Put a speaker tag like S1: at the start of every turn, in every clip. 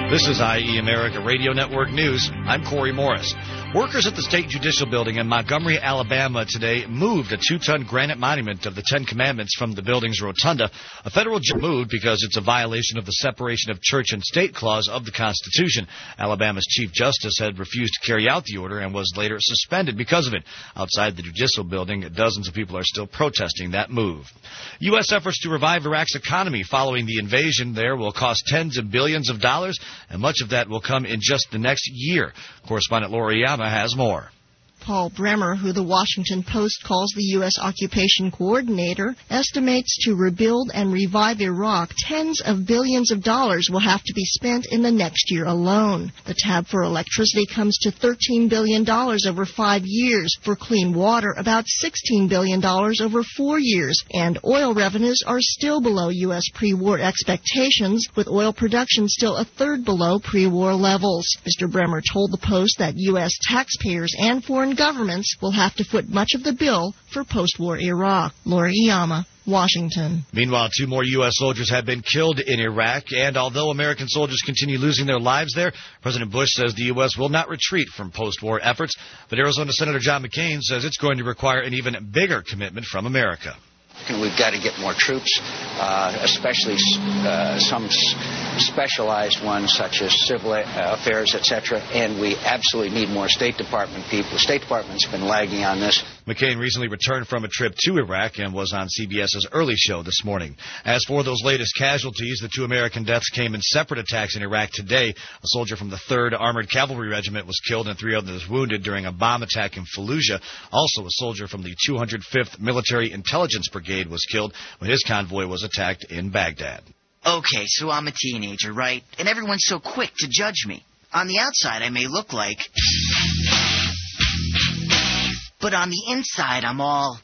S1: This is IE America Radio Network News. I'm Corey Morris. Workers at the State Judicial Building in Montgomery, Alabama today moved a 2-ton granite monument of the Ten Commandments from the building's rotunda. A federal judge moved because it's a violation of the separation of church and state clause of the Constitution. Alabama's Chief Justice had refused to carry out the order and was later suspended because of it. Outside the Judicial Building, dozens of people are still protesting that move. U.S. efforts to revive Iraq's economy following the invasion there will cost tens of billions of dollars, and much of that will come in just the next year. Correspondent Laura Yama has more.
S2: Paul Bremer, who the Washington Post calls the U.S. occupation coordinator, estimates to rebuild and revive Iraq, tens of billions of dollars will have to be spent in the next year alone. The tab for electricity comes to $13 billion over 5 years. For clean water, about $16 billion over 4 years. And oil revenues are still below U.S. pre-war expectations, with oil production still a third below pre-war levels. Mr. Bremer told the Post that U.S. taxpayers and foreign governments will have to foot much of the bill for post-war Iraq. Laura Iyama, Washington.
S1: Meanwhile, 2 more U.S. soldiers have been killed in Iraq, and although American soldiers continue losing their lives there, President Bush says the U.S. will not retreat from post-war efforts. But Arizona Senator John McCain says it's going to require an even bigger commitment from America.
S3: We've got to get more troops, especially some specialized ones such as civil affairs, etc. And we absolutely need more State Department people. The State Department's been lagging on this.
S1: McCain recently returned from a trip to Iraq and was on CBS's Early Show this morning. As for those latest casualties, the 2 American deaths came in separate attacks in Iraq today. A soldier from the 3rd Armored Cavalry Regiment was killed and 3 others wounded during a bomb attack in Fallujah. Also, a soldier from the 205th Military Intelligence Brigade was killed when his convoy was attacked in Baghdad.
S4: Okay, so I'm a teenager, right? And everyone's so quick to judge me. On the outside, I may look like... but on the inside, I'm all...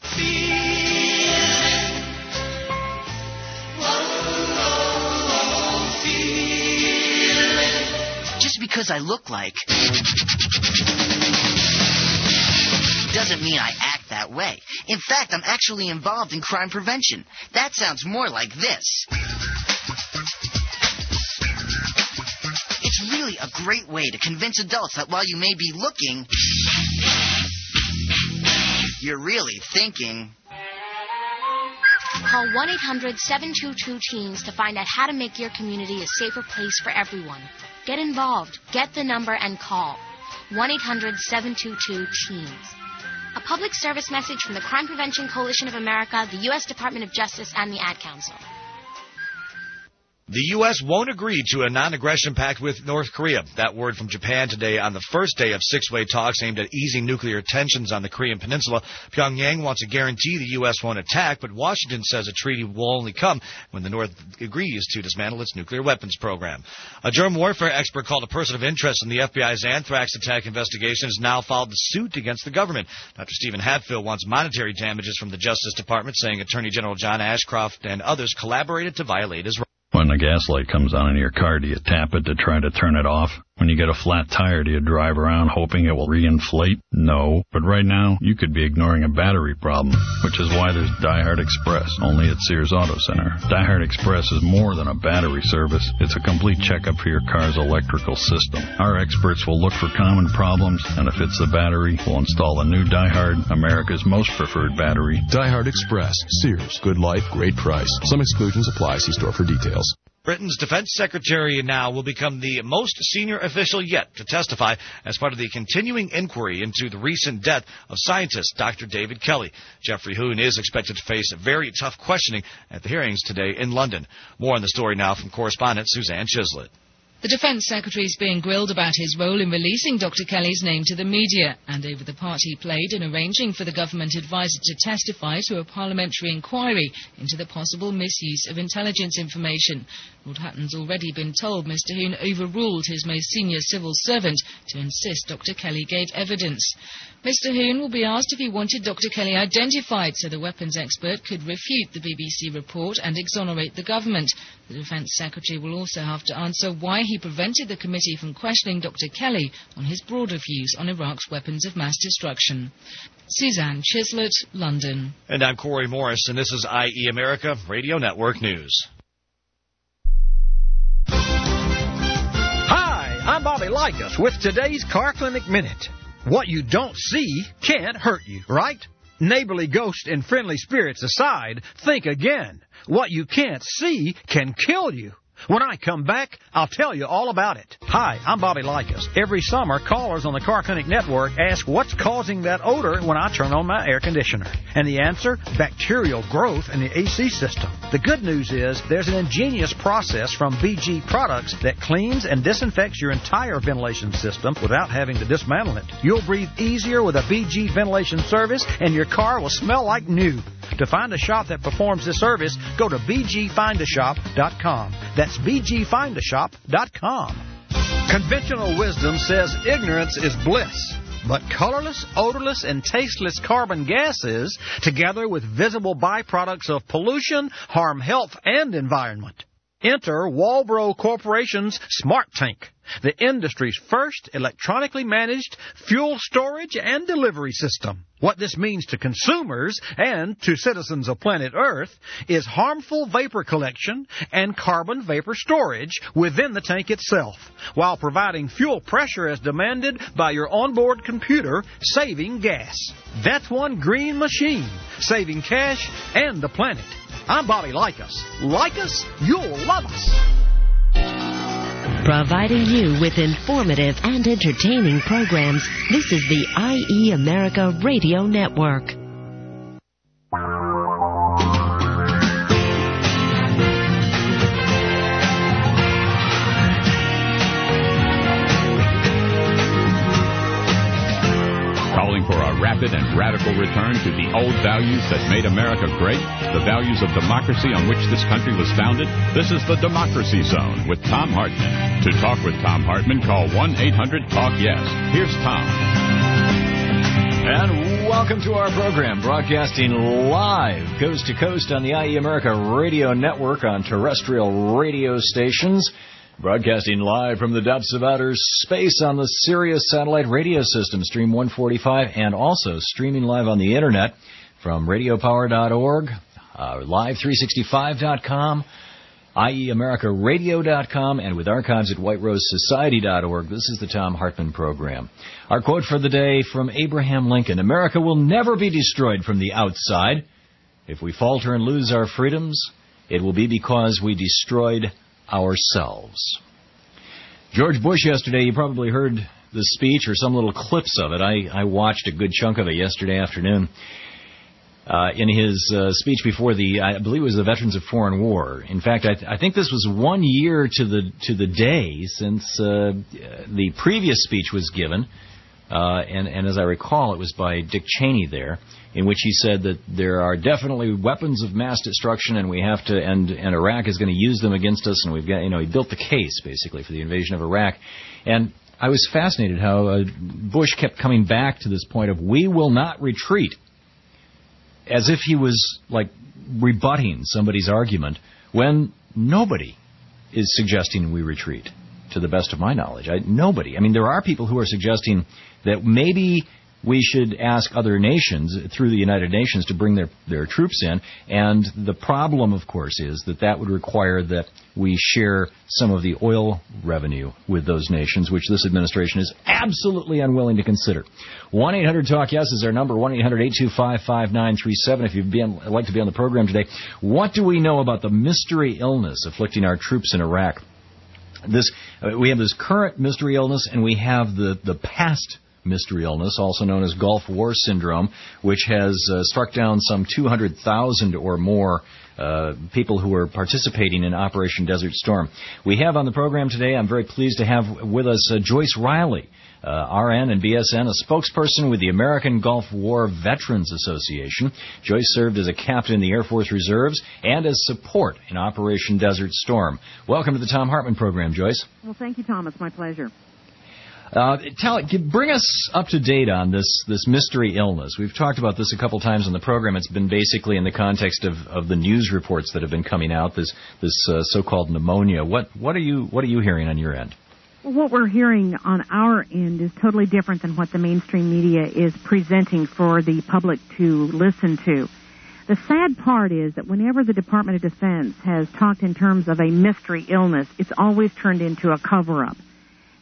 S4: Just because I look like... doesn't mean I act that way. In fact, I'm actually involved in crime prevention. That sounds more like this. It's really a great way to convince adults that while you may be looking, you're really thinking.
S5: Call 1-800-722-TEENS to find out how to make your community a safer place for everyone. Get involved. Get the number and call. 1-800-722-TEENS. A public service message from the Crime Prevention Coalition of America, the U.S. Department of Justice, and the Ad Council.
S1: The U.S. won't agree to a non-aggression pact with North Korea. That word from Japan today on the first day of 6-way talks aimed at easing nuclear tensions on the Korean peninsula. Pyongyang wants to guarantee the U.S. won't attack, but Washington says a treaty will only come when the North agrees to dismantle its nuclear weapons program. A germ warfare expert called a person of interest in the FBI's anthrax attack investigation has now filed the suit against the government. Dr. Stephen Hatfield wants monetary damages from the Justice Department, saying Attorney General John Ashcroft and others collaborated to violate his rights.
S6: When the gas light comes on in your car, do you tap it to try to turn it off? When you get a flat tire, do you drive around hoping it will reinflate? No. But right now, you could be ignoring a battery problem, which is why there's DieHard Express, only at Sears Auto Center. DieHard Express is more than a battery service. It's a complete checkup for your car's electrical system. Our experts will look for common problems, and if it's the battery, we'll install a new DieHard, America's most preferred battery.
S7: DieHard Express. Sears. Good life, great price. Some exclusions apply. See store for details.
S1: Britain's defense secretary now will become the most senior official yet to testify as part of the continuing inquiry into the recent death of scientist Dr. David Kelly. Geoffrey Hoon is expected to face very tough questioning at the hearings today in London. More on the story now from correspondent Suzanne Chislett.
S8: The Defence Secretary is being grilled about his role in releasing Dr. Kelly's name to the media and over the part he played in arranging for the government advisor to testify to a parliamentary inquiry into the possible misuse of intelligence information. Lord Hutton's already been told Mr. Hoon overruled his most senior civil servant to insist Dr. Kelly gave evidence. Mr. Hoon will be asked if he wanted Dr. Kelly identified so the weapons expert could refute the BBC report and exonerate the government. The Defence Secretary will also have to answer why he prevented the committee from questioning Dr. Kelly on his broader views on Iraq's weapons of mass destruction. Suzanne Chislett, London.
S1: And I'm Corey Morris, and this is IE America Radio Network News.
S9: Hi! I'm Bobby Likas with today's Car Clinic Minute. What you don't see can't hurt you, right? Neighborly ghosts and friendly spirits aside, think again. What you can't see can kill you. When I come back, I'll tell you all about it. Hi, I'm Bobby Likas. Every summer, callers on the Car Clinic Network ask what's causing that odor when I turn on my air conditioner. And the answer? Bacterial growth in the AC system. The good news is there's an ingenious process from BG Products that cleans and disinfects your entire ventilation system without having to dismantle it. You'll breathe easier with a BG ventilation service, and your car will smell like new. To find a shop that performs this service, go to bgfindashop.com. That's bgfindashop.com. Conventional wisdom says ignorance is bliss. But colorless, odorless, and tasteless carbon gases, together with visible byproducts of pollution, harm health and environment. Enter Walbro Corporation's Smart Tank, the industry's first electronically managed fuel storage and delivery system. What this means to consumers and to citizens of planet Earth is harmful vapor collection and carbon vapor storage within the tank itself, while providing fuel pressure as demanded by your onboard computer, saving gas. That's one green machine, saving cash and the planet. I'm Bobby Likas. Like us, you'll love us.
S10: Providing you with informative and entertaining programs, this is the IE America Radio Network.
S11: Calling for a rapid and radical return to the old values that made America great, the values of democracy on which this country was founded. This is the Democracy Zone with Thom Hartmann. To talk with Thom Hartmann, call 1-800-TALK-YES. Here's Tom.
S12: And welcome to our program, broadcasting live coast to coast on the IE America Radio Network on terrestrial radio stations. Broadcasting live from the depths of outer space on the Sirius satellite radio system, Stream 145, and also streaming live on the Internet from radiopower.org, live365.com, IEAmericaRadio.com, and with archives at whiterosesociety.org. This is the Thom Hartmann program. Our quote for the day from Abraham Lincoln: America will never be destroyed from the outside. If we falter and lose our freedoms, it will be because we destroyed ourselves. George Bush yesterday, you probably heard the speech or some little clips of it. I watched a good chunk of it yesterday afternoon. In his speech before I believe it was the Veterans of Foreign War. In fact, I think this was 1 year to the day since the previous speech was given. And as I recall, it was by Dick Cheney there, in which he said that there are definitely weapons of mass destruction, and we have to, and Iraq is going to use them against us, and we've got, he built the case basically for the invasion of Iraq. And I was fascinated how Bush kept coming back to this point of we will not retreat, as if he was like rebutting somebody's argument when nobody is suggesting we retreat. To the best of my knowledge, nobody. I mean, there are people who are suggesting that maybe we should ask other nations through the United Nations to bring their troops in. And the problem, of course, is that would require that we share some of the oil revenue with those nations, which this administration is absolutely unwilling to consider. 1-800-TALK-YES is our number, 1-800-825-5937 if you'd like to be on the program today. What do we know about the mystery illness afflicting our troops in Iraq? We have this current mystery illness, and we have the past mystery illness, also known as Gulf War Syndrome, which has struck down some 200,000 or more people who are participating in Operation Desert Storm. We have on the program today, I'm very pleased to have with us Joyce Riley, RN and BSN, a spokesperson with the American Gulf War Veterans Association. Joyce served as a captain in the Air Force Reserves and as support in Operation Desert Storm. Welcome to the Thom Hartmann program, Joyce.
S13: Well, thank you, Tom. It's my pleasure.
S12: Bring us up to date on this mystery illness. We've talked about this a couple times on the program. It's been basically in the context of the news reports that have been coming out. This so-called pneumonia. What are you hearing on your end?
S13: Well, what we're hearing on our end is totally different than what the mainstream media is presenting for the public to listen to. The sad part is that whenever the Department of Defense has talked in terms of a mystery illness, it's always turned into a cover-up.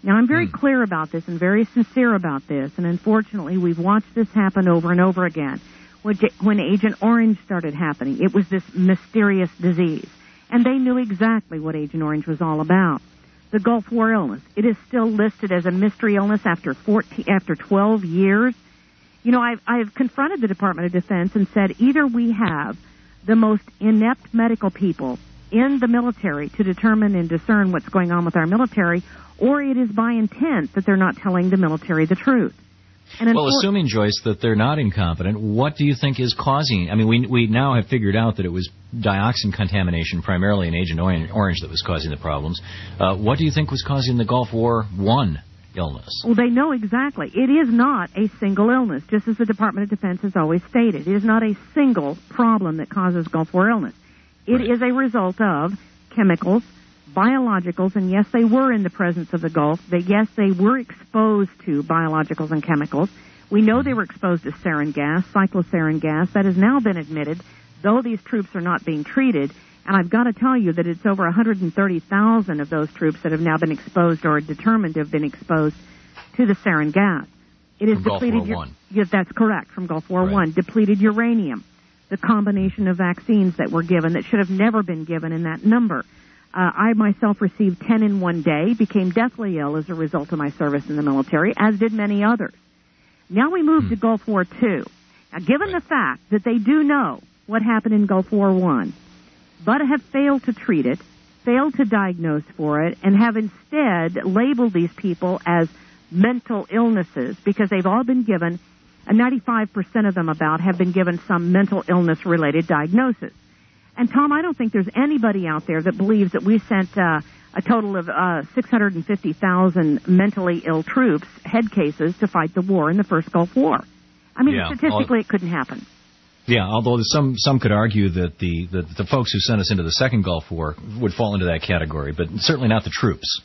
S13: Now, I'm very clear about this and very sincere about this, and unfortunately, we've watched this happen over and over again. When Agent Orange started happening, it was this mysterious disease, and they knew exactly what Agent Orange was all about. The Gulf War illness, it is still listed as a mystery illness after 12 years. You know, I've confronted the Department of Defense and said either we have the most inept medical people in the military to determine and discern what's going on with our military, or it is by intent that they're not telling the military the truth. And
S12: well, assuming, Joyce, that they're not incompetent, what do you think is causing? I mean, we now have figured out that it was dioxin contamination, primarily in Agent Orange, that was causing the problems. What do you think was causing the Gulf War I illness?
S13: Well, they know exactly. It is not a single illness, just as the Department of Defense has always stated. It is not a single problem that causes Gulf War illness. It is a result of chemicals, biologicals, and yes, they were in the presence of the Gulf. Yes, they were exposed to biologicals and chemicals. We know they were exposed to sarin gas, cyclosarin gas. That has now been admitted, though these troops are not being treated. And I've got to tell you that it's over 130,000 of those troops that have now been exposed or determined to have been exposed to the sarin gas. It is depleted.
S12: Gulf War I.
S13: Yes, that's correct, from Gulf War I. Depleted uranium, the combination of vaccines that were given that should have never been given in that number. I myself received 10 in one day, became deathly ill as a result of my service in the military, as did many others. Now we move to Gulf War II. Now, given the fact that they do know what happened in Gulf War I, but have failed to treat it, failed to diagnose for it, and have instead labeled these people as mental illnesses because they've all been given, 95% of them have been given some mental illness-related diagnosis. And, Tom, I don't think there's anybody out there that believes that we sent a total of 650,000 mentally ill troops, head cases, to fight the war in the first Gulf War. I mean, statistically, it couldn't happen.
S12: Yeah, although some could argue that the folks who sent us into the second Gulf War would fall into that category, but certainly not the troops.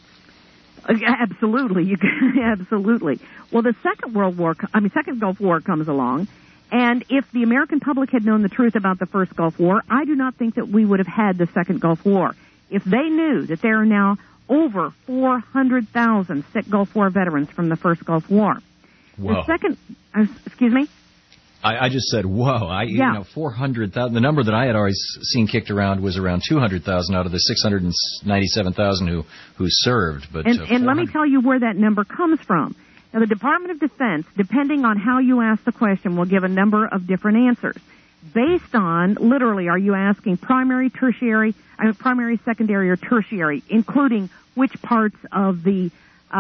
S13: Absolutely, absolutely. Well, the second Gulf War comes along, and if the American public had known the truth about the first Gulf War, I do not think that we would have had the second Gulf War. If they knew that there are now over 400,000 sick Gulf War veterans from the first Gulf War.
S12: Whoa.
S13: The second, excuse me?
S12: I just said, whoa. You know, 400,000. The number that I had always seen kicked around was around 200,000 out of the 697,000 who served. But
S13: and let me tell you where that number comes from. Now, the Department of Defense, depending on how you ask the question, will give a number of different answers. Based on, literally, are you asking primary, secondary, or tertiary, including which parts of the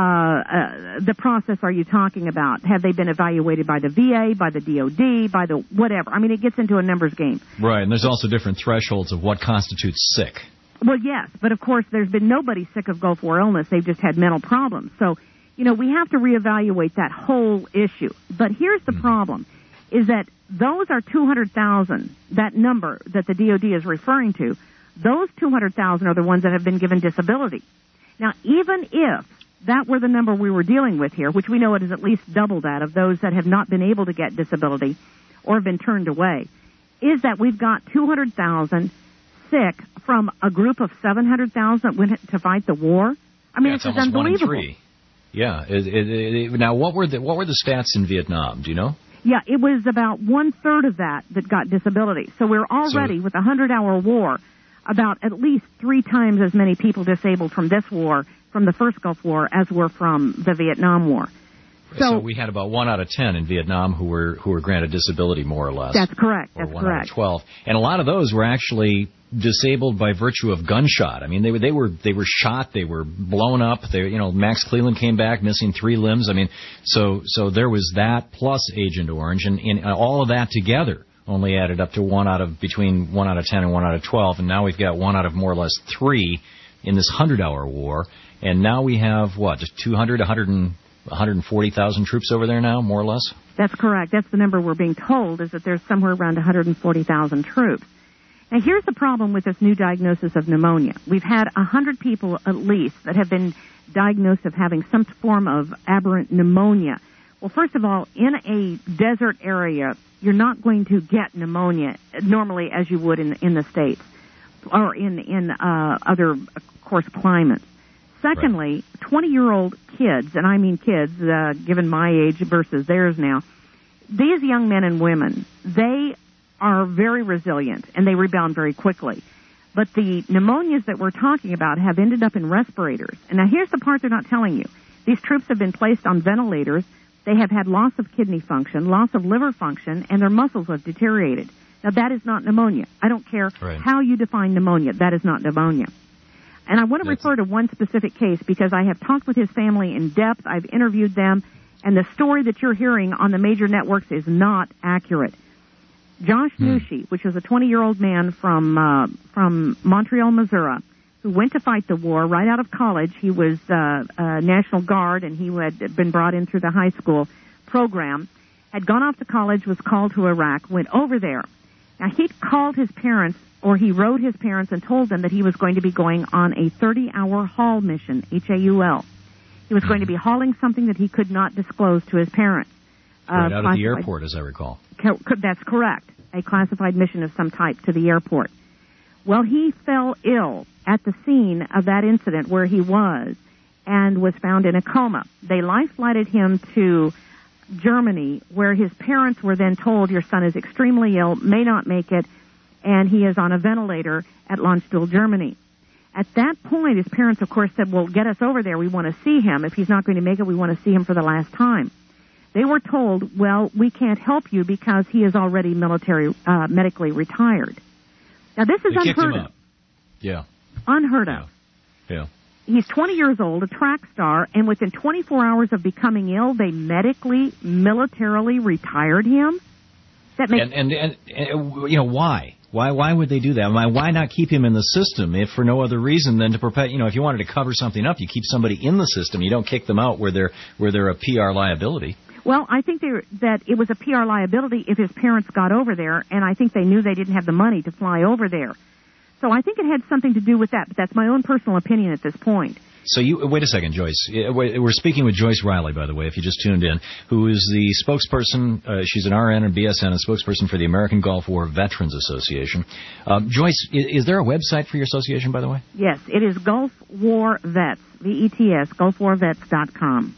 S13: process are you talking about? Have they been evaluated by the VA, by the DOD, by the whatever? I mean, it gets into a numbers game.
S12: Right, and there's also different thresholds of what constitutes sick.
S13: Well, yes, but of course there's been nobody sick of Gulf War illness. They've just had mental problems. So, you know, we have to reevaluate that whole issue. But here's the problem, is that those are 200,000, that number that the DOD is referring to, those 200,000 are the ones that have been given disability. Now, even if that were the number we were dealing with here, which we know it is at least double that of those that have not been able to get disability or have been turned away, is that we've got 200,000 sick from a group of 700,000 that went to fight the war. I mean, it's unbelievable. 1 in 3.
S12: Yeah. Now, what were the stats in Vietnam? Do you know?
S13: Yeah, it was about 1/3 of that got disability. So we're already, with a 100-hour war, about at least 3 times as many people disabled from this war, from the first Gulf War, as were from the Vietnam War.
S12: So we had about 1 out of 10 in Vietnam who were granted disability, more or less.
S13: That's correct.
S12: Or 1 out of 12, and a lot of those were actually disabled by virtue of gunshot. I mean, they were shot, they were blown up. Max Cleland came back missing 3 limbs. I mean, so there was that plus Agent Orange, and all of that together only added up to between 1 out of 10 and 1 out of 12, and now we've got 1 out of more or less 3 in this 100-hour war, and now we have just 140,000 troops over there now, more or less?
S13: That's correct. That's the number we're being told, is that there's somewhere around 140,000 troops. Now, here's the problem with this new diagnosis of pneumonia. We've had 100 people at least that have been diagnosed of having some form of aberrant pneumonia. Well, first of all, in a desert area, you're not going to get pneumonia normally as you would in the States or in other, of course, climates. Secondly, 20-year-old kids, and I mean kids, given my age versus theirs now, these young men and women, they are very resilient, and they rebound very quickly. But the pneumonias that we're talking about have ended up in respirators. And now here's the part they're not telling you. These troops have been placed on ventilators. They have had loss of kidney function, loss of liver function, and their muscles have deteriorated. Now, that is not pneumonia. I don't care how you define pneumonia. That is not pneumonia. And I want to refer to one specific case because I have talked with his family in depth. I've interviewed them, and the story that you're hearing on the major networks is not accurate. Josh Nushi, which was a 20-year-old man from Montreal, Missouri, who went to fight the war right out of college. He was a National Guard, and he had been brought in through the high school program, had gone off to college, was called to Iraq, went over there. Now, he called his parents, or he wrote his parents and told them that he was going to be going on a 30-hour haul mission, H-A-U-L. He was going to be hauling something that he could not disclose to his parents.
S12: Right out of the airport, as I recall.
S13: That's correct. A classified mission of some type to the airport. Well, he fell ill at the scene of that incident where he was and was found in a coma. They life-flighted him to Germany, where his parents were then told, your son is extremely ill, may not make it, and he is on a ventilator at Landstuhl, Germany. At that point, his parents, of course, said, well, get us over there. We want to see him. If he's not going to make it, we want to see him for the last time. They were told, well, we can't help you because he is already medically retired. Now, this is unheard of.
S12: Yeah.
S13: Unheard of.
S12: Yeah.
S13: He's 20 years old, a track star, and within 24 hours of becoming ill, they militarily retired him. That makes
S12: and you know, why? Why would they do that? Why not keep him in the system if for no other reason than to if you wanted to cover something up, you keep somebody in the system. You don't kick them out where they're a PR liability.
S13: Well, I think that it was a PR liability if his parents got over there, and I think they knew they didn't have the money to fly over there. So I think it had something to do with that, but that's my own personal opinion at this point.
S12: So wait a second, Joyce. We're speaking with Joyce Riley, by the way, if you just tuned in, who is the spokesperson. She's an RN and BSN and spokesperson for the American Gulf War Veterans Association. Joyce, is there a website for your association, by the way?
S13: Yes, it is Gulf War Vets, VETS, GulfWarVets.com.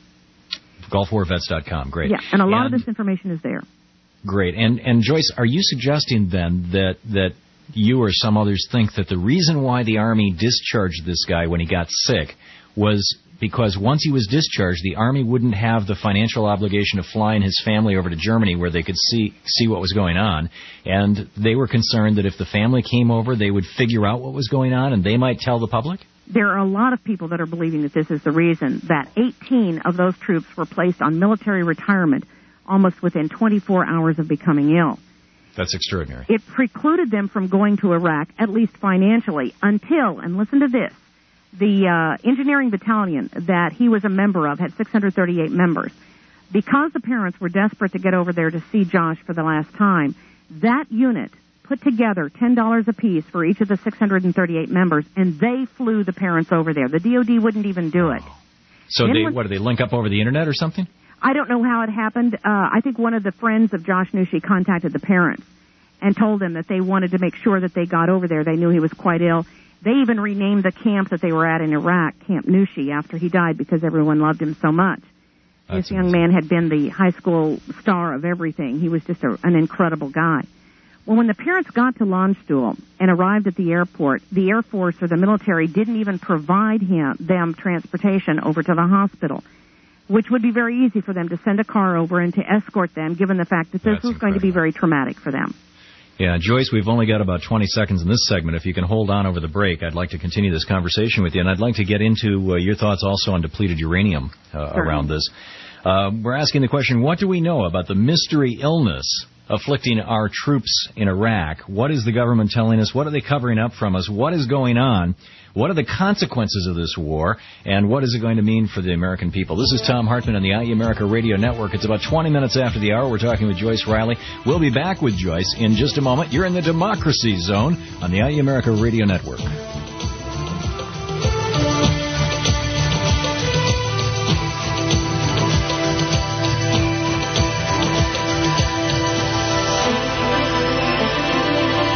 S13: GulfWarVets.com,
S12: great.
S13: Yeah, and a lot of this information is there.
S12: Great. And Joyce, are you suggesting then that you or some others think that the reason why the Army discharged this guy when he got sick was because once he was discharged, the Army wouldn't have the financial obligation of flying his family over to Germany where they could see what was going on, and they were concerned that if the family came over, they would figure out what was going on and they might tell the public?
S13: There are a lot of people that are believing that this is the reason that 18 of those troops were placed on military retirement almost within 24 hours of becoming ill.
S12: That's extraordinary.
S13: It precluded them from going to Iraq, at least financially, until, and listen to this, the engineering battalion that he was a member of had 638 members. Because the parents were desperate to get over there to see Josh for the last time, that unit put together $10 apiece for each of the 638 members, and they flew the parents over there. The DOD wouldn't even do it.
S12: So do they link up over the internet or something?
S13: I don't know how it happened. I think one of the friends of Josh Nushi contacted the parents and told them that they wanted to make sure that they got over there. They knew he was quite ill. They even renamed the camp that they were at in Iraq, Camp Nushi, after he died because everyone loved him so much. This young man had been the high school star of everything. He was just an incredible guy. Well, when the parents got to Landstuhl and arrived at the airport, the Air Force or the military didn't even provide them transportation over to the hospital, which would be very easy for them to send a car over and to escort them, given the fact that this was going to be very traumatic for them.
S12: Yeah, Joyce, we've only got about 20 seconds in this segment. If you can hold on over the break, I'd like to continue this conversation with you, and I'd like to get into your thoughts also on depleted uranium around this. We're asking the question, what do we know about the mystery illness afflicting our troops in Iraq? What is the government telling us? What are they covering up from us? What is going on? What are the consequences of this war? And what is it going to mean for the American people? This is Tom Hartman on the IE America Radio Network. It's about 20 minutes after the hour. We're talking with Joyce Riley. We'll be back with Joyce in just a moment. You're in the Democracy Zone on the IE America Radio Network.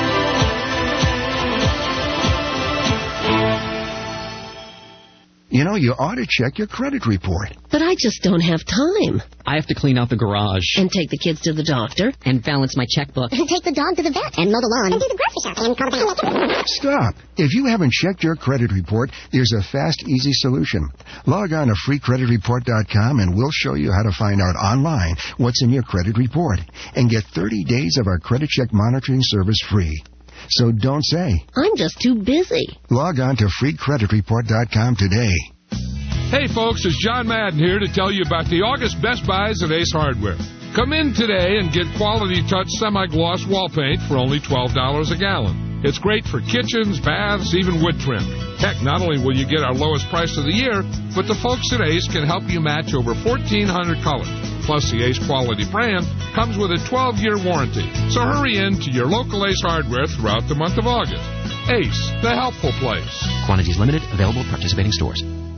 S14: You know, Well, you ought to check your credit report.
S10: But I just don't have time.
S15: I have to clean out the garage.
S10: And take the kids to the doctor.
S15: And balance my checkbook.
S16: And take the dog to the vet. And mow the lawn. And do the grocery shopping. And call the bank.
S14: Stop. If you haven't checked your credit report, there's a fast, easy solution. Log on to freecreditreport.com and we'll show you how to find out online what's in your credit report. And get 30 days of our credit check monitoring service free. So don't say,
S10: I'm just too busy.
S14: Log on to freecreditreport.com today.
S17: Hey folks, it's John Madden here to tell you about the August Best Buys at Ace Hardware. Come in today and get Quality Touch semi-gloss wall paint for only $12 a gallon. It's great for kitchens, baths, even wood trim. Heck, not only will you get our lowest price of the year, but the folks at Ace can help you match over 1,400 colors. Plus, the Ace Quality brand comes with a 12-year warranty. So hurry in to your local Ace Hardware throughout the month of August. Ace, the helpful place.
S15: Quantities limited, available at participating stores.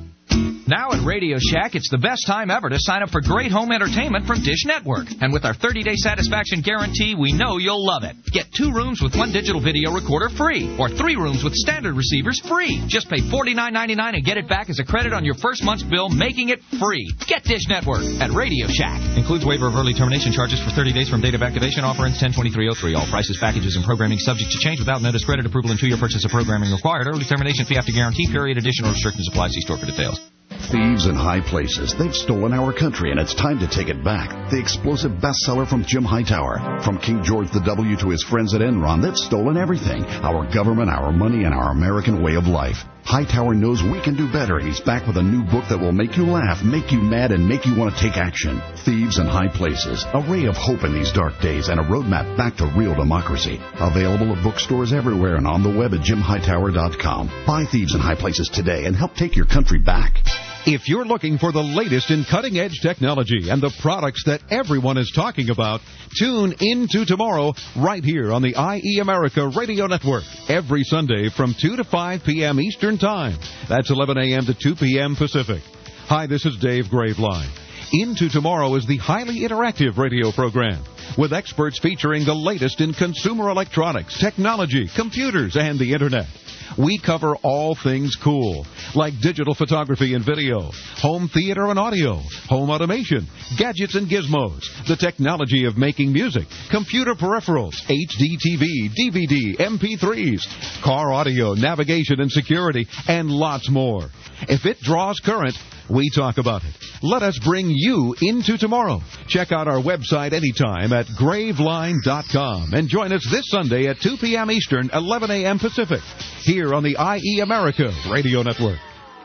S18: Now at Radio Shack, it's the best time ever to sign up for great home entertainment from Dish Network. And with our 30-day satisfaction guarantee, we know you'll love it. Get 2 rooms with 1 digital video recorder free, or 3 rooms with standard receivers free. Just pay $49.99 and get it back as a credit on your first month's bill, making it free. Get Dish Network at Radio Shack.
S19: Includes waiver of early termination charges for 30 days from date of activation. Offer ends 10/23/03. All prices, packages, and programming subject to change without notice. Credit approval and 2-year purchase of programming required. Early termination fee after guarantee period. Additional restrictions apply. See store for details.
S20: Thieves in high places. They've stolen our country, and it's time to take it back. The explosive bestseller from Jim Hightower. From King George W. to his friends at Enron, they've stolen everything. Our government, our money, and our American way of life. Hightower knows we can do better, and he's back with a new book that will make you laugh, make you mad, and make you want to take action. Thieves in High Places. A ray of hope in these dark days and a roadmap back to real democracy. Available at bookstores everywhere and on the web at jimhightower.com. Buy Thieves in High Places today and help take your country back.
S21: If you're looking for the latest in cutting-edge technology and the products that everyone is talking about, tune into tomorrow right here on the IE America Radio Network every Sunday from 2 to 5 p.m. Eastern Time. That's 11 a.m. to 2 p.m. Pacific. Hi, this is Dave Graveline. Into Tomorrow is the highly interactive radio program with experts featuring the latest in consumer electronics, technology, computers, and the Internet. We cover all things cool, like digital photography and video, home theater and audio, home automation, gadgets and gizmos, the technology of making music, computer peripherals, HD TV, DVD, MP3s, car audio, navigation and security, and lots more. If it draws current, we talk about it. Let us bring you into tomorrow. Check out our website anytime at graveline.com and join us this Sunday at 2 p.m. Eastern, 11 a.m. Pacific, here on the IE America Radio Network.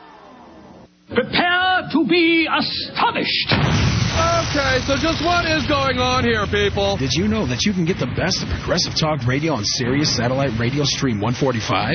S22: Prepare to be astonished.
S17: Okay, so just what is going on here, people?
S23: Did you know that you can get the best of Progressive Talk Radio on Sirius Satellite Radio Stream 145?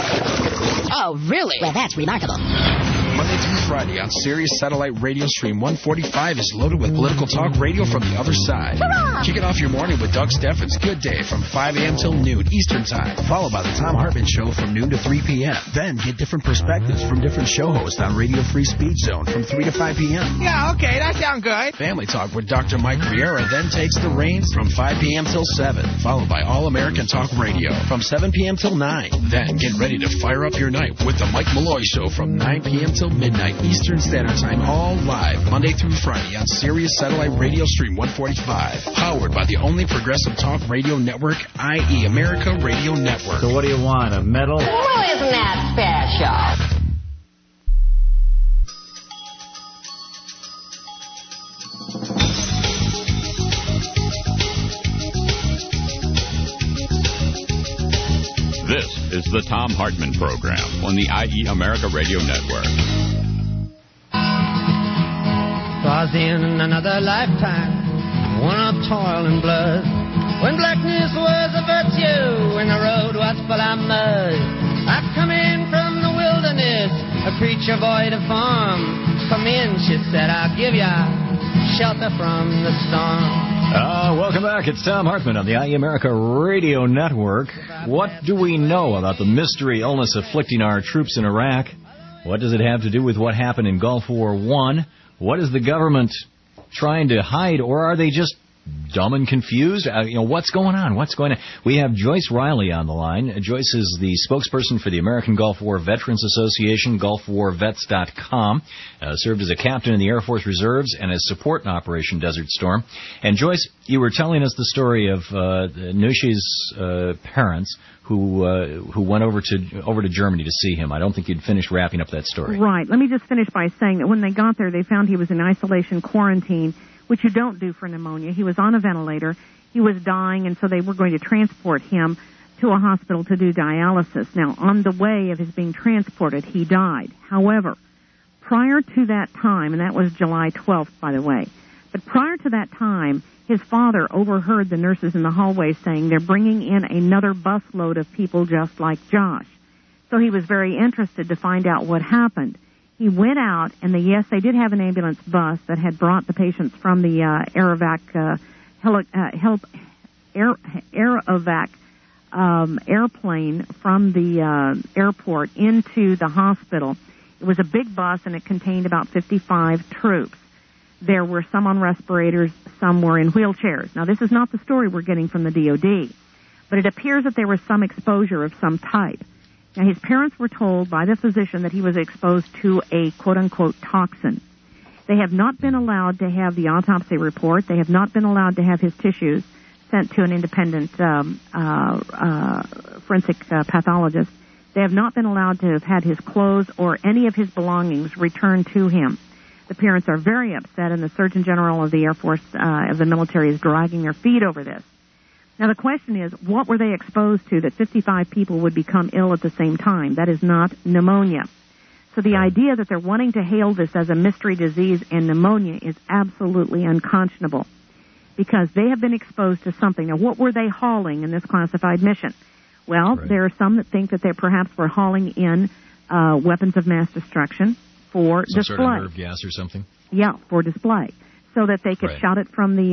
S16: Oh, really? Well, that's remarkable.
S23: Monday through Friday on Sirius Satellite Radio Stream 145 is loaded with political talk radio from the other side.
S16: Hurrah!
S23: Kick it off your morning with Doug Steffens' Good Day from 5 a.m. till noon Eastern Time, followed by the Tom Hartman Show from noon to 3 p.m. Then get different perspectives from different show hosts on Radio Free Speed Zone from 3 to 5 p.m.
S22: Yeah, okay, that sounds good.
S23: Family Talk with Dr. Mike Riera then takes the reins from 5 p.m. till 7, followed by All American Talk Radio from 7 p.m. till 9. Then get ready to fire up your night with the Mike Malloy Show from 9 p.m. till midnight Eastern Standard Time, all live Monday through Friday on Sirius Satellite Radio Stream 145, powered by the only progressive talk radio network, IE America Radio Network.
S12: So what do you want, a medal?
S16: Well, isn't that special?
S11: This is the Tom Hartman Program on the IE America Radio Network.
S24: 'Twas in another lifetime, one of toil and blood, when blackness was a virtue and the road was full of mud. I've come in from the wilderness, a creature void of form. Come in, she said, I'll give ya shelter from the storm.
S12: Welcome back. It's Tom Hartman on the IE America Radio Network. What do we know about the mystery illness afflicting our troops in Iraq? What does it have to do with what happened in Gulf War I? What is the government trying to hide, or are they just dumb and confused? What's going on? What's going on? We have Joyce Riley on the line. Joyce is the spokesperson for the American Gulf War Veterans Association, GulfWarVets.com. Served as a captain in the Air Force Reserves and as support in Operation Desert Storm. And Joyce, you were telling us the story of Nushi's parents who went over to Germany to see him. I don't think you'd finished wrapping up that story.
S13: Right. Let me just finish by saying that when they got there, they found he was in isolation quarantine, which you don't do for pneumonia. He was on a ventilator. He was dying, and so they were going to transport him to a hospital to do dialysis. Now, on the way of his being transported, he died. However, prior to that time, and that was July 12th, by the way, but prior to that time, his father overheard the nurses in the hallway saying they're bringing in another busload of people just like Josh. So he was very interested to find out what happened. He went out, and they did have an ambulance bus that had brought the patients from the Aerovac airplane from the airport into the hospital. It was a big bus, and it contained about 55 troops. There were some on respirators, some were in wheelchairs. Now, this is not the story we're getting from the DOD, but it appears that there was some exposure of some type. Now, his parents were told by the physician that he was exposed to a quote-unquote toxin. They have not been allowed to have the autopsy report. They have not been allowed to have his tissues sent to an independent forensic pathologist. They have not been allowed to have had his clothes or any of his belongings returned to him. The parents are very upset, and the Surgeon General of the Air Force, of the military, is dragging their feet over this. Now, the question is, what were they exposed to that 55 people would become ill at the same time? That is not pneumonia. So the idea that they're wanting to hail this as a mystery disease and pneumonia is absolutely unconscionable, because they have been exposed to something. Now, what were they hauling in this classified mission? Well, there are some that think that they perhaps were hauling in weapons of mass destruction for display.
S12: Some sort of nerve gas or something?
S13: Yeah, for display, so that they could shout it from the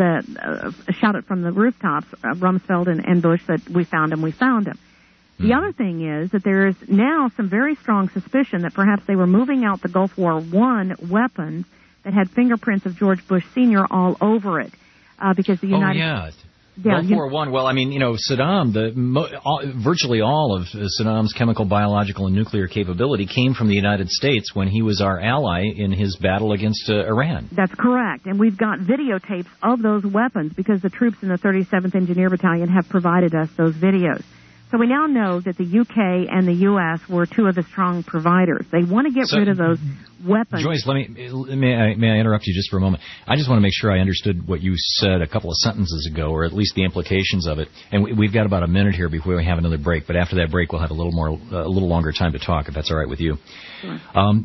S13: rooftops, Rumsfeld and Bush, that we found him. The other thing is that there is now some very strong suspicion that perhaps they were moving out the Gulf War I weapons that had fingerprints of George Bush Sr. all over it, because the United
S12: Gulf War I. Well, I mean, Saddam, virtually all of Saddam's chemical, biological, and nuclear capability came from the United States when he was our ally in his battle against Iran.
S13: That's correct. And we've got videotapes of those weapons because the troops in the 37th Engineer Battalion have provided us those videos. So we now know that the UK and the US were two of the strong providers. They want to get rid of those weapons.
S12: Joyce, may I interrupt you just for a moment? I just want to make sure I understood what you said a couple of sentences ago, or at least the implications of it. And we've got about a minute here before we have another break. But after that break, we'll have a little longer time to talk, if that's all right with you.
S13: Sure.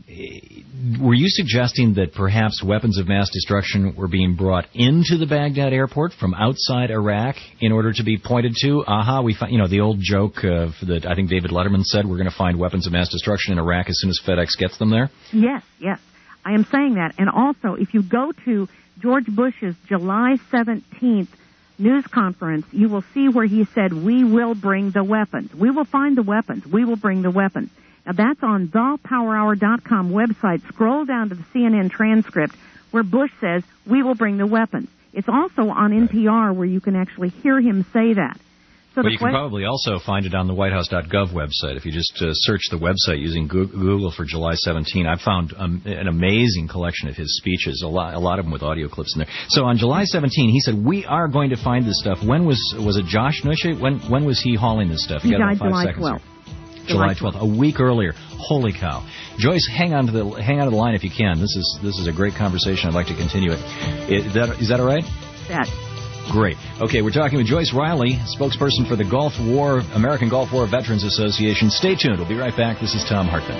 S12: Were you suggesting that perhaps weapons of mass destruction were being brought into the Baghdad airport from outside Iraq in order to be pointed to? We find, the old joke that I think David Letterman said, we're going to find weapons of mass destruction in Iraq as soon as FedEx gets them there?
S13: Yes. I am saying that. And also, if you go to George Bush's July 17th news conference, you will see where he said, we will bring the weapons. We will find the weapons. We will bring the weapons. Now, that's on thepowerhour.com website. Scroll down to the CNN transcript where Bush says, we will bring the weapons. It's also on NPR where you can actually hear him say that.
S12: So you can probably also find it on the whitehouse.gov website. If you just search the website using Google for July 17, I've found an amazing collection of his speeches, a lot of them with audio clips in there. So on July 17, he said, we are going to find this stuff. When was it Josh Nushi? When was he hauling this stuff?
S13: He died July 12th.
S12: July 12th, a week earlier. Holy cow! Joyce, hang on to the line if you can. This is a great conversation. I'd like to continue it. Is that all right?
S13: That.
S12: Great. Okay, we're talking with Joyce Riley, spokesperson for the American Gulf War Veterans Association. Stay tuned. We'll be right back. This is Tom Hartman.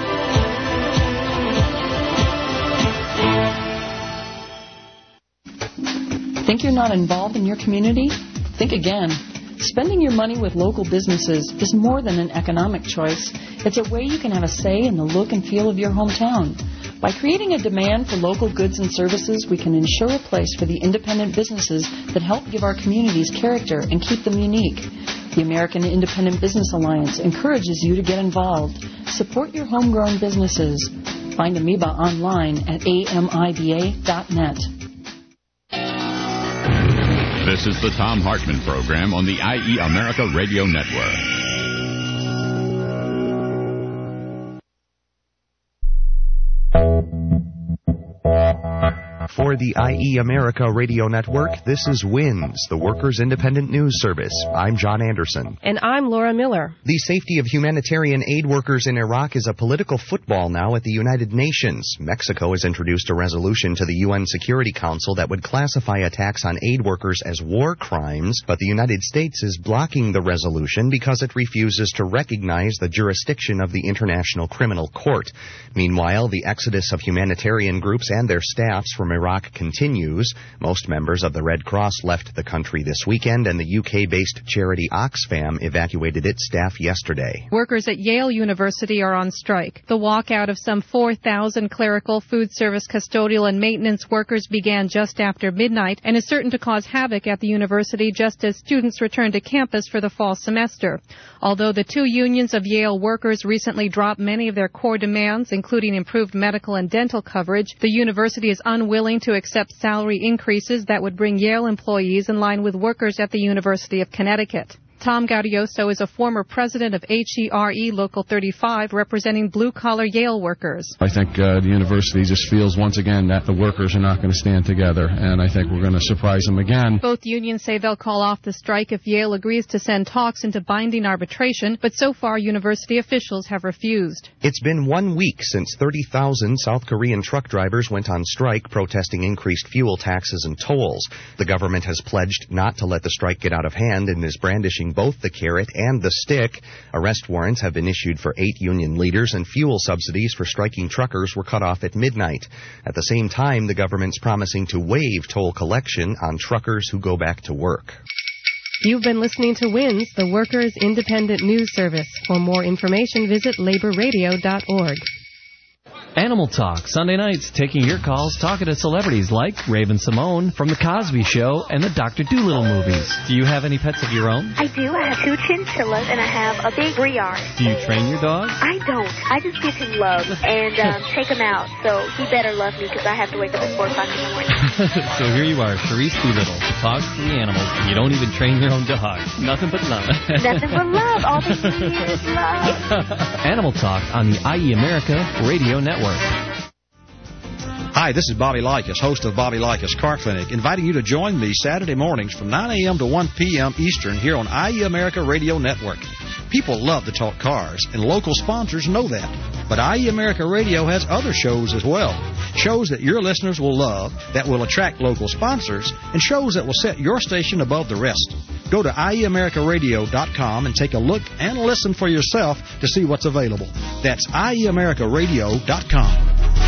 S2: Think you're not involved in your community? Think again. Spending your money with local businesses is more than an economic choice. It's a way you can have a say in the look and feel of your hometown. By creating a demand for local goods and services, we can ensure a place for the independent businesses that help give our communities character and keep them unique. The American Independent Business Alliance encourages you to get involved. Support your homegrown businesses. Find Amoeba online at amiba.net.
S11: This is the Thom Hartmann Program on the IE America Radio Network.
S3: For the IE America Radio Network, this is WINS, the Workers' Independent News Service. I'm John Anderson.
S4: And I'm Laura Miller.
S3: The safety of humanitarian aid workers in Iraq is a political football now at the United Nations. Mexico has introduced a resolution to the UN Security Council that would classify attacks on aid workers as war crimes, but the United States is blocking the resolution because it refuses to recognize the jurisdiction of the International Criminal Court. Meanwhile, the exodus of humanitarian groups and their staffs from Iraq continues. Most members of the Red Cross left the country this weekend, and the UK-based charity Oxfam evacuated its staff yesterday.
S4: Workers at Yale University are on strike. The walkout of some 4,000 clerical, food service, custodial, and maintenance workers began just after midnight and is certain to cause havoc at the university just as students return to campus for the fall semester. Although the two unions of Yale workers recently dropped many of their core demands, including improved medical and dental coverage, the university is unwilling to accept salary increases that would bring Yale employees in line with workers at the University of Connecticut. Tom Gaudioso is a former president of HERE Local 35, representing blue-collar Yale workers.
S5: I think the university just feels once again that the workers are not going to stand together, and I think we're going to surprise them again.
S4: Both unions say they'll call off the strike if Yale agrees to send talks into binding arbitration, but so far university officials have refused.
S3: It's been 1 week since 30,000 South Korean truck drivers went on strike protesting increased fuel taxes and tolls. The government has pledged not to let the strike get out of hand and is brandishing both the carrot and the stick. Arrest warrants have been issued for 8 union leaders, and fuel subsidies for striking truckers were cut off at midnight. At the same time, the government's promising to waive toll collection on truckers who go back to work.
S4: You've been listening to WINS, the Workers' Independent News Service. For more information, visit laborradio.org.
S6: Animal Talk, Sunday nights, taking your calls, talking to celebrities like Raven Simone from The Cosby Show and the Dr. Dolittle movies. Do you have any pets of your own?
S25: I do. I have 2 chinchillas, and I have a big Briard.
S6: Do you train your dog?
S25: I don't. I just give him love and take him out, so he better love me because I have to wake up at 4 o'clock in the morning.
S6: So here you are, Sharice Doolittle, who talks to the animals, and you don't even train your own dog. Nothing but love.
S25: Nothing but love. All they need is love.
S6: Animal Talk on the IE America Radio Network.
S9: Hi, this is Bobby Likas, host of Bobby Likas Car Clinic, inviting you to join me Saturday mornings from 9 a.m. to 1 p.m. Eastern here on IE America Radio Network. People love to talk cars, and local sponsors know that. But IE America Radio has other shows as well. Shows that your listeners will love, that will attract local sponsors, and shows that will set your station above the rest. Go to IEAmericaRadio.com and take a look and listen for yourself to see what's available. That's IEAmericaRadio.com.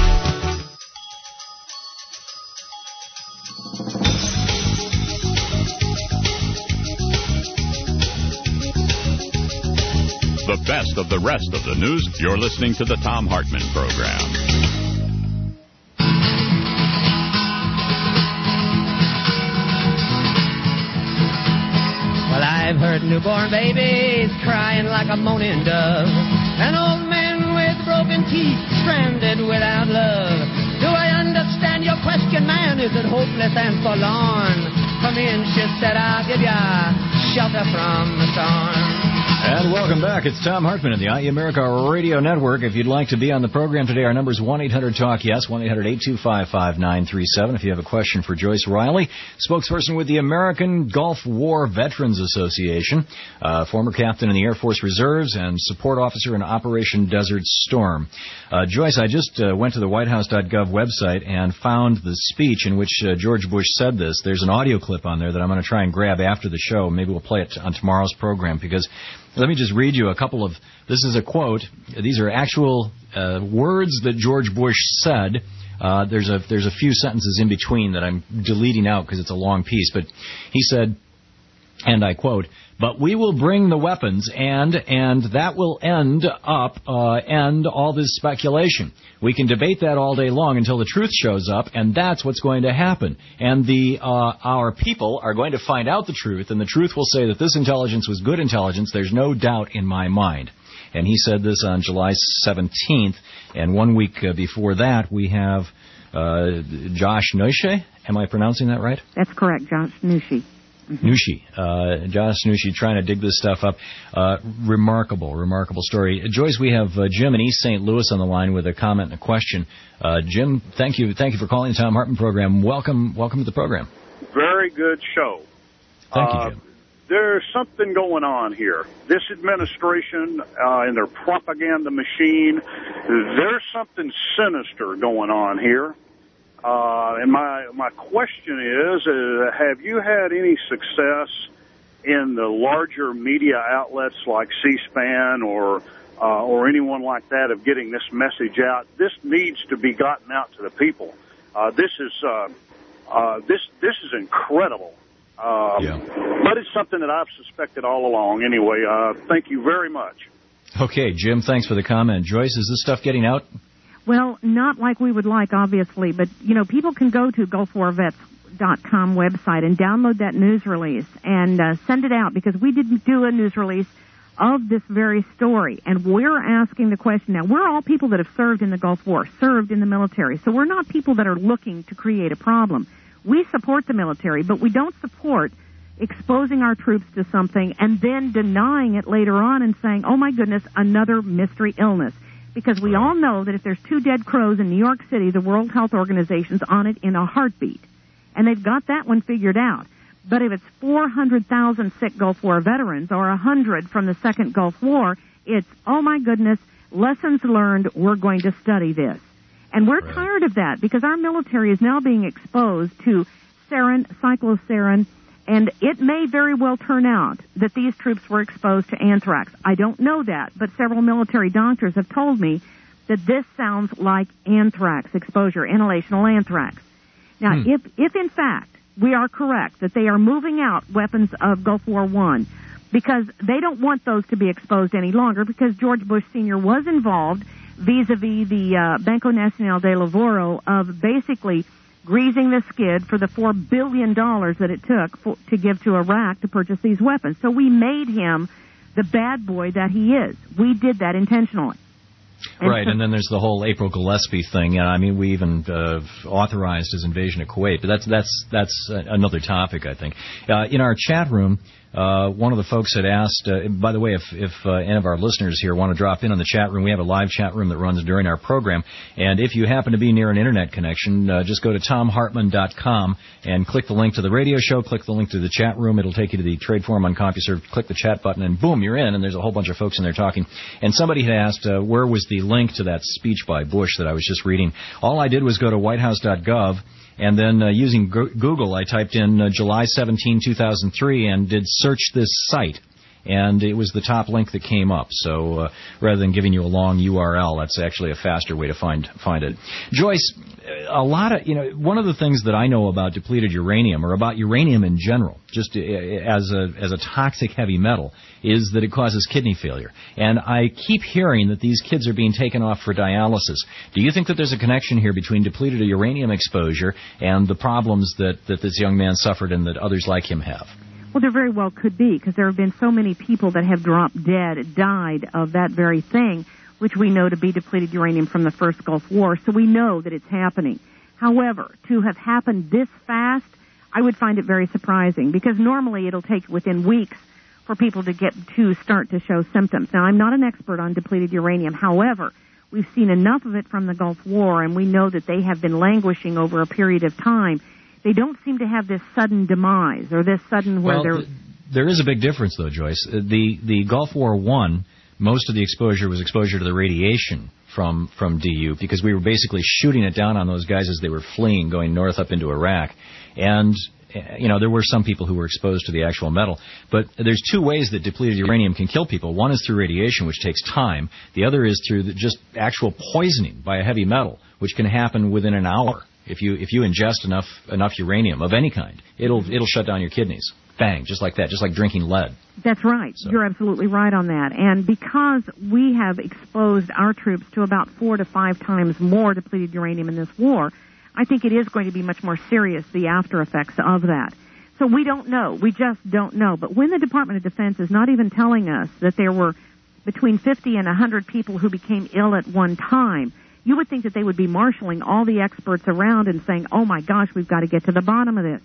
S11: The best of the rest of the news. You're listening to the Thom Hartmann Program.
S24: Well, I've heard newborn babies crying like a moaning dove, an old man with broken teeth stranded without love. Do I understand your question, man? Is it hopeless and forlorn? Come in, she said, I'll give ya shelter from the storm.
S12: And welcome back. It's Thom Hartmann of the IE America Radio Network. If you'd like to be on the program today, our number is 1-800-TALK-YES, 1-800-825-5937. If you have a question for Joyce Riley, spokesperson with the American Gulf War Veterans Association, former captain in the Air Force Reserves, and support officer in Operation Desert Storm. Joyce, I just went to the whitehouse.gov website and found the speech in which George Bush said this. There's an audio clip on there that I'm going to try and grab after the show. Maybe we'll play it on tomorrow's program, because let me just read you a couple of, this is a quote. These are actual words that George Bush said. There's a few sentences in between that I'm deleting out because it's a long piece. But he said, and I quote, "But we will bring the weapons, and that will end all this speculation. We can debate that all day long until the truth shows up, and that's what's going to happen. And our people are going to find out the truth, and the truth will say that this intelligence was good intelligence. There's no doubt in my mind." And he said this on July 17th, and 1 week before that, we have Josh Neusche. Am I pronouncing that right?
S13: That's correct, Josh Neusche.
S12: Nushi. Josh Nushi trying to dig this stuff up. Remarkable story. Joyce, we have Jim in East St. Louis on the line with a comment and a question. Jim, thank you for calling the Tom Hartman program. Welcome to the program.
S1: Very good show.
S12: Thank you, Jim.
S1: There's something going on here. This administration and their propaganda machine, there's something sinister going on here. And my question is, have you had any success in the larger media outlets like C-SPAN or anyone like that of getting this message out? This needs to be gotten out to the people. This is incredible. But it's something that I've suspected all along. Anyway, thank you very much.
S12: Okay, Jim, thanks for the comment. Joyce, is this stuff getting out?
S13: Well, not like we would like, obviously, but, people can go to GulfWarVets.com website and download that news release and send it out, because we didn't do a news release of this very story, and we're asking the question. Now, we're all people that have served in the Gulf War, served in the military, so we're not people that are looking to create a problem. We support the military, but we don't support exposing our troops to something and then denying it later on and saying, oh, my goodness, another mystery illness. Because we all know that if there's 2 dead crows in New York City, the World Health Organization's on it in a heartbeat. And they've got that one figured out. But if it's 400,000 sick Gulf War veterans or 100 from the Second Gulf War, it's, oh, my goodness, lessons learned, we're going to study this. And we're tired of that, because our military is now being exposed to sarin, cyclosarin, and it may very well turn out that these troops were exposed to anthrax. I don't know that, but several military doctors have told me that this sounds like anthrax exposure, inhalational anthrax. Now, if in fact we are correct that they are moving out weapons of Gulf War I, because they don't want those to be exposed any longer, because George Bush Sr. was involved vis-a-vis the Banco Nacional de Lavoro of basically greasing the skid for the $4 billion that it took to give to Iraq to purchase these weapons. So we made him the bad boy that he is. We did that intentionally.
S12: Right, and then there's the whole April Gillespie thing. I mean, we even authorized his invasion of Kuwait, but that's another topic, I think. In our chat room, one of the folks had asked, by the way, if any of our listeners here want to drop in on the chat room, we have a live chat room that runs during our program, and if you happen to be near an internet connection, just go to TomHartman.com and click the link to the radio show, click the link to the chat room. It'll take you to the trade forum on CompuServe, click the chat button, and boom, you're in, and there's a whole bunch of folks in there talking. And somebody had asked, where was the link to that speech by Bush that I was just reading? All I did was go to whitehouse.gov, and then using Google, I typed in July 17, 2003, and did search this site. And it was the top link that came up. So rather than giving you a long URL, that's actually a faster way to find it. Joyce, one of the things that I know about depleted uranium, or about uranium in general, just as a toxic heavy metal, is that it causes kidney failure. And I keep hearing that these kids are being taken off for dialysis. Do you think that there's a connection here between depleted uranium exposure and the problems that this young man suffered and that others like him have?
S13: Well, there very well could be, because there have been so many people that have dropped dead, died of that very thing, which we know to be depleted uranium from the First Gulf War, so we know that it's happening. However, to have happened this fast, I would find it very surprising, because normally it'll take within weeks for people to start to show symptoms. Now, I'm not an expert on depleted uranium. However, we've seen enough of it from the Gulf War, and we know that they have been languishing over a period of time. They don't seem to have this sudden demise or this sudden
S12: there is a big difference, though, Joyce. The Gulf War I, most of the exposure was exposure to the radiation from DU, because we were basically shooting it down on those guys as they were fleeing, going north up into Iraq. And there were some people who were exposed to the actual metal. But there's 2 ways that depleted uranium can kill people. One is through radiation, which takes time. The other is through just actual poisoning by a heavy metal, which can happen within an hour. If you ingest enough uranium of any kind, it'll shut down your kidneys. Bang, just like that, just like drinking lead.
S13: That's right. So. You're absolutely right on that. And because we have exposed our troops to about 4 to 5 times more depleted uranium in this war, I think it is going to be much more serious, the after effects of that. So we don't know. We just don't know. But when the Department of Defense is not even telling us that there were between 50 and 100 people who became ill at one time, you would think that they would be marshaling all the experts around and saying, oh, my gosh, we've got to get to the bottom of this.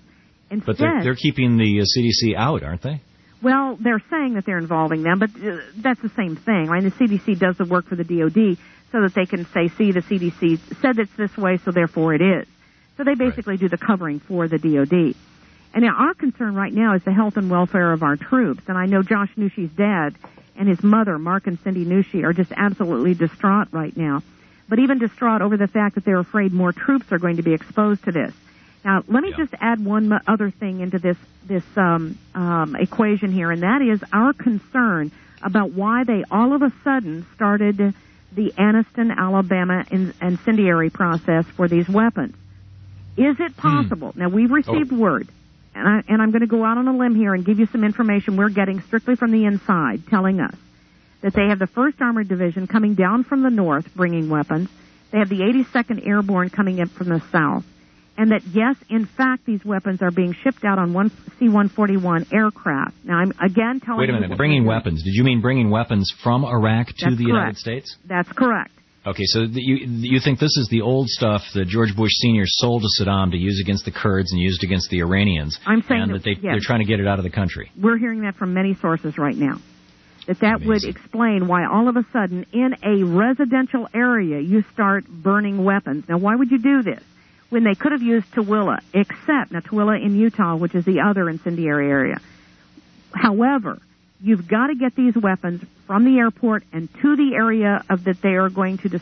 S13: Instead,
S12: but they're keeping the CDC out, aren't they?
S13: Well, they're saying that they're involving them, but that's the same thing, right? The CDC does the work for the DOD so that they can say, see, the CDC said it's this way, so therefore it is. So they basically do the covering for the DOD. And now our concern right now is the health and welfare of our troops. And I know Josh Nushi's dad and his mother, Mark and Cindy Nushi, are just absolutely distraught right now. But even distraught over the fact that they're afraid more troops are going to be exposed to this. Now, let me just add one other thing into this equation here, and that is our concern about why they all of a sudden started the Anniston, Alabama incendiary process for these weapons. Is it possible? Now, we've received word, and I'm going to go out on a limb here and give you some information we're getting strictly from the inside, telling us that they have the 1st Armored Division coming down from the north bringing weapons. They have the 82nd Airborne coming in from the south. And that, yes, in fact, these weapons are being shipped out on one C-141 aircraft. Now, I'm again telling you...
S12: Wait a minute. Bringing weapons. Did you mean bringing weapons from Iraq to the United States?
S13: That's correct.
S12: Okay, so you think this is the old stuff that George Bush Sr. sold to Saddam to use against the Kurds and used against the Iranians,
S13: I'm saying
S12: and that they're trying to get it out of the country?
S13: We're hearing that from many sources right now. That would explain why all of a sudden in a residential area you start burning weapons. Now, why would you do this? When they could have used Tooele, except, now Tooele in Utah, which is the other incendiary area. However, you've got to get these weapons from the airport and to the area of that they are going to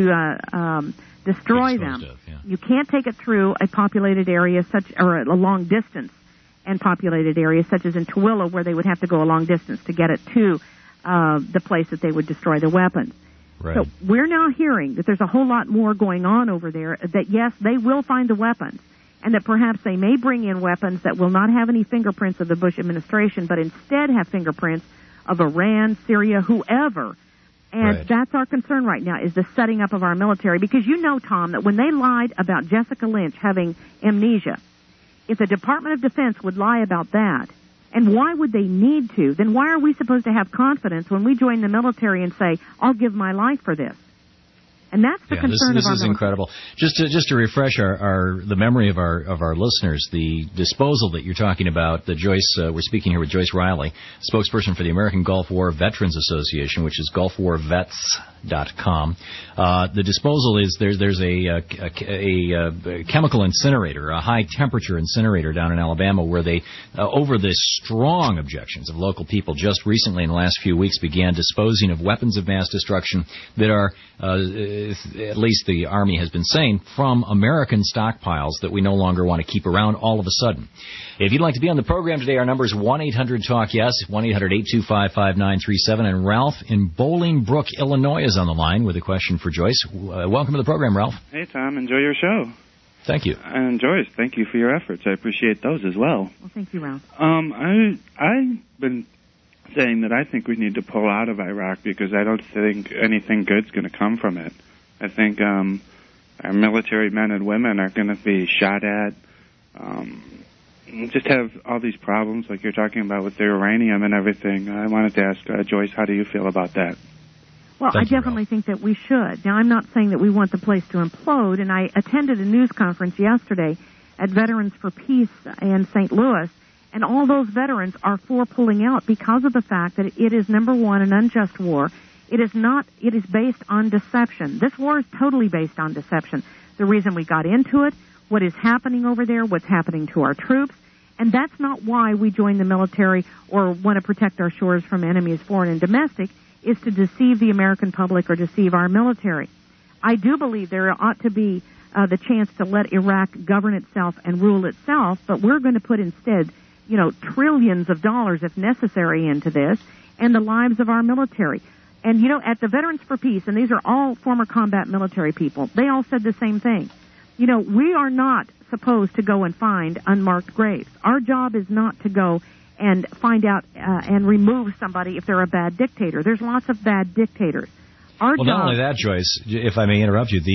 S13: destroy them. You can't take it through a populated area or a long distance and populated areas such as in Tooele, where they would have to go a long distance to get it to the place that they would destroy the weapons.
S12: Right.
S13: So we're now hearing that there's a whole lot more going on over there, that, yes, they will find the weapons, and that perhaps they may bring in weapons that will not have any fingerprints of the Bush administration, but instead have fingerprints of Iran, Syria, whoever. And that's our concern right now, is the setting up of our military. Because you know, Tom, that when they lied about Jessica Lynch having amnesia, if the Department of Defense would lie about that, and why would they need to? Then why are we supposed to have confidence when we join the military and say, I'll give my life for this? And that's the concern
S12: this
S13: of our
S12: is
S13: military.
S12: incredible. Just to refresh the memory of our listeners, the disposal that you're talking about, that Joyce, we're speaking here with Joyce Riley, spokesperson for the American Gulf War Veterans Association, which is GulfWarVets.com. The disposal is there's a chemical incinerator, a high temperature incinerator down in Alabama, where they, over the strong objections of local people, just recently in the last few weeks began disposing of weapons of mass destruction that are at least the Army has been saying, from American stockpiles that we no longer want to keep around all of a sudden. If you'd like to be on the program today, our number is 1-800-TALK-YES, 1-800-825-5937, and Ralph in Bolingbrook, Illinois is on the line with a question for Joyce. Welcome to the program, Ralph.
S7: Hey, Tom. Enjoy your show.
S12: Thank you.
S7: And Joyce, thank you for your efforts. I appreciate those as well.
S13: Well, thank you, Ralph.
S7: I've been saying that I think we need to pull out of Iraq because I don't think anything good's going to come from it. I think our military men and women are going to be shot at, just have all these problems like you're talking about with the uranium and everything. I wanted to ask Joyce, how do you feel about that?
S13: Well, I definitely think that we should. Now, I'm not saying that we want the place to implode, and I attended a news conference yesterday at Veterans for Peace in St. Louis, and all those veterans are for pulling out because of the fact that it is, number one, an unjust war. It is based on deception. This war is totally based on deception. The reason we got into it, what is happening over there, what's happening to our troops, and that's not why we join the military or want to protect our shores from enemies, foreign and domestic, is to deceive the American public or deceive our military. I do believe there ought to be the chance to let Iraq govern itself and rule itself, but we're going to put instead, trillions of dollars, if necessary, into this, and the lives of our military. And, at the Veterans for Peace, and these are all former combat military people, they all said the same thing. We are not supposed to go and find unmarked graves. Our job is not to go and find out and remove somebody if they're a bad dictator. There's lots of bad dictators.
S12: Not only that, Joyce, if I may interrupt you,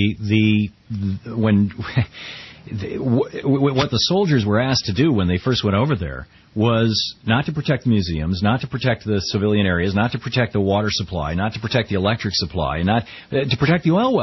S12: what the soldiers were asked to do when they first went over there was not to protect museums, not to protect the civilian areas, not to protect the water supply, not to protect the electric supply, not to protect the oil wells.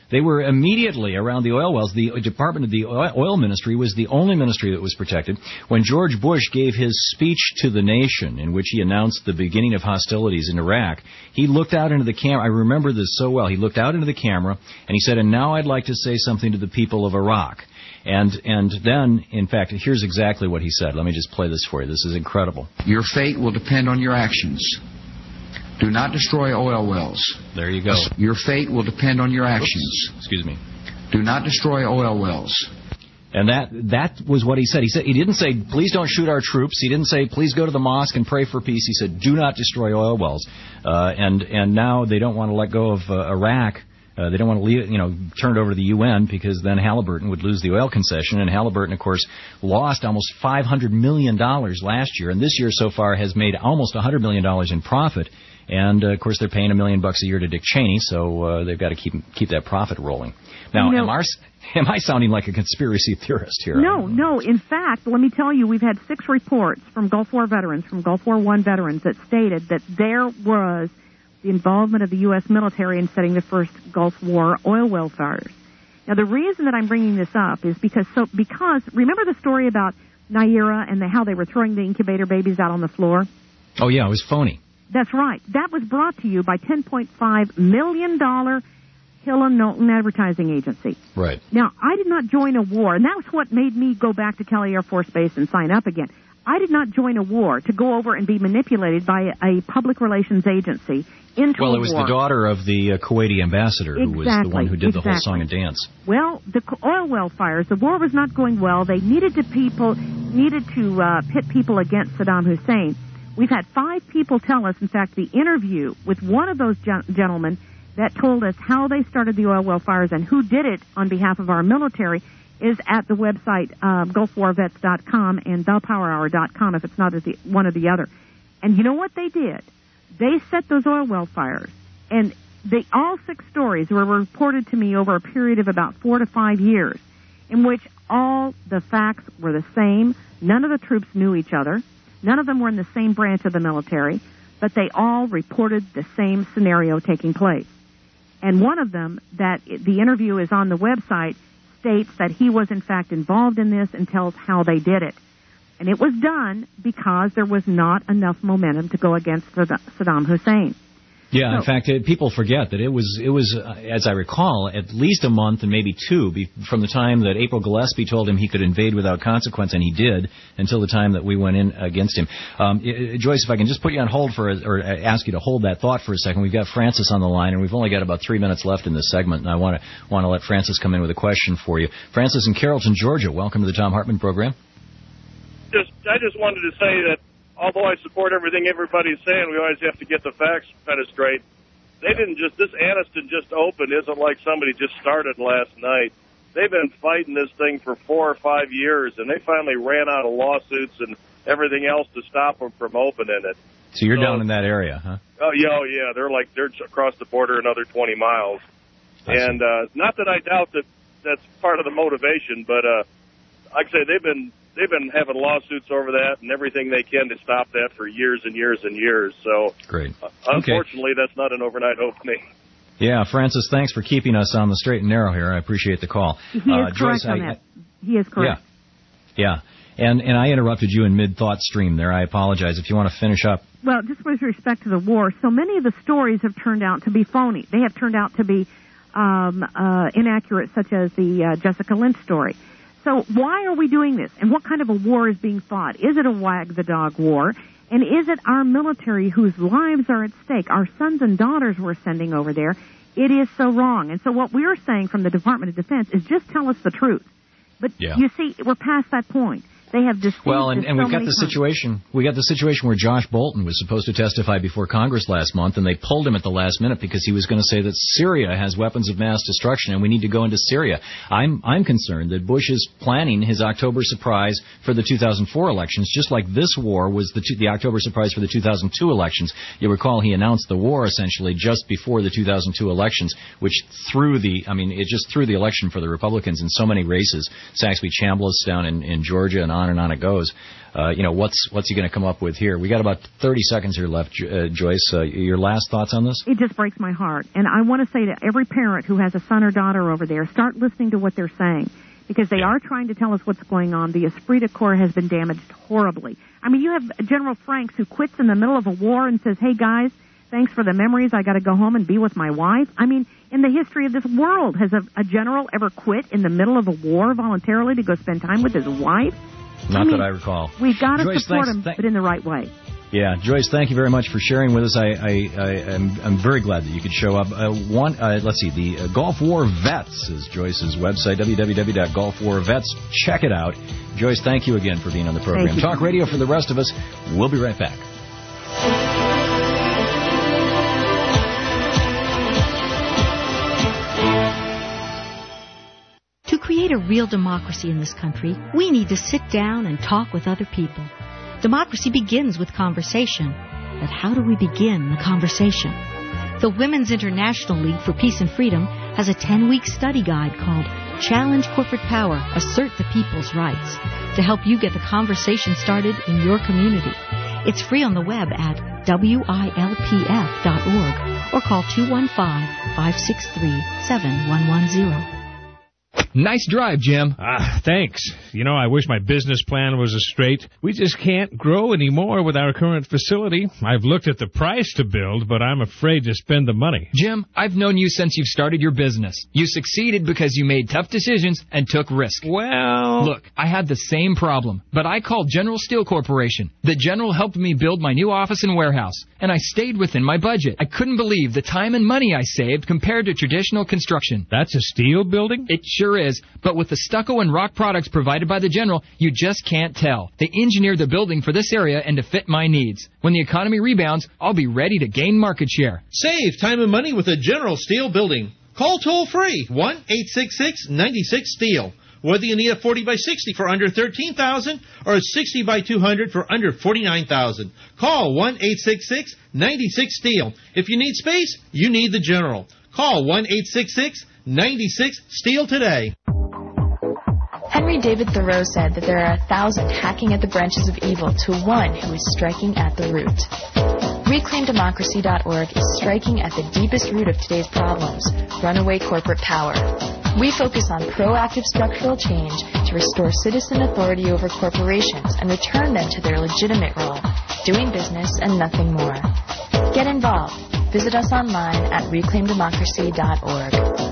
S12: They were immediately around the oil wells. The Department of the Oil Ministry was the only ministry that was protected. When George Bush gave his speech to the nation, in which he announced the beginning of hostilities in Iraq, he looked out into the camera. I remember this so well. He looked out into the camera, and he said, "And now I'd like to say something to the people of Iraq." And then, in fact, here's exactly what he said. Let me just play this for you. This is incredible.
S8: Your fate will depend on your actions. Do not destroy oil wells.
S12: There you go.
S8: Your fate will depend on your actions.
S12: Excuse me.
S8: Do not destroy oil wells.
S12: And that was what he said. He didn't say, please don't shoot our troops. He didn't say, please go to the mosque and pray for peace. He said, do not destroy oil wells. And now they don't want to let go of Iraq. They don't want to leave, turn it over to the UN, because then Halliburton would lose the oil concession. And Halliburton, of course, lost almost $500 million last year. And this year so far has made almost $100 million in profit. And, of course, they're paying $1 million a year to Dick Cheney, so they've got to keep that profit rolling. Now, am I sounding like a conspiracy theorist here?
S13: No. In fact, let me tell you, we've had 6 reports from Gulf War veterans, from Gulf War I veterans, that stated that there was the involvement of the U.S. military in setting the first Gulf War oil well fires. Now, the reason that I'm bringing this up is because remember the story about Naira and how they were throwing the incubator babies out on the floor?
S12: Oh, yeah, it was phony.
S13: That's right. That was brought to you by $10.5 million Hill and Knowlton Advertising Agency.
S12: Right.
S13: Now, I did not join a war, and that's what made me go back to Kelly Air Force Base and sign up again. I did not join a war to go over and be manipulated by a public relations agency into a war.
S12: Well, it was the daughter of the Kuwaiti ambassador who was the one who did the whole song and dance.
S13: Well, the oil well fires, the war was not going well. They needed to pit people against Saddam Hussein. We've had 5 people tell us, in fact, the interview with one of those gentlemen that told us how they started the oil well fires and who did it on behalf of our military is at the website GulfWarVets.com and ThePowerHour.com if it's not one or the other. And you know what they did? They set those oil well fires, and all 6 stories were reported to me over a period of about 4 to 5 years, in which all the facts were the same. None of the troops knew each other. None of them were in the same branch of the military, but they all reported the same scenario taking place. And one of them, that the interview is on the website, states that he was in fact involved in this and tells how they did it. And it was done because there was not enough momentum to go against Saddam Hussein.
S12: Yeah, in fact, people forget that it was, as I recall, at least a month and maybe 2 from the time that April Gillespie told him he could invade without consequence, and he did, until the time that we went in against him. Joyce, if I can just put you on hold or ask you to hold that thought for a second. We've got Francis on the line, and we've only got about 3 minutes left in this segment, and I want to let Francis come in with a question for you. Francis in Carrollton, Georgia, welcome to the Thom Hartmann program.
S10: I just wanted to say that although I support everything everybody's saying, we always have to get the facts kind of straight. This Anniston just opened isn't like somebody just started last night. They've been fighting this thing for 4 or 5 years, and they finally ran out of lawsuits and everything else to stop them from opening it.
S12: So you're down in that area, huh?
S10: Oh, yeah. They're across the border another 20 miles. And not that I doubt that that's part of the motivation, but like I say, they've been having lawsuits over that and everything they can to stop that for years and years and years. So,
S12: great.
S10: Unfortunately, that's not an overnight opening.
S12: Yeah, Francis, thanks for keeping us on the straight and narrow here. I appreciate the call.
S13: He is correct on that. He is correct.
S12: Yeah. And I interrupted you in mid-thought stream there. I apologize. If you want to finish up.
S13: Well, just with respect to the war, so many of the stories have turned out to be phony. They have turned out to be inaccurate, such as the Jessica Lynch story. So why are we doing this? And what kind of a war is being fought? Is it a wag-the-dog war? And is it our military whose lives are at stake? Our sons and daughters we're sending over there. It is so wrong. And so what we're saying from the Department of Defense is just tell us the truth. But you see, we're past that point. They have deceived
S12: Well, and we've got the situation. We got the situation where Josh Bolton was supposed to testify before Congress last month, and they pulled him at the last minute because he was going to say that Syria has weapons of mass destruction, and we need to go into Syria. I'm concerned that Bush is planning his October surprise for the 2004 elections, just like this war was the October surprise for the 2002 elections. You'll recall he announced the war essentially just before the 2002 elections, which it just threw the election for the Republicans in so many races. Saxby Chambliss down in Georgia and on and on it goes. What's he going to come up with here? We got about 30 seconds here left, Joyce. Your last thoughts on this?
S13: It just breaks my heart. And I want to say to every parent who has a son or daughter over there, start listening to what they're saying, because they are trying to tell us what's going on. The esprit de corps has been damaged horribly. I mean, you have General Franks who quits in the middle of a war and says, hey, guys, thanks for the memories. I got to go home and be with my wife. I mean, in the history of this world, has a general ever quit in the middle of a war voluntarily to go spend time with his wife?
S12: Not that I recall.
S13: We've got to
S12: Joyce,
S13: support him, but in the right way.
S12: Yeah, Joyce, thank you very much for sharing with us. I'm very glad that you could show up. Let's see, the Gulf War Vets is Joyce's website, www.gulfwarvets. Check it out. Joyce, thank you again for being on the program. Talk radio for the rest of us. We'll be right back.
S14: To create a real democracy in this country, we need to sit down and talk with other people. Democracy begins with conversation. But how do we begin the conversation? The Women's International League for Peace and Freedom has a 10-week study guide called Challenge Corporate Power, Assert the People's Rights, to help you get the conversation started in your community. It's free on the web at WILPF.org or call 215-563-7110.
S22: Nice drive, Jim. Thanks. I wish my business plan was straight. We just can't grow anymore with our current facility. I've looked at the price to build, but I'm afraid to spend the money.
S15: Jim, I've known you since you've started your business. You succeeded because you made tough decisions and took risk.
S22: Well...
S15: Look, I had the same problem, but I called General Steel Corporation. The General helped me build my new office and warehouse, and I stayed within my budget. I couldn't believe the time and money I saved compared to traditional construction.
S22: That's a steel building?
S15: It sure is, but with the stucco and rock products provided by the General, you just can't tell. They engineered the building for this area and to fit my needs. When the economy rebounds, I'll be ready to gain market share.
S18: Save time and money with a General Steel building. Call toll-free 1-866-96-STEEL. Whether you need a 40 by 60 for under $13,000 or a 60 by 200 for under $49,000. Call 1-866-96-STEEL. If you need space, you need the General. Call 1-866-96-STEEL today.
S19: Henry David Thoreau said that there are 1,000 hacking at the branches of evil to one who is striking at the root. ReclaimDemocracy.org is striking at the deepest root of today's problems, runaway corporate power. We focus on proactive structural change to restore citizen authority over corporations and return them to their legitimate role, doing business and nothing more. Get involved. Visit us online at ReclaimDemocracy.org.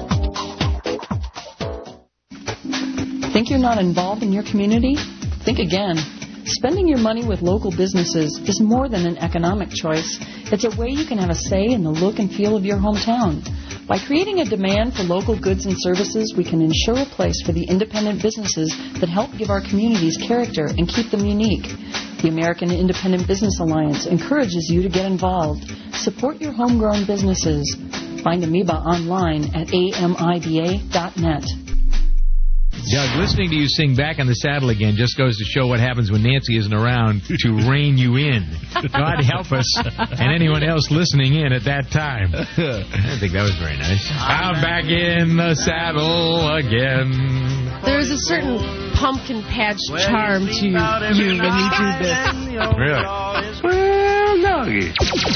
S2: Think you're not involved in your community? Think again. Spending your money with local businesses is more than an economic choice. It's a way you can have a say in the look and feel of your hometown. By creating a demand for local goods and services, we can ensure a place for the independent businesses that help give our communities character and keep them unique. The American Independent Business Alliance encourages you to get involved. Support your homegrown businesses. Find Amoeba online at amiba.net.
S20: Doug, listening to you sing Back on the Saddle Again just goes to show what happens when Nancy isn't around to rein you in. God help us and anyone else listening in at that time. I think that was very nice. I'm back in the saddle again.
S26: There's a certain pumpkin patch charm to you when you do this.
S20: Really?
S26: Well, Doggy.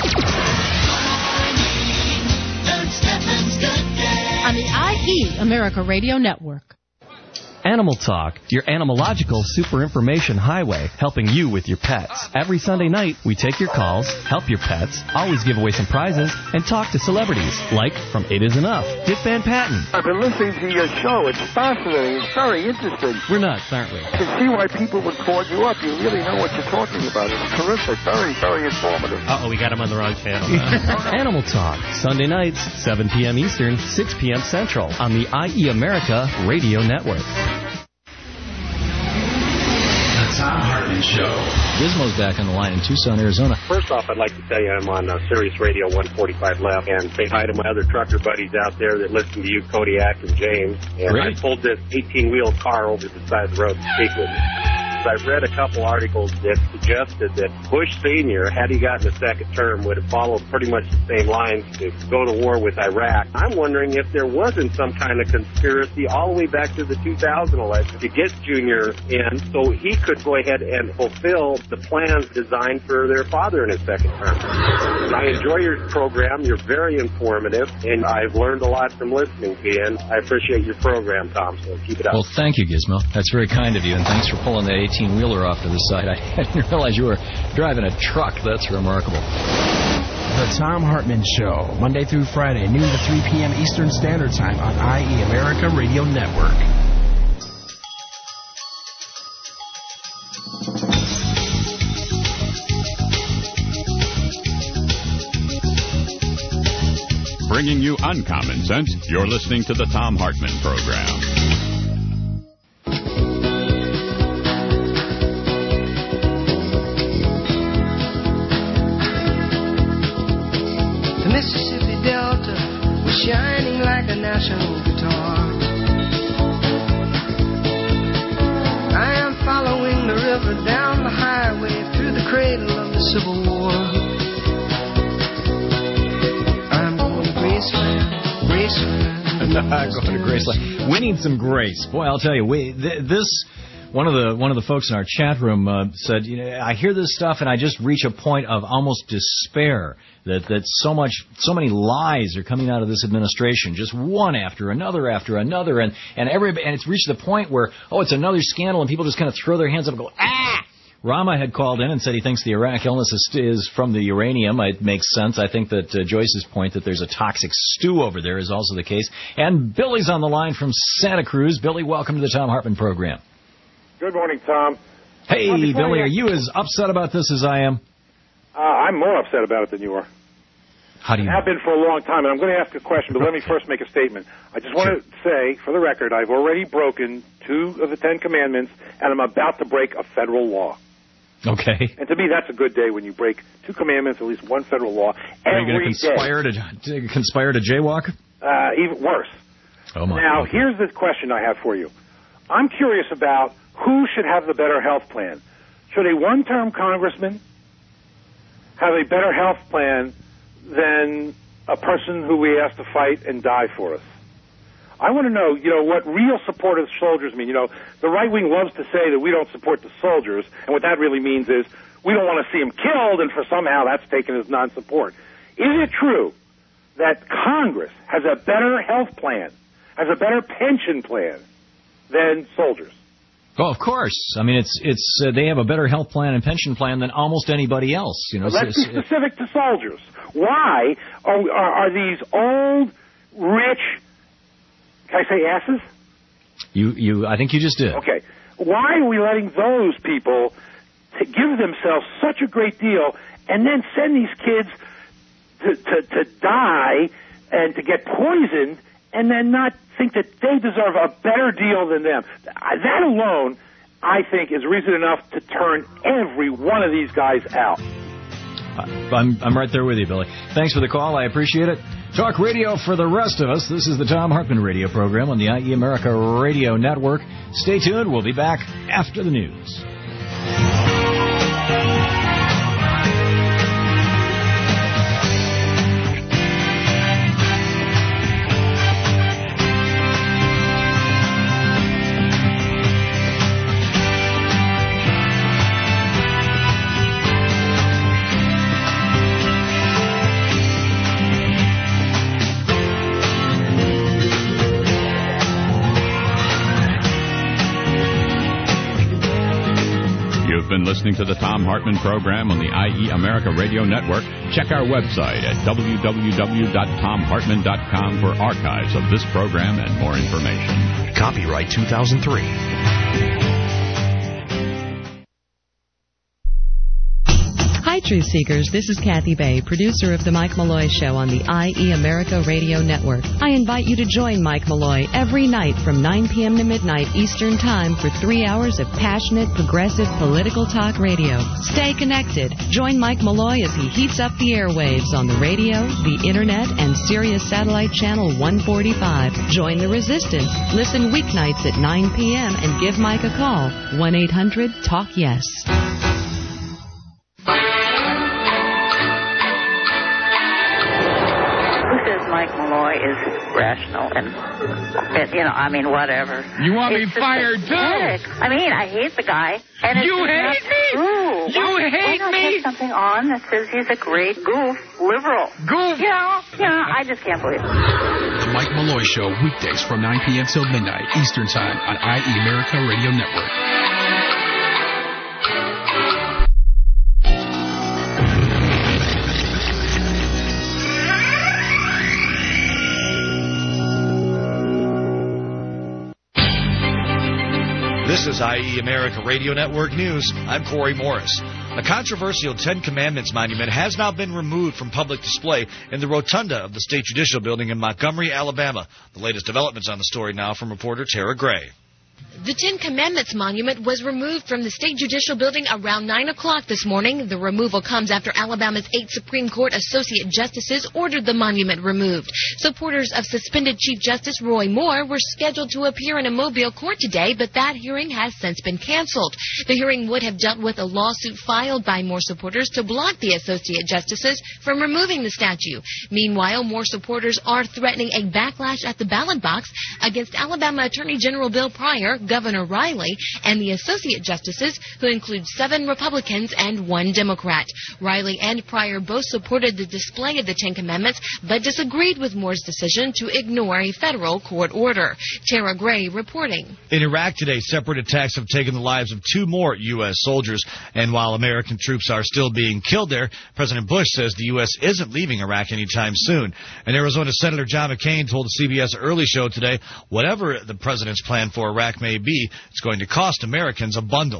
S4: On the IE America Radio Network.
S6: Animal Talk, your animalogical super information highway, helping you with your pets. Every Sunday night, we take your calls, help your pets, always give away some prizes, and talk to celebrities, like from It Is Enough, Dick Van Patten.
S27: I've been listening to your show. It's fascinating. It's very interesting.
S6: We're nuts, aren't we?
S27: I can see why people would call you up. You really know what you're talking about. It's terrific. Very, very informative.
S6: Uh-oh, we got him on the wrong channel. Animal Talk, Sunday nights, 7 p.m. Eastern, 6 p.m. Central, on the IE America Radio Network.
S12: Tom Hartman Show. Gizmo's back on the line in Tucson, Arizona.
S28: First off, I'd like to tell you I'm on Sirius Radio 145 Left, and say hi to my other trucker buddies out there that listen to you, Kodiak and James. And
S12: Great.
S28: I pulled this 18-wheel car over to the side of the road to speak with you. I read a couple articles that suggested that Bush Sr., had he gotten a second term, would have followed pretty much the same lines to go to war with Iraq. I'm wondering if there wasn't some kind of conspiracy all the way back to the 2000 election to get Junior in so he could go ahead and fulfill the plans designed for their father in his second term. I enjoy your program. You're very informative, and I've learned a lot from listening to you, and I appreciate your program, Tom, so keep it up.
S12: Well, thank you, Gizmo. That's very kind of you, and thanks for pulling that 18-wheeler off to the side. I didn't realize you were driving a truck. That's remarkable.
S3: The Tom Hartman Show, Monday through Friday, noon to 3 p.m. Eastern Standard Time on IE America Radio Network.
S11: Bringing you uncommon sense, you're listening to the Tom Hartman Program.
S24: The Mississippi Delta was shining like a national guitar. I am following the river down the highway through the cradle of the Civil War.
S12: Going to Graceland. We need some grace. Boy, I'll tell you, one of the folks in our chat room said, I hear this stuff and I just reach a point of almost despair that so many lies are coming out of this administration, just one after another, and it's reached the point where it's another scandal and people just kind of throw their hands up and go, ah! Rama had called in and said he thinks the Iraq illness is from the uranium. It makes sense. I think that Joyce's point that there's a toxic stew over there is also the case. And Billy's on the line from Santa Cruz. Billy, welcome to the Tom Hartman Program.
S5: Good morning, Tom.
S12: Hey, Billy, are you as upset about this as I am?
S5: I'm more upset about it than you are.
S12: How do you?
S5: I have been for a long time, and I'm going to ask a question, but let me first make a statement. I just want to say, for the record, I've already broken 2 of the 10 commandments, and I'm about to break a federal law.
S12: Okay.
S5: And to me, that's a good day when you break 2 commandments, at least 1 federal law,
S12: every day. Are you
S5: going
S12: to conspire to jaywalk?
S5: Even worse.
S12: Oh, my.
S5: Now, here's the question I have for you. I'm curious about who should have the better health plan. Should a one-term congressman have a better health plan than a person who we asked to fight and die for us? I want to know, what real support of soldiers mean. The right wing loves to say that we don't support the soldiers, and what that really means is we don't want to see them killed, and for somehow that's taken as non-support. Is it true that Congress has a better health plan, has a better pension plan than soldiers?
S12: Oh, of course. I mean, it's they have a better health plan and pension plan than almost anybody else.
S5: Let's be specific to soldiers. Why are these old, rich? Can I say asses?
S12: I think you just did.
S5: Okay. Why are we letting those people give themselves such a great deal and then send these kids to die and to get poisoned and then not think that they deserve a better deal than them? That alone, I think, is reason enough to turn every one of these guys out.
S12: I'm right there with you, Billy. Thanks for the call. I appreciate it. Talk radio for the rest of us. This is the Tom Hartman Radio Program on the IE America Radio Network. Stay tuned. We'll be back after the news.
S11: Listening to the Tom Hartman Program on the IE America Radio Network. Check our website at www.tomhartman.com for archives of this program and more information.
S3: Copyright 2003.
S9: Hi,
S1: Truth Seekers, this is Kathy Bay, producer of The Mike Malloy Show on the IE America Radio Network. I invite you to join Mike Malloy every night from 9 p.m. to midnight Eastern Time for 3 hours of passionate, progressive, political talk radio. Stay connected. Join Mike Malloy as he heats up the airwaves on the radio, the internet, and Sirius Satellite Channel 145. Join the resistance. Listen weeknights at 9 p.m. and give Mike a call. 1-800-TALK-YES.
S7: Mike Malloy is rational and whatever.
S9: You want me fired, too?
S7: I mean, I hate the guy. And
S9: you hate me?
S7: True.
S9: You hate me?
S7: Put something on that says he's a great goof, liberal.
S9: Goof?
S7: I just can't believe it.
S16: The Mike Malloy Show, weekdays from 9 p.m. till midnight Eastern Time on IE America Radio Network.
S17: This is IE America Radio Network News. I'm Corey Morris. A controversial Ten Commandments monument has now been removed from public display in the rotunda of the State Judicial Building in Montgomery, Alabama. The latest developments on the story now from reporter Tara Gray.
S21: The Ten Commandments monument was removed from the State Judicial Building around 9 o'clock this morning. The removal comes after Alabama's 8 Supreme Court Associate Justices ordered the monument removed. Supporters of suspended Chief Justice Roy Moore were scheduled to appear in a Mobile court today, but that hearing has since been canceled. The hearing would have dealt with a lawsuit filed by Moore supporters to block the Associate Justices from removing the statue. Meanwhile, Moore supporters are threatening a backlash at the ballot box against Alabama Attorney General Bill Pryor, Governor Riley, and the Associate Justices, who include 7 Republicans and 1 Democrat. Riley and Pryor both supported the display of the Ten Commandments, but disagreed with Moore's decision to ignore a federal court order. Tara Gray reporting.
S17: In Iraq today, separate attacks have taken the lives of 2 more U.S. soldiers. And while American troops are still being killed there, President Bush says the U.S. isn't leaving Iraq anytime soon. And Arizona Senator John McCain told the CBS Early Show today, whatever the president's plan for Iraq may be, it's going to cost Americans a bundle.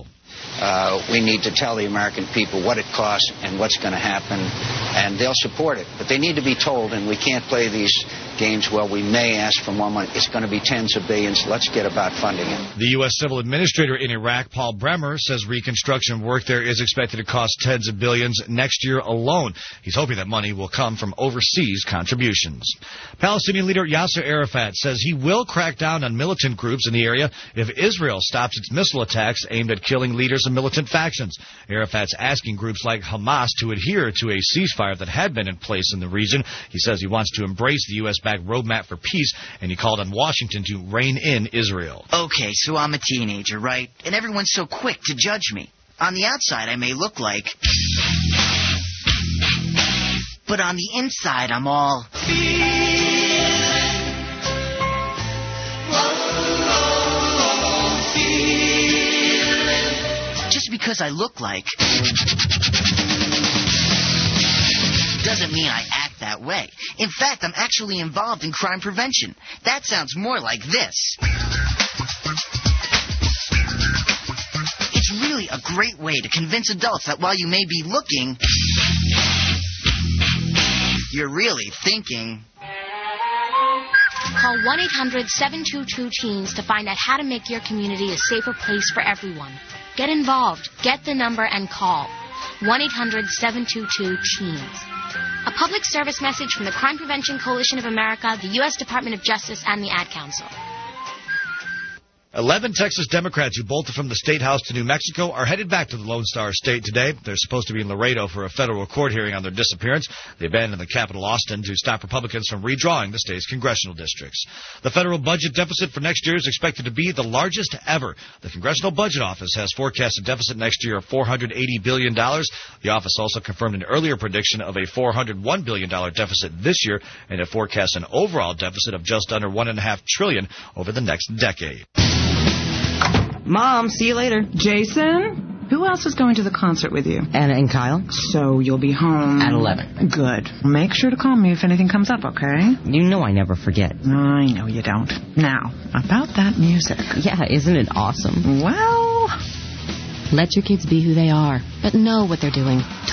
S23: We need to tell the American people what it costs and what's going to happen, and they'll support it. But they need to be told, and we can't play these games, well, we may ask for more money. It's going to be tens of billions. Let's get about funding it.
S17: The U.S. Civil Administrator in Iraq, Paul Bremer, says reconstruction work there is expected to cost tens of billions next year alone. He's hoping that money will come from overseas contributions. Palestinian leader Yasser Arafat says he will crack down on militant groups in the area if Israel stops its missile attacks aimed at killing leaders of militant factions. Arafat's asking groups like Hamas to adhere to a ceasefire that had been in place in the region. He says he wants to embrace the U.S.-backed roadmap for peace, and he called on Washington to rein in Israel.
S25: Okay, so I'm a teenager, right? And everyone's so quick to judge me. On the outside, I may look like... but on the inside, I'm all... Just because I look like... doesn't mean I act that way. In fact, I'm actually involved in crime prevention. That sounds more like this. It's really a great way to convince adults that while you may be looking, you're really thinking.
S29: Call 1-800-722-TEENS to find out how to make your community a safer place for everyone. Get involved. Get the number and call. 1-800-722-TEENS. A public service message from the Crime Prevention Coalition of America, the U.S. Department of Justice, and the Ad Council.
S17: 11 Texas Democrats who bolted from the State House to New Mexico are headed back to the Lone Star State today. They're supposed to be in Laredo for a federal court hearing on their disappearance. They abandoned the capital, Austin, to stop Republicans from redrawing the state's congressional districts. The federal budget deficit for next year is expected to be the largest ever. The Congressional Budget Office has forecast a deficit next year of $480 billion. The office also confirmed an earlier prediction of a $401 billion deficit this year, and it forecasts an overall deficit of just under $1.5 trillion over the next decade.
S30: Mom, see you later.
S31: Jason? Who else is going to the concert with you?
S30: Anna and Kyle.
S31: So you'll be home...
S30: at 11.
S31: Good. Make sure to call me if anything comes up, okay?
S30: You know I never forget.
S31: I know you don't. Now, about that music.
S30: Yeah, isn't it awesome?
S31: Well...
S29: Let your kids be who they are, but know what they're doing. Talk,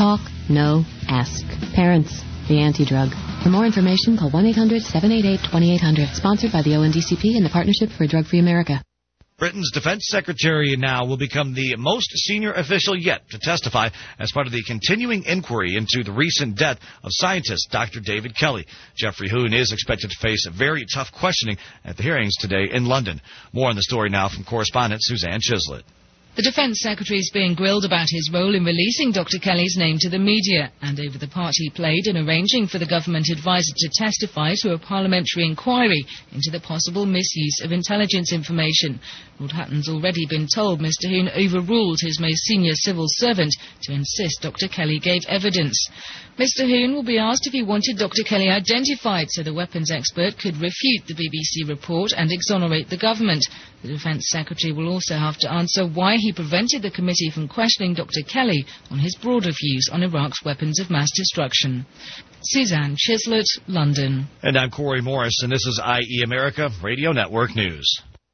S1: No, ask. Parents, the anti-drug. For more information, call 1-800-788-2800. Sponsored by the ONDCP and the Partnership for a Drug-Free America.
S17: Britain's defense secretary now will become the most senior official yet to testify as part of the continuing inquiry into the recent death of scientist Dr. David Kelly. Geoffrey Hoon is expected to face very tough questioning at the hearings today in London. More on the story now from correspondent Suzanne Chislett.
S2: The Defence Secretary is being grilled about his role in releasing Dr. Kelly's name to the media and over the part he played in arranging for the government advisor to testify to a parliamentary inquiry into the possible misuse of intelligence information. Lord Hutton's already been told Mr. Hoon overruled his most senior civil servant to insist Dr. Kelly gave evidence. Mr. Hoon will be asked if he wanted Dr. Kelly identified so the weapons expert could refute the BBC report and exonerate the government. The Defence Secretary will also have to answer why he prevented the committee from questioning Dr. Kelly on his broader views on Iraq's weapons of mass destruction. Suzanne Chislett, London.
S17: And I'm Corey Morris, and this is IE America Radio Network News.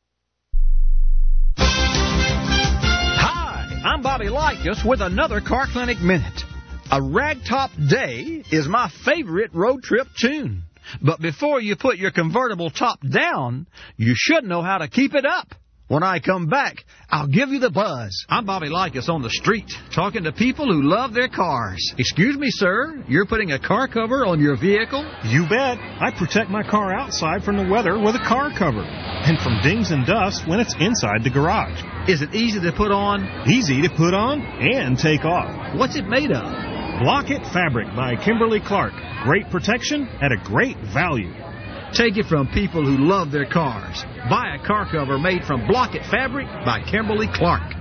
S8: Hi, I'm Bobby Likus with another Car Clinic Minute. A Ragtop Day is my favorite road trip tune. But before you put your convertible top down, you should know how to keep it up. When I come back, I'll give you the buzz. I'm Bobby Likus on the street, talking to people who love their cars. Excuse me, sir, you're putting a car cover on your vehicle?
S10: You bet. I protect my car outside from the weather with a car cover, and from dings and dust when it's inside the garage.
S8: Is it easy to put on?
S10: Easy to put on and take off.
S8: What's it made of?
S10: Block-It Fabric by Kimberly-Clark. Great protection at a great value.
S8: Take it from people who love their cars. Buy a car cover made from Block-It Fabric by Kimberly-Clark.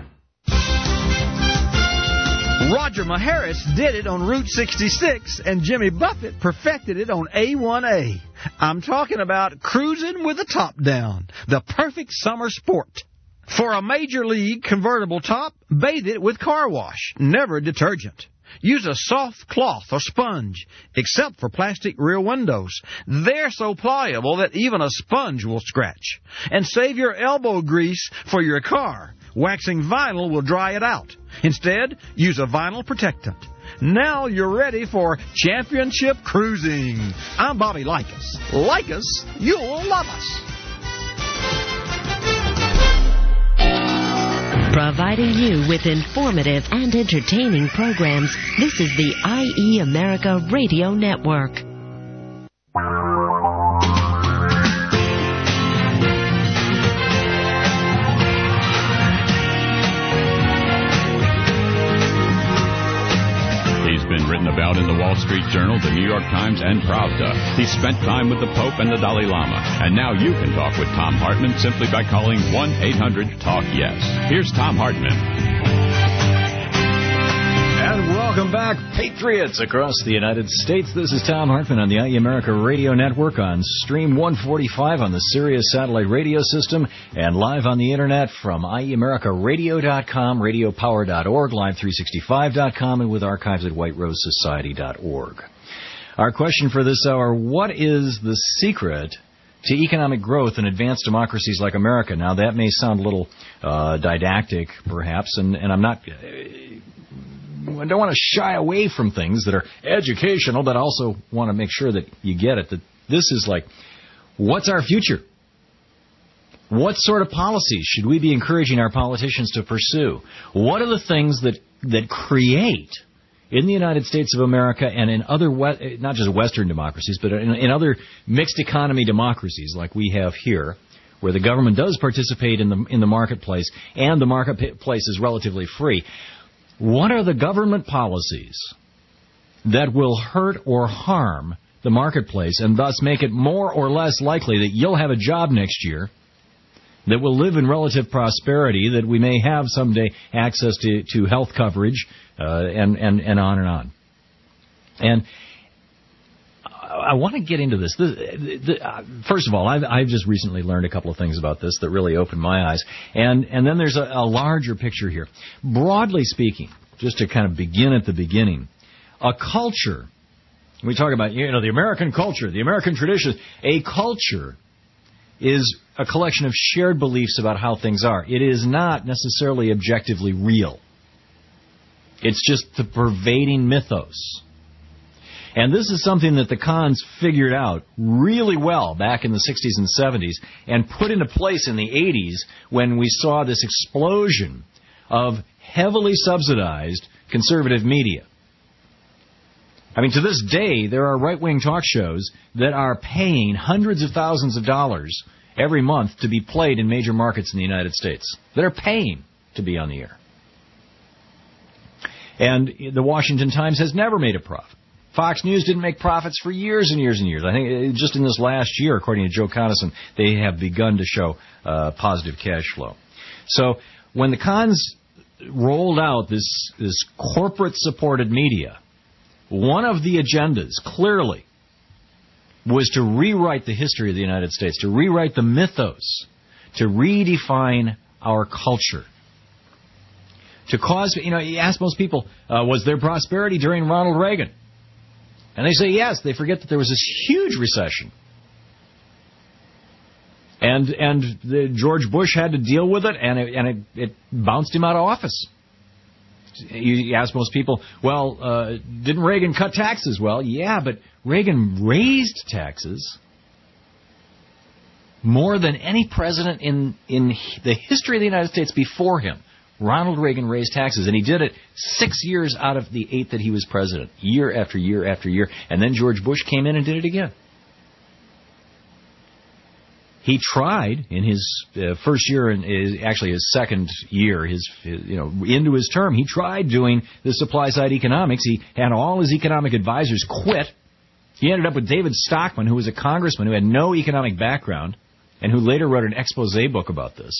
S8: Roger Maharis did it on Route 66, and Jimmy Buffett perfected it on A1A. I'm talking about cruising with the top down, the perfect summer sport. For a major league convertible top, bathe it with car wash, never detergent. Use a soft cloth or sponge, except for plastic rear windows. They're so pliable that even a sponge will scratch. And save your elbow grease for your car. Waxing vinyl will dry it out. Instead, use a vinyl protectant. Now you're ready for championship cruising. I'm Bobby Likus. Like us, you'll love us.
S1: Providing you with informative and entertaining programs, this is the IE America Radio Network.
S11: He's been written about in the Wall Street Journal, the New York Times, and Pravda. He's spent time with the Pope and the Dalai Lama. And now you can talk with Thom Hartmann simply by calling 1-800-TALK-YES. Here's Thom Hartmann.
S12: And welcome back, Patriots across the United States. This is Thom Hartmann on the IE America Radio Network on Stream 145 on the Sirius satellite radio system and live on the Internet from IEAmericaRadio.com, RadioPower.org, Live365.com, and with archives at WhiteRoseSociety.org. Our question for this hour, what is the secret to economic growth in advanced democracies like America? Now, that may sound a little didactic, perhaps, and I'm not... I don't want to shy away from things that are educational, but also want to make sure that you get it. That this is like, what's our future? What sort of policies should we be encouraging our politicians to pursue? What are the things that create in the United States of America and in other, not just Western democracies, but in other mixed economy democracies like we have here, where the government does participate in the marketplace and the marketplace is relatively free? What are the government policies that will hurt or harm the marketplace and thus make it more or less likely that you'll have a job next year, that we'll live in relative prosperity, that we may have someday access to health coverage, and on and on? And I want to get into this. First of all, I've just recently learned a couple of things about this that really opened my eyes. And then there's a larger picture here. Broadly speaking, just to kind of begin at the beginning, a culture, we talk about, the American culture, the American tradition. A culture is a collection of shared beliefs about how things are. It is not necessarily objectively real. It's just the pervading mythos. And this is something that the cons figured out really well back in the 60s and 70s and put into place in the 80s when we saw this explosion of heavily subsidized conservative media. I mean, to this day, there are right-wing talk shows that are paying hundreds of thousands of dollars every month to be played in major markets in the United States. That are paying to be on the air. And the Washington Times has never made a profit. Fox News didn't make profits for years and years and years. I think just in this last year, according to Joe Conason, they have begun to show positive cash flow. So when the cons rolled out this corporate-supported media, one of the agendas, clearly, was to rewrite the history of the United States, to rewrite the mythos, to redefine our culture. To cause, you ask most people, was there prosperity during Ronald Reagan? And they say yes. They forget that there was this huge recession. And George Bush had to deal with it, and it bounced him out of office. You ask most people, well, didn't Reagan cut taxes? Well, yeah, but Reagan raised taxes more than any president in the history of the United States before him. Ronald Reagan raised taxes, and he did it 6 years out of the 8 that he was president, year after year after year. And then George Bush came in and did it again. He tried in his first year, and actually his second year, into his term, he tried doing the supply-side economics. He had all his economic advisors quit. He ended up with David Stockman, who was a congressman who had no economic background, and who later wrote an expose book about this.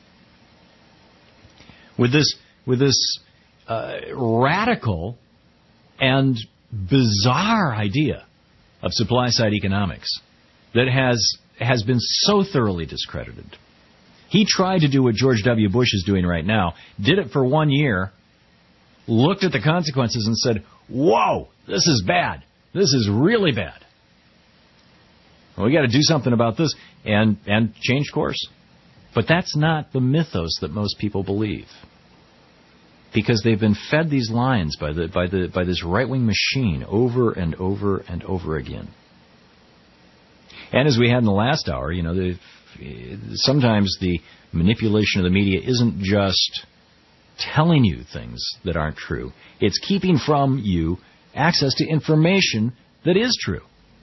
S12: With this radical and bizarre idea of supply-side economics that has been so thoroughly discredited. He tried to do what George W. Bush is doing right now, did it for 1 year, looked at the consequences and said, whoa, this is bad. This is really bad. Well, we got to do something about this, and change course. But that's not the mythos that most people believe, because they've been fed these lines by this right-wing machine over and over and over again. And as we had in the last hour, sometimes the manipulation of the media isn't just telling you things that aren't true. It's keeping from you access to information that is true.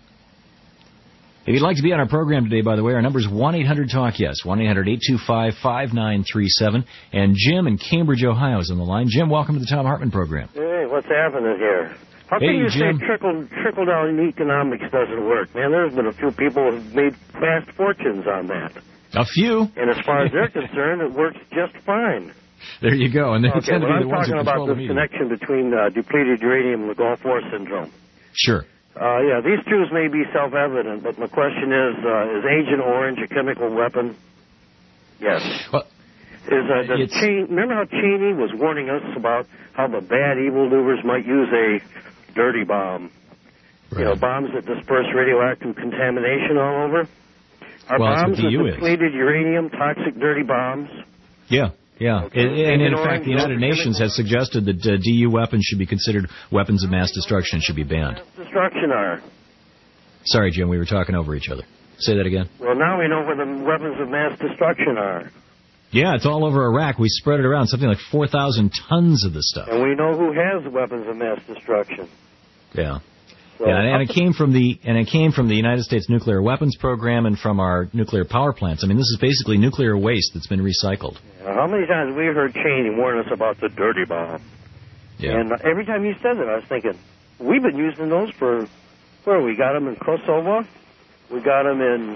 S12: If you'd like to be on our program today, by the way, our number is 1-800-TALK-YES, 1-800-825-5937. And Jim in Cambridge, Ohio is on the line. Jim, welcome to the Thom Hartmann program.
S4: Hey, what's happening here? How can you
S12: Jim.
S4: say trickle-down economics doesn't work? Man, there's been a few people who've made fast fortunes on that.
S12: A few.
S4: And as far as they're concerned, it works just fine.
S12: There you go. And they tend to be the ones who control the media.
S4: I'm talking about this connection between depleted uranium and the Gulf War syndrome.
S12: Sure.
S4: Yeah, these truths may be self-evident, but my question is Agent Orange a chemical weapon? Yes.
S12: Well,
S4: remember how Cheney was warning us about how the bad evildoers might use a dirty bomb?
S12: Right.
S4: Bombs that disperse radioactive contamination all over? Are bombs with depleted uranium toxic dirty bombs?
S12: Yeah. Yeah, okay. And in fact, the United Nations has suggested that DU weapons should be considered weapons of mass destruction and should be banned.
S4: Destruction are.
S12: Sorry, Jim, we were talking over each other. Say that again.
S4: Well, now we know where the weapons of mass destruction are.
S12: Yeah, it's all over Iraq. We spread it around, something like 4,000 tons of this stuff.
S4: And we know who has weapons of mass destruction.
S12: Yeah. Yeah, and it came from the United States nuclear weapons program and from our nuclear power plants. I mean, this is basically nuclear waste that's been recycled.
S4: How many times have we heard Cheney warn us about the dirty bomb?
S12: Yeah.
S4: And every time he said it, I was thinking, we've been using those for where we got them in Kosovo, we got them in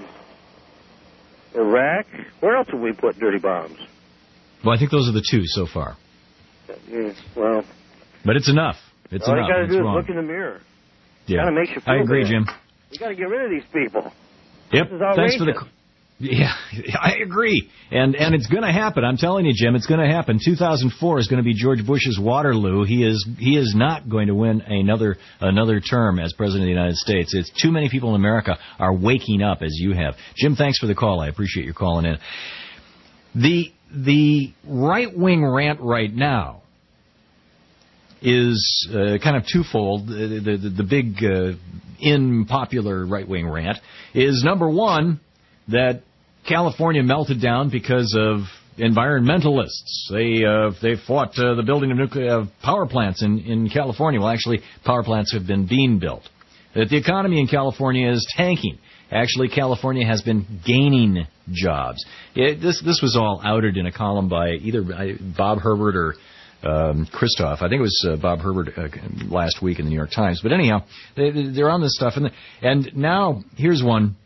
S4: Iraq. Where else have we put dirty bombs?
S12: Well, I think those are the two so far.
S4: Yeah, well,
S12: but it's enough. It's enough.
S4: All you got to do is
S12: wrong.
S4: look in the mirror.
S12: Yeah,
S4: kind of makes you feel
S12: I agree,
S4: bad.
S12: Jim.
S4: You got to get rid of these people.
S12: Yep.
S4: This is outrageous.
S12: Thanks for the. Yeah, I agree, and it's going to happen. I'm telling you, Jim, it's going to happen. 2004 is going to be George Bush's Waterloo. He is not going to win another term as president of the United States. It's too many people in America are waking up as you have. Jim, thanks for the call. I appreciate your calling in. The right wing rant right now is kind of twofold. The big unpopular right-wing rant is, number one, that California melted down because of environmentalists. They fought the building of nuclear power plants in California. Well, actually, power plants have been being built. That the economy in California is tanking. Actually, California has been gaining jobs. This was all outed in a column by either Bob Herbert or Christoph. I think it was Bob Herbert last week in the New York Times. But anyhow, they're on this stuff. And now, here's one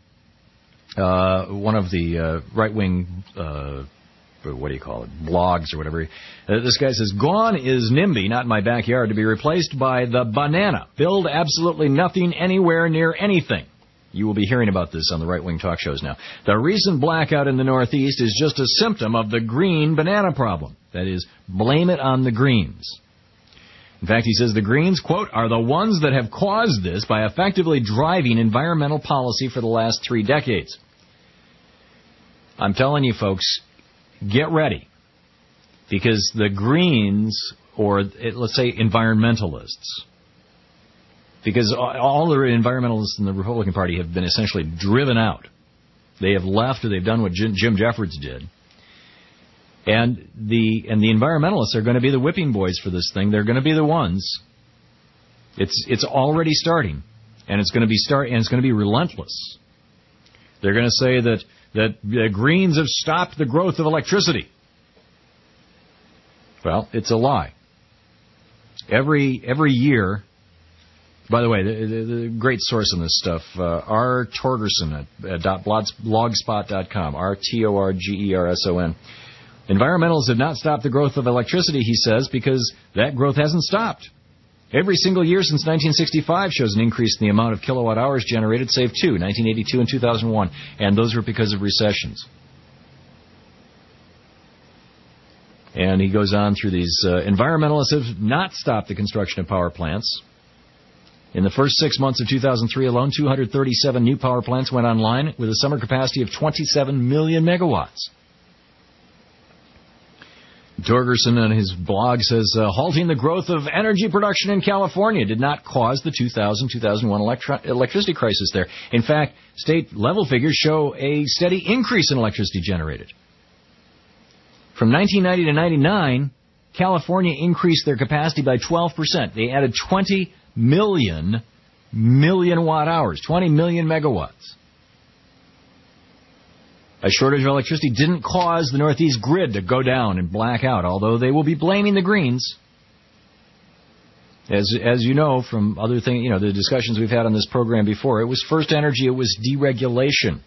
S12: of the right-wing, what do you call it, blogs or whatever. This guy says, "Gone is NIMBY, not in my backyard, to be replaced by the banana. Build absolutely nothing anywhere near anything." You will be hearing about this on the right-wing talk shows now. "The recent blackout in the Northeast is just a symptom of the green banana problem." That is, blame it on the Greens. In fact, he says the Greens, quote, "are the ones that have caused this by effectively driving environmental policy for the last 3 decades. I'm telling you, folks, get ready. Because the Greens, or let's say environmentalists, because all the environmentalists in the Republican Party have been essentially driven out. They have left, or they've done what Jim Jeffords did. And the environmentalists are going to be the whipping boys for this thing. They're going to be the ones. It's already starting, and it's going to be relentless. They're going to say that the Greens have stopped the growth of electricity. Well, it's a lie. Every year. By the way, the great source on this stuff, R. Torgerson at blogspot.com, RTORGERSON. Environmentalists have not stopped the growth of electricity, he says, because that growth hasn't stopped. Every single year since 1965 shows an increase in the amount of kilowatt hours generated, save 1982 and 2001, and those were because of recessions. And he goes on through these. Environmentalists have not stopped the construction of power plants. In the first 6 months of 2003 alone, 237 new power plants went online with a summer capacity of 27 million megawatts. Torgerson on his blog says, halting the growth of energy production in California did not cause the 2000-2001 electricity crisis there. In fact, state-level figures show a steady increase in electricity generated. From 1990 to 99, California increased their capacity by 12%. They added 20 million watt hours, 20 million megawatts. A shortage of electricity didn't cause the Northeast grid to go down and black out, although they will be blaming the Greens. As you know from other things, the discussions we've had on this program before, it was First Energy, it was deregulation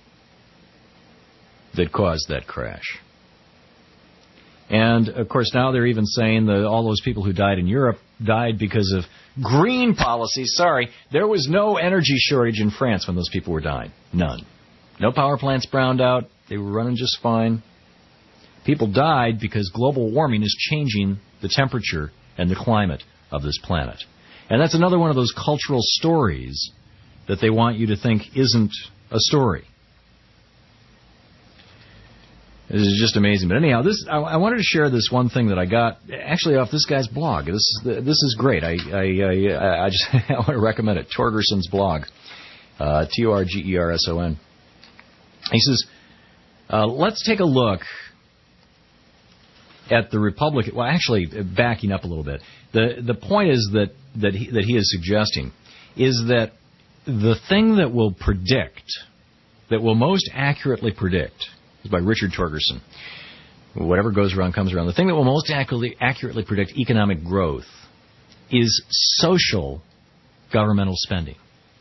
S12: that caused that crash. And, of course, now they're even saying that all those people who died in Europe died because of green policy. Sorry, there was no energy shortage in France when those people were dying. None. No power plants browned out. They were running just fine. People died because global warming is changing the temperature and the climate of this planet. And that's another one of those cultural stories that they want you to think isn't a story. This is just amazing. But anyhow, I wanted to share this one thing that I got actually off this guy's blog. This is great. I want to recommend it. Torgerson's blog, Torgerson. He says, let's take a look at the Republican. Well, actually, backing up a little bit. The point is that he is suggesting is that the thing that will most accurately predict. Is by Richard Torgerson. Whatever goes around comes around. The thing that will most accurately predict economic growth is social governmental spending.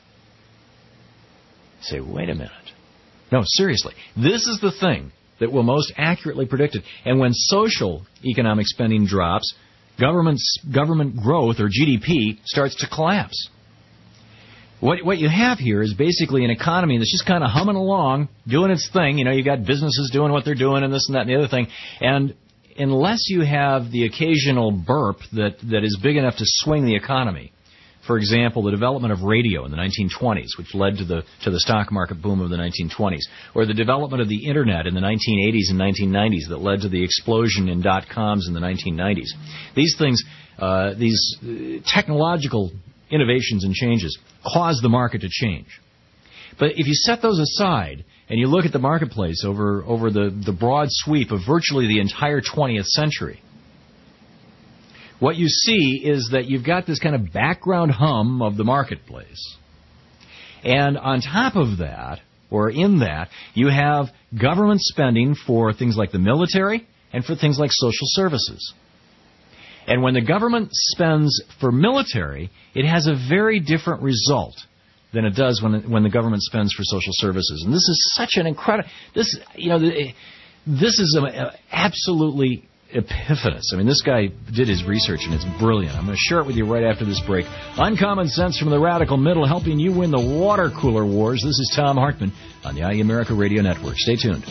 S12: You say, wait a minute. No, seriously. This is the thing that will most accurately predict it. And when social economic spending drops, government growth, or GDP, starts to collapse. What you have here is basically an economy that's just kind of humming along, doing its thing. You got businesses doing what they're doing and this and that and the other thing. And unless you have the occasional burp that is big enough to swing the economy, For example, the development of radio in the 1920s, which led to the stock market boom of the 1920s, or the development of the Internet in the 1980s and 1990s that led to the explosion in dot-coms in the 1990s. These things, these technological innovations and changes cause the market to change. But if you set those aside and you look at the marketplace over the broad sweep of virtually the entire 20th century, what you see is that you've got this kind of background hum of the marketplace. And on top of that, or in that, you have government spending for things like the military and for things like social services. And when the government spends for military, it has a very different result than it does when the government spends for social services. And this is such an incredible... This is absolutely epiphanous. I mean, this guy did his research, and it's brilliant. I'm going to share it with you right after this break. Uncommon Sense from the Radical Middle, helping you win the water cooler wars. This is Thom Hartmann on the IE America Radio Network. Stay tuned.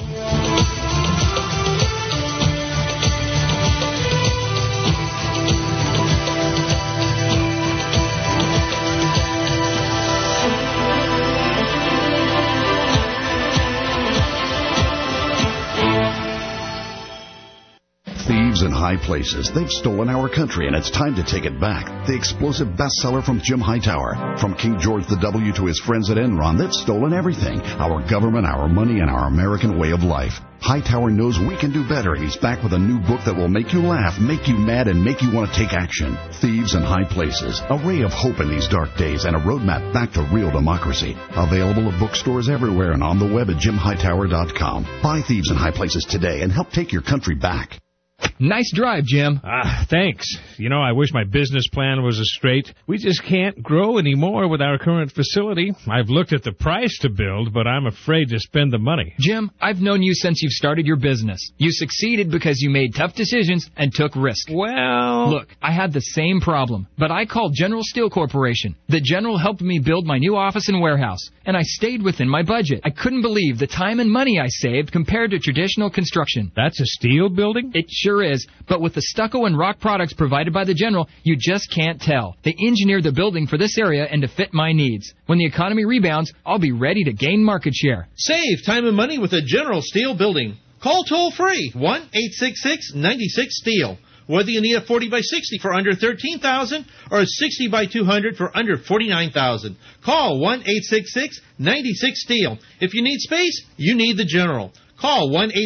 S6: In high places, they've stolen our country, and it's time to take it back. The explosive bestseller from Jim Hightower. From King George W. to his friends at Enron, they've stolen everything. Our government, our money, and our American way of life. Hightower knows we can do better, and he's back with a new book that will make you laugh, make you mad, and make you want to take action. Thieves in High Places. A ray of hope in these dark days and a roadmap back to real democracy. Available at bookstores everywhere and on the web at JimHightower.com. Buy Thieves in High Places today and help take your country back.
S13: Nice drive, Jim.
S14: Thanks. You know, I wish my business plan was straight. We just can't grow anymore with our current facility. I've looked at the price to build, but I'm afraid to spend the money.
S13: Jim, I've known you since you've started your business. You succeeded because you made tough decisions and took risks.
S14: Well...
S13: Look, I had the same problem, but I called General Steel Corporation. The General helped me build my new office and warehouse, and I stayed within my budget. I couldn't believe the time and money I saved compared to traditional construction.
S14: That's a steel building?
S13: It sure is, but with the stucco and rock products provided by the General, you just can't tell. They engineered the building for this area and to fit my needs. When the economy rebounds, I'll be ready to gain market share.
S15: Save time and money with a General Steel building. Call toll-free 1-866-96-STEEL. Whether you need a 40 by 60 for under $13,000 or a 60 by 200 for under $49,000. Call 1-866-96-STEEL. If you need space, you need the General. Call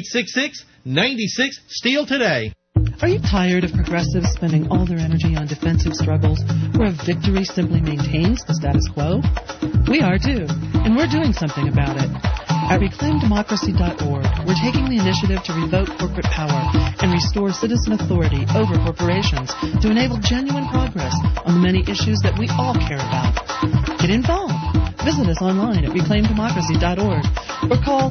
S15: 1-866-96-STEEL today.
S18: Are you tired of progressives spending all their energy on defensive struggles where victory simply maintains the status quo? We are too, and we're doing something about it. At ReclaimDemocracy.org, we're taking the initiative to revoke corporate power and restore citizen authority over corporations to enable genuine progress on the many issues that we all care about. Get involved. Visit us online at ReclaimDemocracy.org or call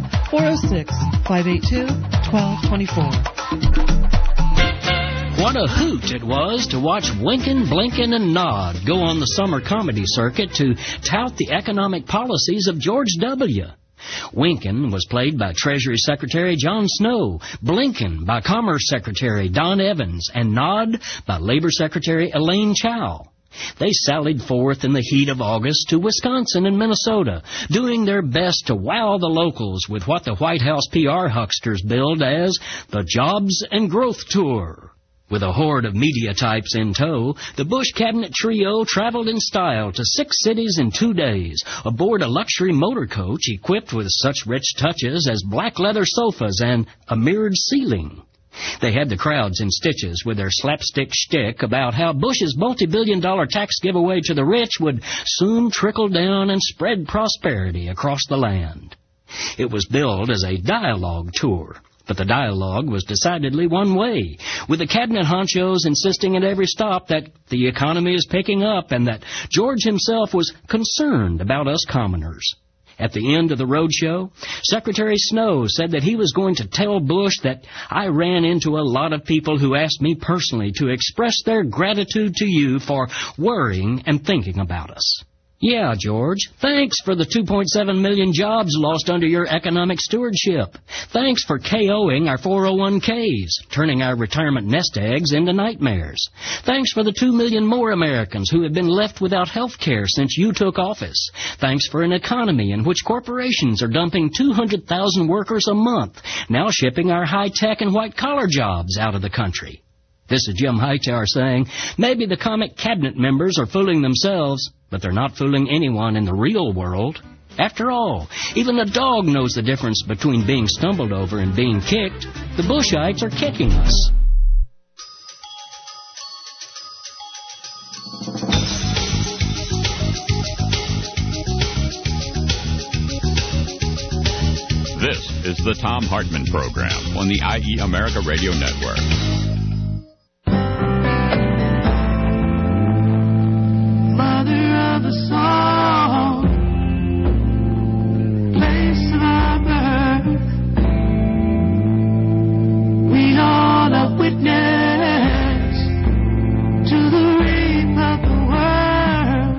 S18: 406-582-1224.
S19: What a hoot it was to watch Winkin', Blinkin', and Nod go on the summer comedy circuit to tout the economic policies of George W. Winkin' was played by Treasury Secretary John Snow, Blinken by Commerce Secretary Don Evans, and Nod by Labor Secretary Elaine Chao. They sallied forth in the heat of August to Wisconsin and Minnesota, doing their best to wow the locals with what the White House PR hucksters billed as the Jobs and Growth Tour. With a horde of media types in tow, the Bush cabinet trio traveled in style to 6 cities in 2 days, aboard a luxury motor coach equipped with such rich touches as black leather sofas and a mirrored ceiling. They had the crowds in stitches with their slapstick shtick about how Bush's multi-billion-dollar tax giveaway to the rich would soon trickle down and spread prosperity across the land. It was billed as a dialogue tour. But the dialogue was decidedly one way, with the cabinet honchos insisting at every stop that the economy is picking up and that George himself was concerned about us commoners. At the end of the roadshow, Secretary Snow said that he was going to tell Bush that I ran into a lot of people who asked me personally to express their gratitude to you for worrying and thinking about us. Yeah, George. Thanks for the 2.7 million jobs lost under your economic stewardship. Thanks for KOing our 401ks, turning our retirement nest eggs into nightmares. Thanks for the 2 million more Americans who have been left without health care since you took office. Thanks for an economy in which corporations are dumping 200,000 workers a month, now shipping our high-tech and white-collar jobs out of the country. This is Jim Hightower saying, maybe the comic cabinet members are fooling themselves, but they're not fooling anyone in the real world. After all, even a dog knows the difference between being stumbled over and being kicked. The Bushites are kicking us.
S11: This is the Thom Hartmann Program on the IE America Radio Network.
S3: Mother of us all, place of our birth, we all are witness to the rape of the world.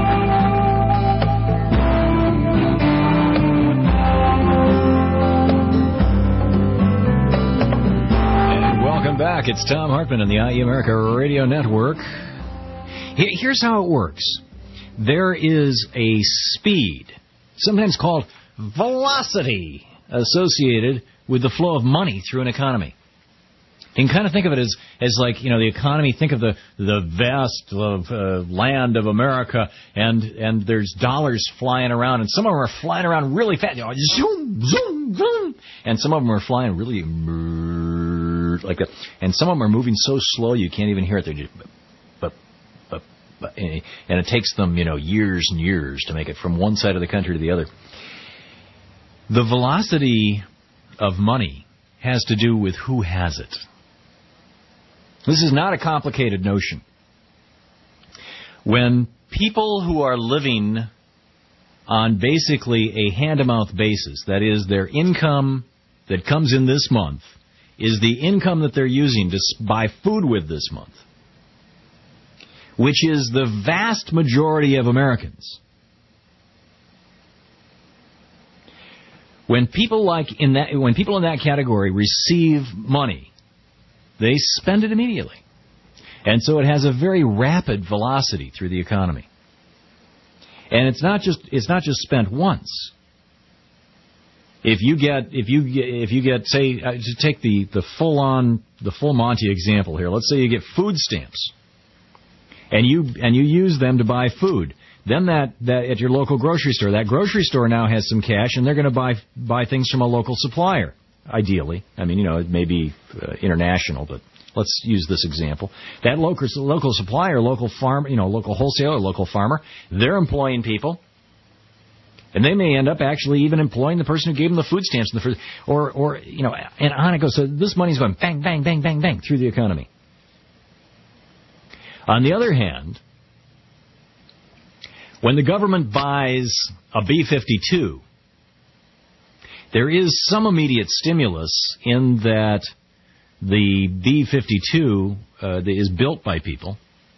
S12: And welcome back. It's Thom Hartmann on the IE America Radio Network. Here's how it works. There is a speed, sometimes called velocity, associated with the flow of money through an economy. You can kind of think of it as like, you know, the economy, think of the vast land of America, and there's dollars flying around, and some of them are flying around really fast, you know, zoom, zoom, zoom, and some of them are flying really like that, and some of them are moving so slow you can't even hear it. They're just, and it takes them, you know, years and years to make it from one side of the country to the other. The velocity of money has to do with who has it. This is not a complicated notion. When people who are living on basically a hand-to-mouth basis, that is, their income that comes in this month is the income that they're using to buy food with this month, which is the vast majority of Americans. When people in that category receive money, they spend it immediately. And so it has a very rapid velocity through the economy. And it's not just spent once. If you get say, to take the full Monty example here, let's say you get food stamps. And you use them to buy food. Then that at your local grocery store, that grocery store now has some cash, and they're going to buy things from a local supplier. Ideally, I mean, you know, it may be international, but let's use this example. That local supplier, local farm, you know, local wholesaler, local farmer, they're employing people, and they may end up actually even employing the person who gave them the food stamps in the first, or you know, and on it goes. So this money's going bang, bang, bang, bang, bang through the economy. On the other hand, when the government buys a B-52, there is some immediate stimulus in that the B-52 is built by people,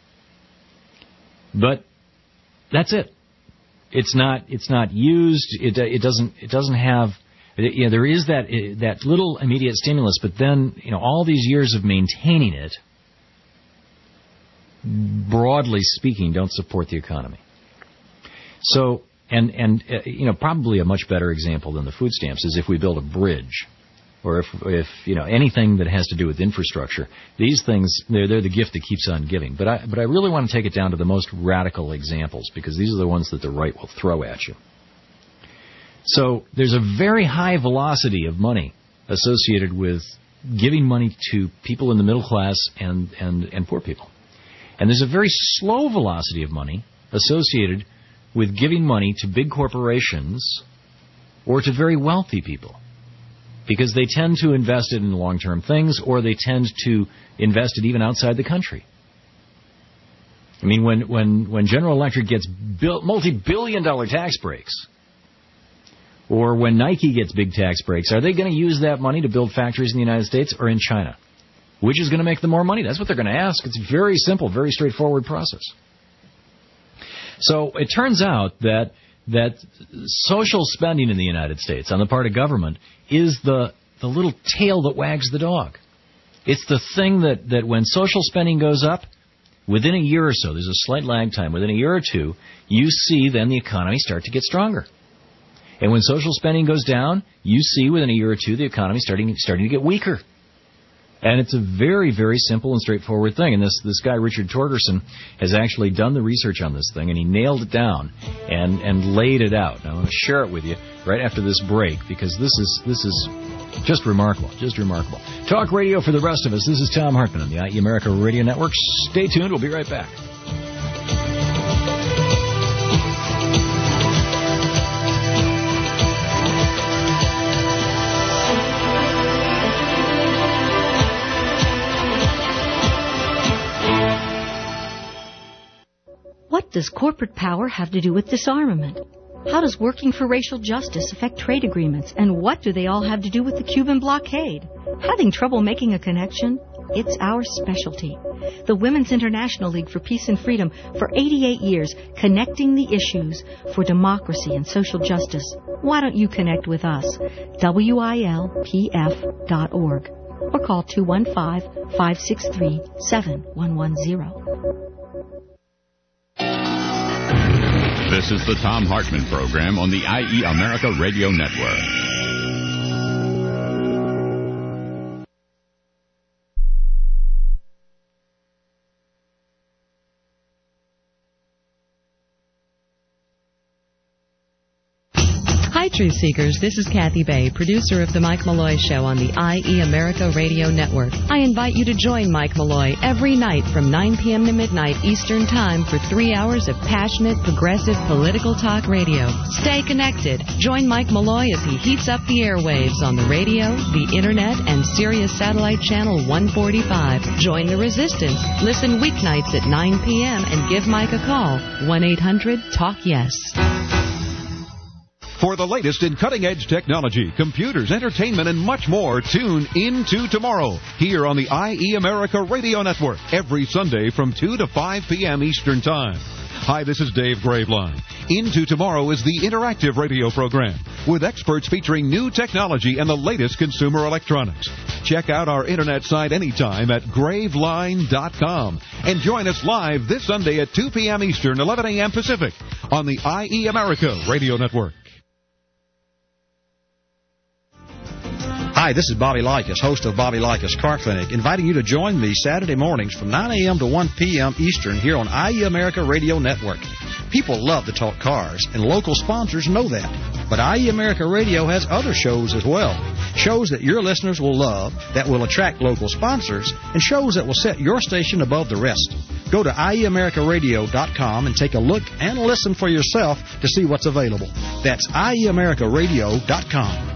S12: but that's it. It's not used. It doesn't have. You know, there is that little immediate stimulus, but then, you know, all these years of maintaining it, broadly speaking, don't support the economy. So, and you know, probably a much better example than the food stamps is if we build a bridge, or if you know, anything that has to do with infrastructure. These things, they're the gift that keeps on giving. But I really want to take it down to the most radical examples, because these are the ones that the right will throw at you. So there's a very high velocity of money associated with giving money to people in the middle class and poor people. And there's a very slow velocity of money associated with giving money to big corporations or to very wealthy people, because they tend to invest it in long-term things, or they tend to invest it even outside the country. I mean, when General Electric gets multi-billion-dollar tax breaks, or when Nike gets big tax breaks, are they going to use that money to build factories in the United States or in China? Which is going to make them more money? That's what they're going to ask. It's very simple, very straightforward process. So it turns out that social spending in the United States on the part of government is the little tail that wags the dog. It's the thing that when social spending goes up, within a year or so, there's a slight lag time, within a year or two, you see then the economy start to get stronger. And when social spending goes down, you see within a year or two the economy starting to get weaker. And it's a very, very simple and straightforward thing. And this guy, Richard Torgerson, has actually done the research on this thing, and he nailed it down and laid it out. Now, I'm going to share it with you right after this break, because this is just remarkable, just remarkable. Talk radio for the rest of us. This is Tom Hartman on the IE America Radio Network. Stay tuned. We'll be right back.
S5: What does corporate power have to do with disarmament? How does working for racial justice affect trade agreements? And what do they all have to do with the Cuban blockade? Having trouble making a connection? It's our specialty. The Women's International League for Peace and Freedom, for 88 years, connecting the issues for democracy and social justice. Why don't you connect with us? WILPF.org or call 215-563-7110.
S11: This is the Tom Hartman Program on the IE America Radio Network.
S1: Hi, Truth Seekers. This is Kathy Bay, producer of The Mike Malloy Show on the IE America Radio Network. I invite you to join Mike Malloy every night from 9 p.m. to midnight Eastern Time for 3 hours of passionate, progressive political talk radio. Stay connected. Join Mike Malloy as he heats up the airwaves on the radio, the Internet, and Sirius Satellite Channel 145. Join the resistance. Listen weeknights at 9 p.m. and give Mike a call. 1-800-TALK-YES.
S7: For the latest in cutting-edge technology, computers, entertainment, and much more, tune Into Tomorrow here on the IE America Radio Network every Sunday from 2 to 5 p.m. Eastern Time. Hi, this is Dave Graveline. Into Tomorrow is the interactive radio program with experts featuring new technology and the latest consumer electronics. Check out our internet site anytime at graveline.com and join us live this Sunday at 2 p.m. Eastern, 11 a.m. Pacific on the IE America Radio Network.
S9: Hi, this is Bobby Likas, host of Bobby Likas Car Clinic, inviting you to join me Saturday mornings from 9 a.m. to 1 p.m. Eastern here on IE America Radio Network. People love to talk cars, and local sponsors know that. But IE America Radio has other shows as well. Shows that your listeners will love, that will attract local sponsors, and shows that will set your station above the rest. Go to IEAmericaRadio.com and take a look and listen for yourself to see what's available. That's IEAmericaRadio.com.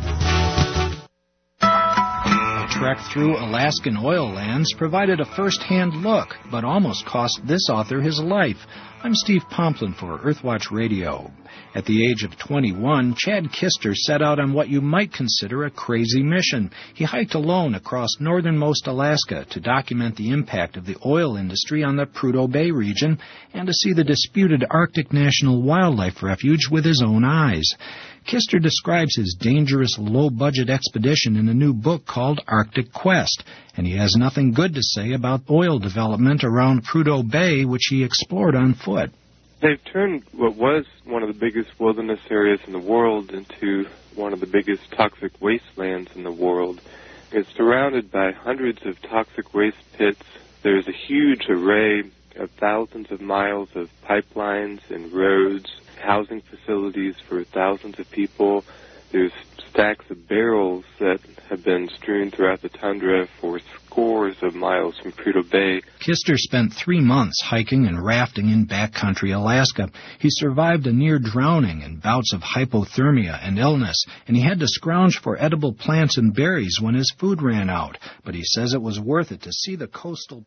S16: Trek through Alaskan oil lands provided a first-hand look, but almost cost this author his life. I'm Steve Pomplin for Earthwatch Radio. At the age of 21, Chad Kister set out on what you might consider a crazy mission. He hiked alone across northernmost Alaska to document the impact of the oil industry on the Prudhoe Bay region and to see the disputed Arctic National Wildlife Refuge with his own eyes. Kister describes his dangerous, low-budget expedition in a new book called Arctic Quest, and he has nothing good to say about oil development around Prudhoe Bay, which he explored on foot.
S20: They've turned what was one of the biggest wilderness areas in the world into one of the biggest toxic wastelands in the world. It's surrounded by hundreds of toxic waste pits. There's a huge array of thousands of miles of pipelines and roads, housing facilities for thousands of people. There's stacks of barrels that have been strewn throughout the tundra for scores of miles from Prudhoe Bay.
S16: Kister spent 3 months hiking and rafting in backcountry Alaska. He survived a near drowning and bouts of hypothermia and illness, and he had to scrounge for edible plants and berries when his food ran out. But he says it was worth it to see the coastal...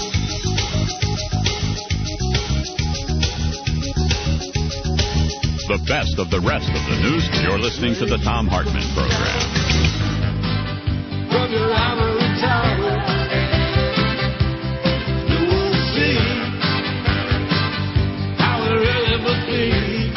S11: The the best of the rest of the news. You're listening to the Thom Hartmann Program.
S3: From your ivory tower, you will see how it really must be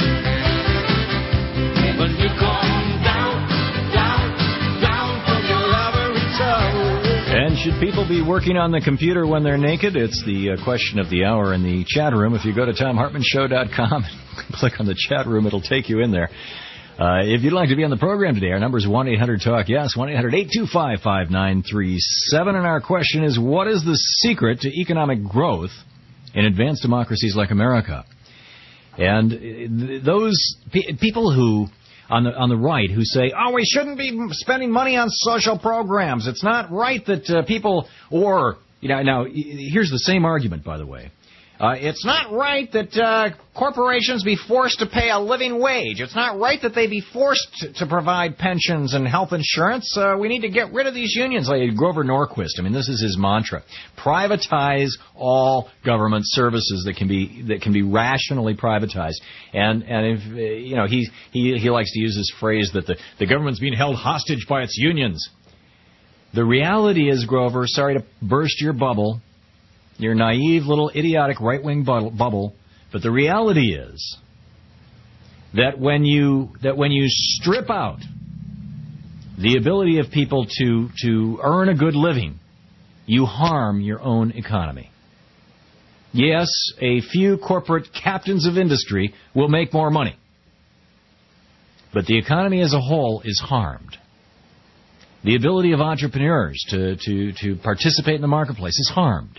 S3: when you come down from your ivory tower.
S12: And should people be working on the computer when they're naked? It's the question of the hour in the chat room. If you go to ThomHartmannShow.com and click on the chat room, it'll take you in there. If you'd like to be on the program today, our number is 1-800-TALK-YES, 1-800-825-5937. And our question is, what is the secret to economic growth in advanced democracies like America? And those people who, on the right, who say, oh, we shouldn't be spending money on social programs. It's not right that people, or, now, here's the same argument, by the way. It's not right that corporations be forced to pay a living wage. It's not right that they be forced to provide pensions and health insurance. We need to get rid of these unions. Like Grover Norquist, this is his mantra. Privatize all government services that can be rationally privatized. And if he likes to use this phrase that the government's being held hostage by its unions. The reality is, Grover, sorry to burst your bubble, your naive little idiotic right-wing bubble, but the reality is that when you strip out the ability of people to earn a good living, you harm your own economy. Yes, a few corporate captains of industry will make more money, but the economy as a whole is harmed. The ability of entrepreneurs to participate in the marketplace is harmed.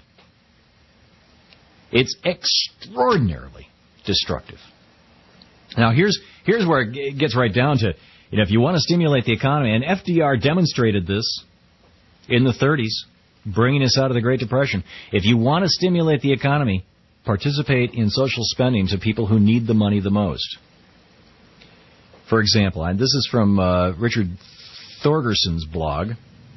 S12: It's extraordinarily destructive. Now, here's where it gets right down to, if you want to stimulate the economy, and FDR demonstrated this in the 30s, bringing us out of the Great Depression. If you want to stimulate the economy, participate in social spending to people who need the money the most. For example, and this is from Richard Thorgerson's blog,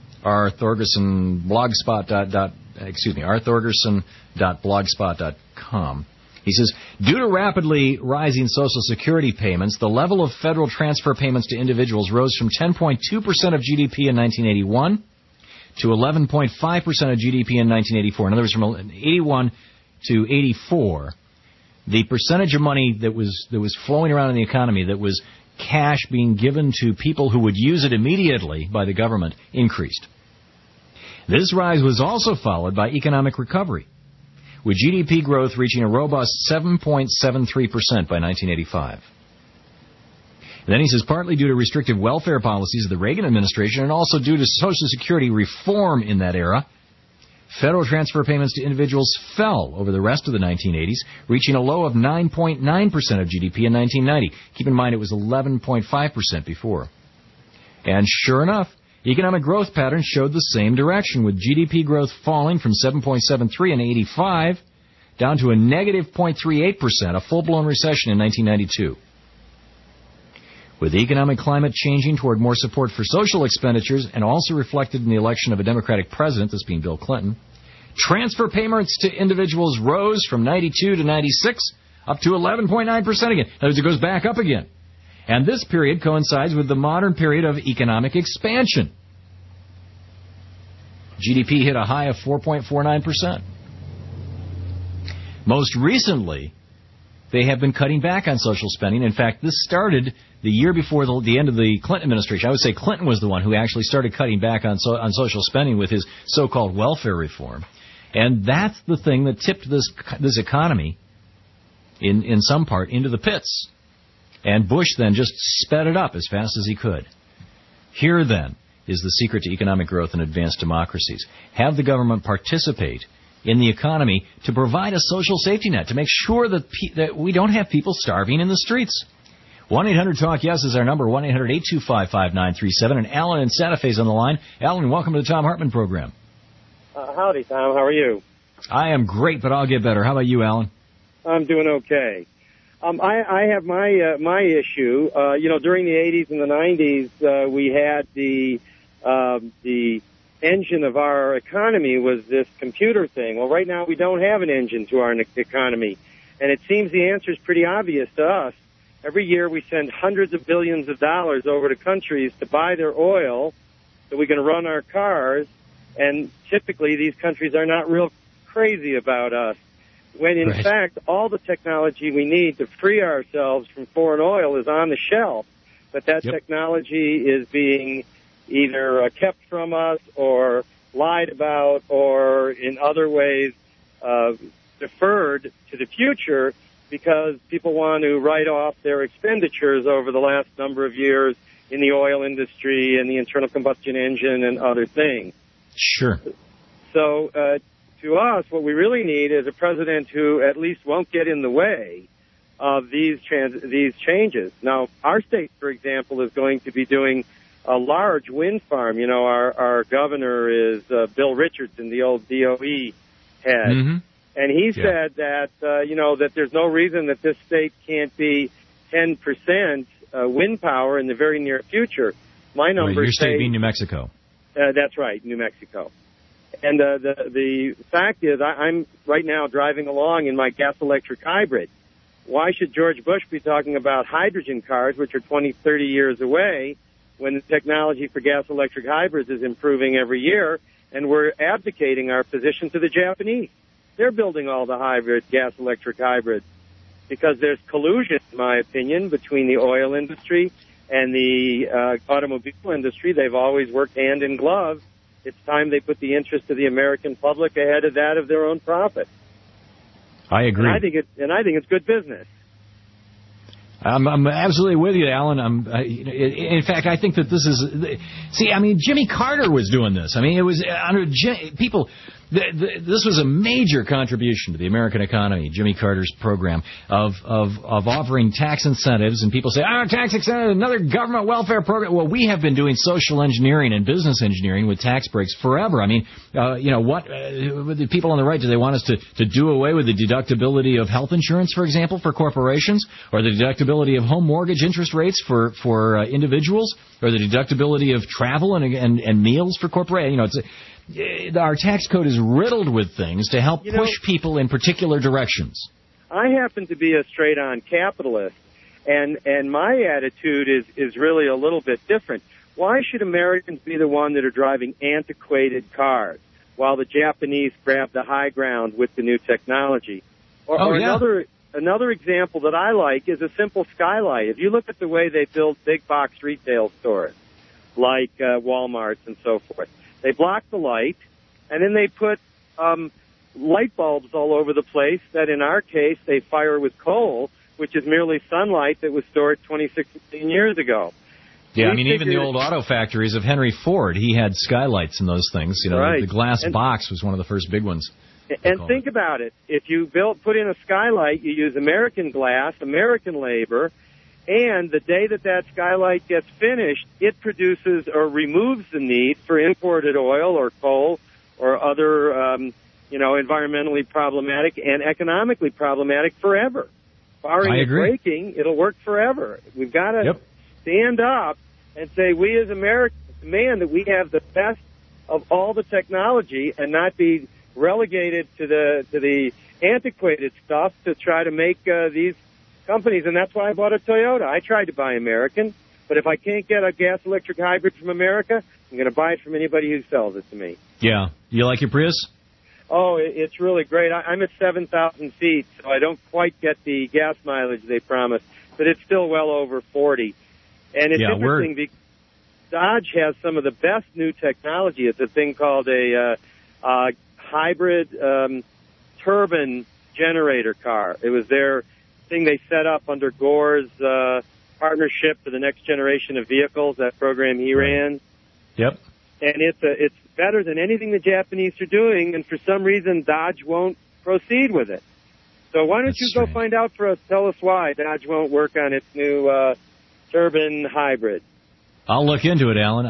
S12: rthorgerson.blogspot.com. He says, due to rapidly rising Social Security payments, the level of federal transfer payments to individuals rose from 10.2% of GDP in 1981 to 11.5% of GDP in 1984. In other words, from 81 to 84, the percentage of money that was flowing around in the economy that was cash being given to people who would use it immediately by the government increased. This rise was also followed by economic recovery, with GDP growth reaching a robust 7.73% by 1985. And then he says, partly due to restrictive welfare policies of the Reagan administration and also due to Social Security reform in that era, federal transfer payments to individuals fell over the rest of the 1980s, reaching a low of 9.9% of GDP in 1990. Keep in mind it was 11.5% before. And sure enough, economic growth patterns showed the same direction, with GDP growth falling from 7.73 in 85 down to a negative 0.38%, a full-blown recession in 1992. With the economic climate changing toward more support for social expenditures and also reflected in the election of a Democratic president, this being Bill Clinton, transfer payments to individuals rose from 92 to 96 up to 11.9% again. In other words, it goes back up again. And this period coincides with the modern period of economic expansion. GDP hit a high of 4.49%. Most recently, they have been cutting back on social spending. In fact, this started the year before the end of the Clinton administration. I would say Clinton was the one who actually started cutting back on social spending with his so-called welfare reform. And that's the thing that tipped this economy, in some part, into the pits. And Bush then just sped it up as fast as he could. Here, then, is the secret to economic growth in advanced democracies. Have the government participate in the economy to provide a social safety net, to make sure that we don't have people starving in the streets. 1-800-TALK-YES is our number, 1-800-825-5937. And Alan in Santa Fe is on the line. Alan, welcome to the Thom Hartmann Program.
S21: Howdy, Tom. How are you?
S12: I am great, but I'll get better. How about you, Alan?
S21: I'm doing okay. I have my issue. During the 80s and the 90s, we had the engine of our economy was this computer thing. Well, right now we don't have an engine to our economy, and it seems the answer is pretty obvious to us. Every year we send hundreds of billions of dollars over to countries to buy their oil so we can run our cars, and typically these countries are not real crazy about us. When in fact, all the technology we need to free ourselves from foreign oil is on the shelf, but that technology is being either kept from us or lied about or in other ways deferred to the future because people want to write off their expenditures over the last number of years in the oil industry and the internal combustion engine and other things.
S12: Sure.
S21: So to us, what we really need is a president who at least won't get in the way of these changes. Now, our state, for example, is going to be doing a large wind farm. You know, our governor is Bill Richardson, the old DOE head.
S12: Mm-hmm.
S21: And he said that, that there's no reason that this state can't be 10% wind power in the very near future. My numbers
S12: your state
S21: say,
S12: being New Mexico.
S21: That's right, New Mexico. And the fact is, I'm right now driving along in my gas-electric hybrid. Why should George Bush be talking about hydrogen cars, which are 20, 30 years away, when the technology for gas-electric hybrids is improving every year, and we're abdicating our position to the Japanese? They're building all the gas-electric hybrids because there's collusion, in my opinion, between the oil industry and the automobile industry. They've always worked hand in glove. It's time they put the interest of the American public ahead of that of their own profit.
S12: I agree.
S21: And I think it's good business.
S12: I'm absolutely with you, Alan. In fact, I think that this is... See, I mean, Jimmy Carter was doing this. I mean, it was under people... This was a major contribution to the American economy, Jimmy Carter's program of offering tax incentives. And people say, tax incentives, another government welfare program. Well, we have been doing social engineering and business engineering with tax breaks forever. I mean, the people on the right, do they want us to do away with the deductibility of health insurance, for example, for corporations, or the deductibility of home mortgage interest rates for individuals, or the deductibility of travel and meals for corporations? Our tax code is riddled with things to help push people in particular directions.
S21: I happen to be a straight-on capitalist, and my attitude is really a little bit different. Why should Americans be the one that are driving antiquated cars while the Japanese grab the high ground with the new technology? Another example that I like is a simple skylight. If you look at the way they build big box retail stores, like Walmarts and so forth, they block the light, and then they put light bulbs all over the place that, in our case, they fire with coal, which is merely sunlight that was stored 26 million years ago.
S12: Yeah, I mean, even the old auto factories of Henry Ford, he had skylights in those things. The glass box was one of the first big ones.
S21: And think about it. If you put in a skylight, you use American glass, American labor, and the day that skylight gets finished, it produces or removes the need for imported oil or coal or other, environmentally problematic and economically problematic forever. Barring it breaking, it'll work forever. We've got to stand up and say, we as Americans demand that we have the best of all the technology and not be relegated to the antiquated stuff to try to make these companies, and that's why I bought a Toyota. I tried to buy American, but if I can't get a gas-electric hybrid from America, I'm going to buy it from anybody who sells it to me.
S12: Yeah. You like your Prius?
S21: Oh, it's really great. I'm at 7,000 feet, so I don't quite get the gas mileage they promised, but it's still well over 40. And it's interesting because Dodge has some of the best new technology. It's a thing called a hybrid turbine generator car. It was their thing they set up under Gore's partnership for the next generation of vehicles, that program he ran.
S12: Yep.
S21: And it's better than anything the Japanese are doing, and for some reason Dodge won't proceed with it. So why don't you go find out for us, tell us why Dodge won't work on its new turbine hybrid.
S12: I'll look into it, Alan.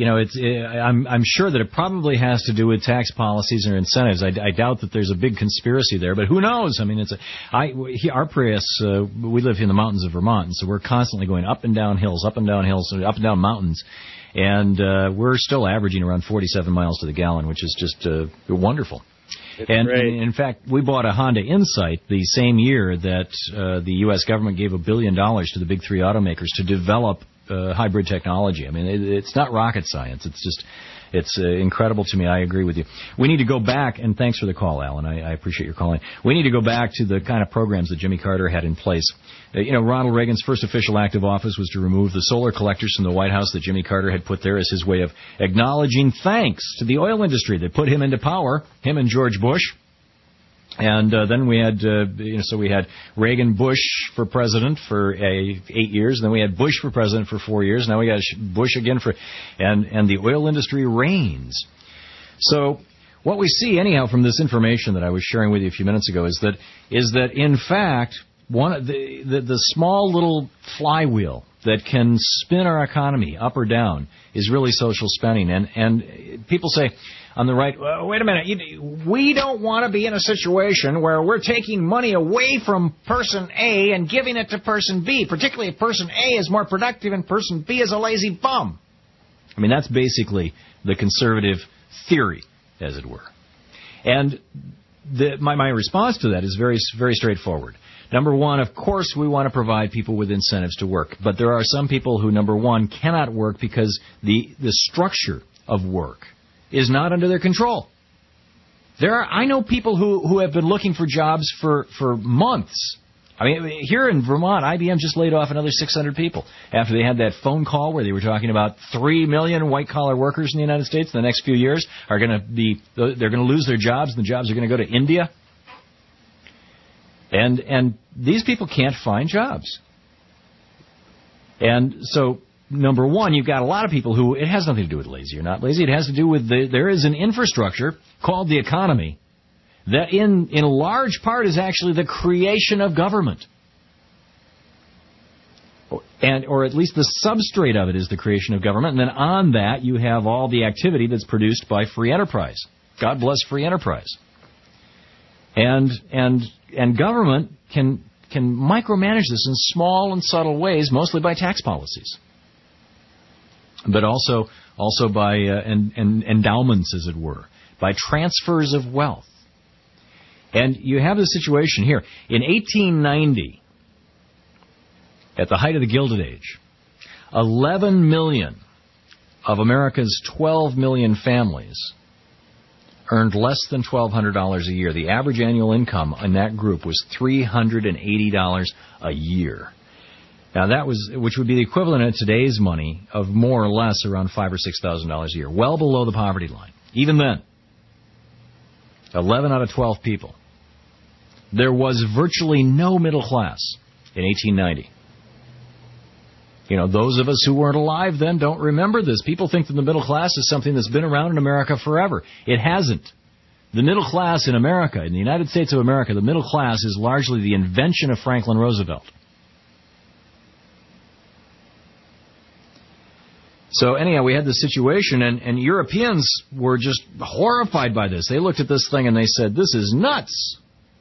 S12: I'm sure that it probably has to do with tax policies or incentives. I doubt that there's a big conspiracy there, but who knows? I mean, our Prius. We live in the mountains of Vermont, and so we're constantly going up and down hills, up and down mountains, and we're still averaging around 47 miles to the gallon, which is just wonderful. And in fact, we bought a Honda Insight the same year that the U.S. government gave $1 billion to the big three automakers to develop hybrid technology. I mean, it's not rocket science. It's just, it's incredible to me. I agree with you. We need to go back, and thanks for the call, Alan. I appreciate your calling. We need to go back to the kind of programs that Jimmy Carter had in place. Ronald Reagan's first official act of office was to remove the solar collectors from the White House that Jimmy Carter had put there as his way of acknowledging thanks to the oil industry that put him into power, him and George Bush. And then we had, so we had Reagan Bush for president for 8 years, and then we had Bush for president for 4 years. Now we got Bush again and the oil industry reigns. So what we see anyhow from this information that I was sharing with you a few minutes ago is that in fact one of the small little flywheel that can spin our economy up or down is really social spending. And people say on the right, well, wait a minute, we don't want to be in a situation where we're taking money away from person A and giving it to person B, particularly if person A is more productive and person B is a lazy bum. I mean, that's basically the conservative theory, as it were. And my response to that is very, very straightforward. Number one, of course, we want to provide people with incentives to work. But there are some people who, number one, cannot work because the structure of work is not under their control. I know people who have been looking for jobs for months. I mean, here in Vermont, IBM just laid off another 600 people after they had that phone call where they were talking about 3 million white-collar workers in the United States in the next few years they're going to lose their jobs, and the jobs are going to go to India. And these people can't find jobs. And so, number one, you've got a lot of people who, it has nothing to do with lazy or not lazy. It has to do with there is an infrastructure called the economy that in large part is actually the creation of government. Or at least the substrate of it is the creation of government. And then on that, you have all the activity that's produced by free enterprise. God bless free enterprise. And government can micromanage this in small and subtle ways, mostly by tax policies, but also by endowments, as it were, by transfers of wealth. And you have this situation here. In 1890, at the height of the Gilded Age, 11 million of America's 12 million families earned less than $1,200 a year. The average annual income in that group was $380 a year. Now which would be the equivalent in today's money of more or less around $5,000 or $6,000 a year, well below the poverty line. Even then, 11 out of 12 people. There was virtually no middle class in 1890. Those of us who weren't alive then don't remember this. People think that the middle class is something that's been around in America forever. It hasn't. The middle class in America, in the United States of America, the middle class is largely the invention of Franklin Roosevelt. So anyhow, we had this situation, and Europeans were just horrified by this. They looked at this thing and they said, this is nuts.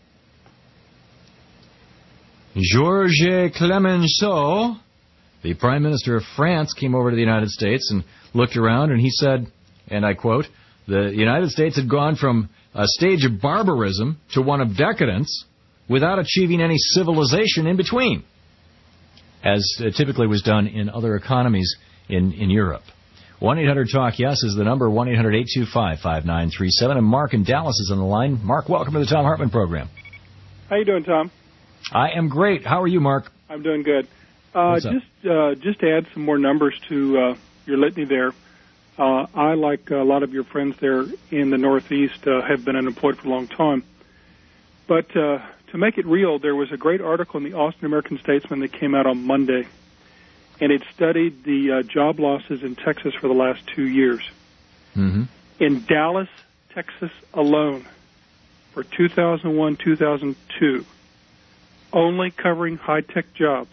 S12: Georges Clemenceau, the Prime Minister of France, came over to the United States and looked around, and he said, and I quote, the United States had gone from a stage of barbarism to one of decadence without achieving any civilization in between, as typically was done in other economies in Europe. 1-800-TALK-YES is the number, 1-800-825-5937. And Mark in Dallas is on the line. Mark, welcome to the Thom Hartmann program.
S2: How you doing, Tom?
S12: I am great. How are you, Mark?
S2: I'm doing good.
S12: What's up?
S2: Just to add some more numbers to your litany there, I, like a lot of your friends there in the Northeast, have been unemployed for a long time. But to make it real, there was a great article in the Austin American-Statesman that came out on Monday, and it studied the job losses in Texas for the last 2 years.
S12: Mm-hmm.
S2: In Dallas, Texas alone, for 2001-2002, only covering high-tech jobs,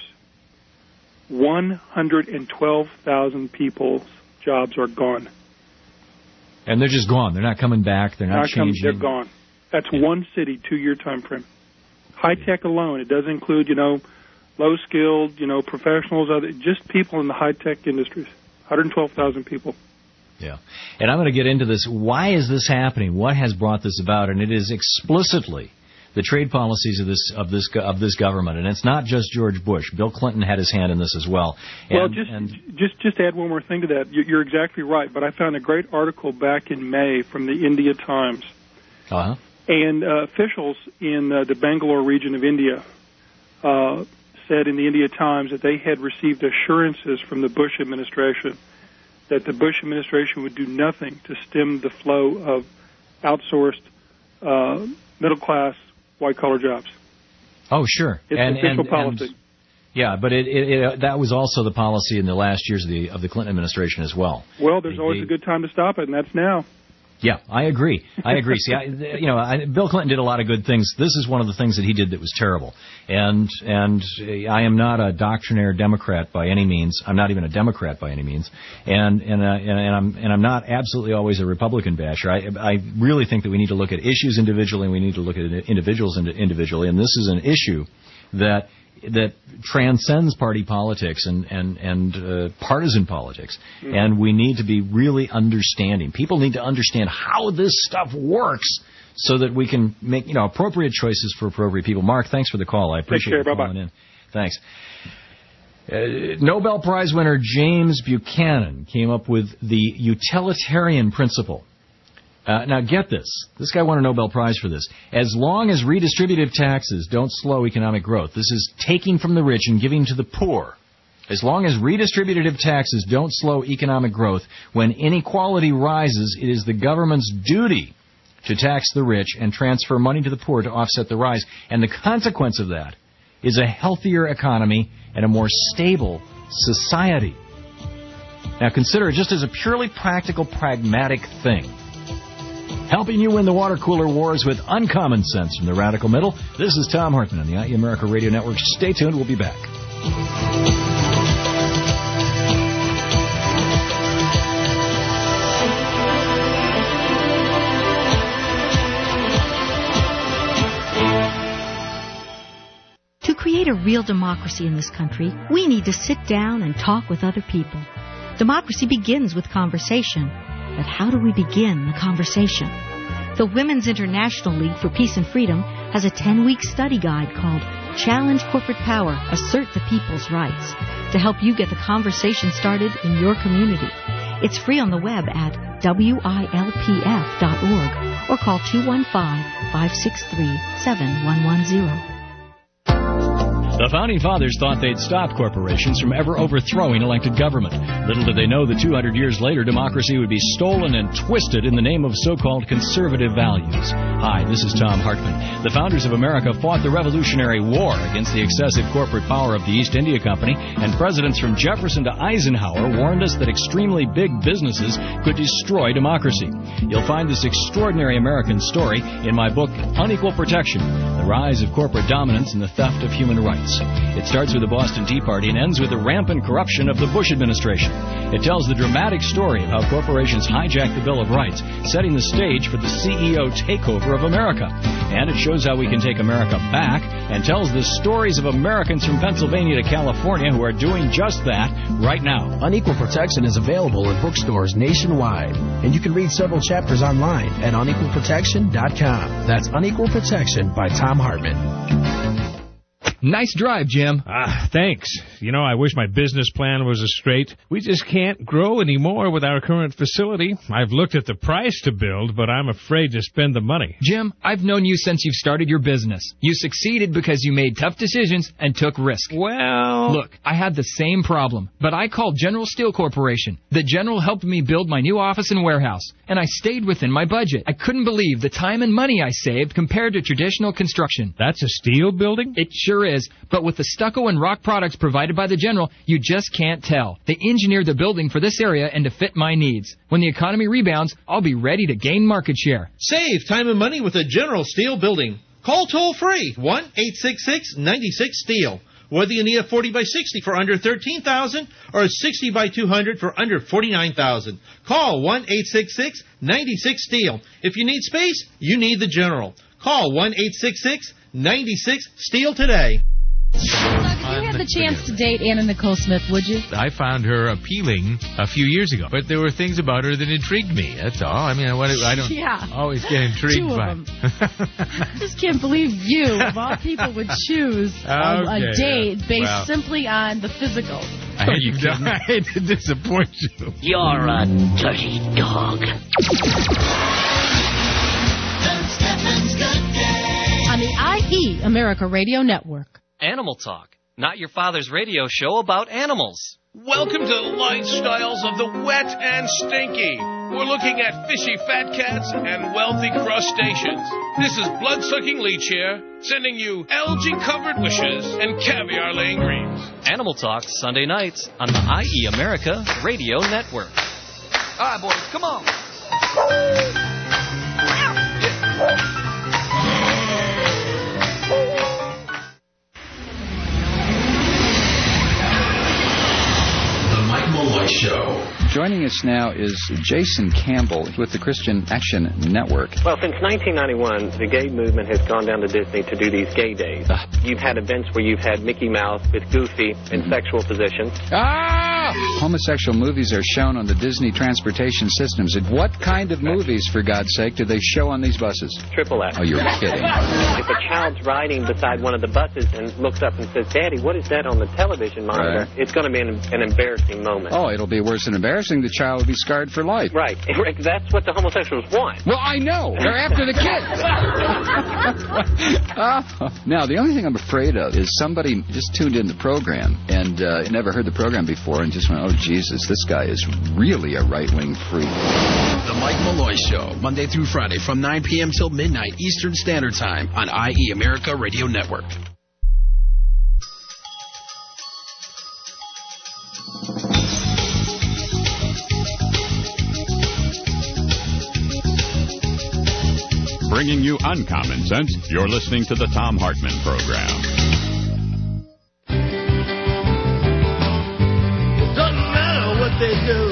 S2: 112,000 people's jobs are gone.
S12: And they're just gone. They're not coming back. They're not changing.
S2: They're gone. That's one city, 2-year time frame. High-tech alone. It doesn't include, low-skilled, professionals, just people in the high-tech industries. 112,000 people.
S12: Yeah. And I'm going to get into this. Why is this happening? What has brought this about? And it is explicitly the trade policies of this government. And it's not just George Bush. Bill Clinton had his hand in this as well.
S2: Just to add one more thing to that, you're exactly right. But I found a great article back in May from the India Times.
S12: Uh-huh.
S2: And officials in the Bangalore region of India said in the India Times that they had received assurances from the Bush administration that the Bush administration would do nothing to stem the flow of outsourced middle-class white-collar jobs.
S12: Oh, sure.
S2: It's official policy.
S12: Yeah, but that was also the policy in the last years of the Clinton administration as well.
S2: Well, there's always a good time to stop it, and that's now.
S12: Yeah, I agree. See, Bill Clinton did a lot of good things. This is one of the things that he did that was terrible. And I am not a doctrinaire Democrat by any means. I'm not even a Democrat by any means. And I'm not absolutely always a Republican basher. I really think that we need to look at issues individually, and we need to look at individuals individually. And this is an issue that transcends party politics and partisan politics. Mm-hmm. And we need to be really understanding. People need to understand how this stuff works so that we can make appropriate choices for appropriate people. Mark, thanks for the call. I appreciate you calling in. Thanks. Nobel Prize winner James Buchanan came up with the utilitarian principle. Now, get this. This guy won a Nobel Prize for this. As long as redistributive taxes don't slow economic growth, this is taking from the rich and giving to the poor. As long as redistributive taxes don't slow economic growth, when inequality rises, it is the government's duty to tax the rich and transfer money to the poor to offset the rise. And the consequence of that is a healthier economy and a more stable society. Now, consider it just as a purely practical, pragmatic thing. Helping you win the water cooler wars with uncommon sense from the radical middle. This is Tom Hartman on the IE America Radio Network. Stay tuned. We'll be back.
S5: To create a real democracy in this country, we need to sit down and talk with other people. Democracy begins with conversation. But how do we begin the conversation? The Women's International League for Peace and Freedom has a 10-week study guide called Challenge Corporate Power, Assert the People's Rights, to help you get the conversation started in your community. It's free on the web at WILPF.org or call 215-563-7110.
S12: The Founding Fathers thought they'd stop corporations from ever overthrowing elected government. Little did they know that 200 years later, democracy would be stolen and twisted in the name of so-called conservative values. Hi, this is Tom Hartman. The founders of America fought the Revolutionary War against the excessive corporate power of the East India Company, and presidents from Jefferson to Eisenhower warned us that extremely big businesses could destroy democracy. You'll find this extraordinary American story in my book, Unequal Protection, The Rise of Corporate Dominance and the Theft of Human Rights. It starts with the Boston Tea Party and ends with the rampant corruption of the Bush administration. It tells the dramatic story of how corporations hijacked the Bill of Rights, setting the stage for the CEO takeover of America. And it shows how we can take America back and tells the stories of Americans from Pennsylvania to California who are doing just that right now.
S17: Unequal Protection is available in bookstores nationwide, and you can read several chapters online at unequalprotection.com. That's Unequal Protection by Tom Hartman.
S13: Nice drive, Jim.
S14: Thanks. I wish my business plan was as straight. We just can't grow anymore with our current facility. I've looked at the price to build, but I'm afraid to spend the money.
S13: Jim, I've known you since you've started your business. You succeeded because you made tough decisions and took risks.
S14: Well...
S13: Look, I had the same problem, but I called General Steel Corporation. The General helped me build my new office and warehouse, and I stayed within my budget. I couldn't believe the time and money I saved compared to traditional construction.
S14: That's a steel building?
S13: It sure is, but with the stucco and rock products provided by the General, you just can't tell. They engineered the building for this area and to fit my needs. When the economy rebounds, I'll be ready to gain market share.
S15: Save time and money with a General Steel building. Call toll-free, 1-866-96-STEEL. Whether you need a 40 by 60 for under $13,000 or a 60 by 200 for under $49,000. Call 1-866-96-STEEL. If you need space, you need the General. Call 1-866-96-STEEL today.
S5: Look, if you had the
S10: chance to date Anna Nicole Smith, would you?
S22: I found her appealing a few years ago, but there were things about her that intrigued me. That's all. I mean, I don't always get intrigued
S10: Two of
S22: by.
S10: them. I just can't believe you, of all people, would choose a date based simply on the physical.
S22: I hate to disappoint you.
S19: You're a dirty dog.
S10: On the IE America Radio Network.
S23: Animal Talk, not your father's radio show about animals.
S24: Welcome to the lifestyles of the wet and stinky. We're looking at fishy fat cats and wealthy crustaceans. This is blood-sucking leech here, sending you algae-covered wishes and caviar-laying dreams.
S23: Animal Talk, Sunday nights on the IE America Radio Network. All right, boys, come on.
S25: The Mike Malloy Show.
S26: Joining us now is Jason Campbell with the Christian Action Network.
S27: Well, since 1991, the gay movement has gone down to Disney to do these gay days. You've had events where you've had Mickey Mouse with Goofy in sexual positions.
S26: Homosexual movies are shown on the Disney transportation systems. And what kind of movies, for God's sake, do they show on these buses?
S27: Triple X.
S26: Oh, you're kidding.
S27: If a child's riding beside one of the buses and looks up and says, Daddy, what is that on the television monitor?
S26: Right.
S27: It's going to be an embarrassing moment.
S26: Oh, it'll be worse than embarrassing. The child will be scarred for life.
S27: Right. That's what the homosexuals want.
S26: Well, I know. They're after the kid. Now, the only thing I'm afraid of is somebody just tuned in the program and never heard the program before and just went, oh, Jesus, this guy is really a right-wing freak.
S25: The Mike Malloy Show, Monday through Friday from 9 p.m. till midnight Eastern Standard Time on IE America Radio Network.
S11: Bringing you uncommon sense, you're listening to the Thom Hartmann Program.
S3: Doesn't matter what they do.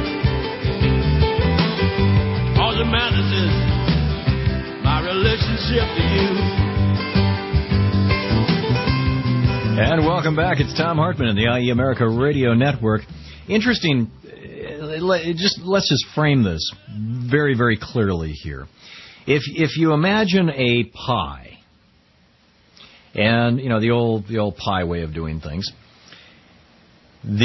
S3: All that matters is my relationship to you.
S12: And welcome back. It's Thom Hartmann in the IE America Radio Network. Interesting. Let's just frame this very, very clearly here. If you imagine a pie, and you know the old pie way of doing things, and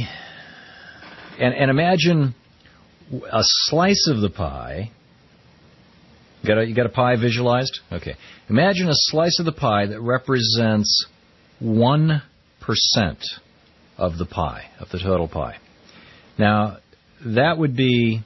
S12: imagine a slice of the pie. You got a pie visualized? Okay. Imagine a slice of the pie that represents 1% of the pie, of the total pie. Now, that would be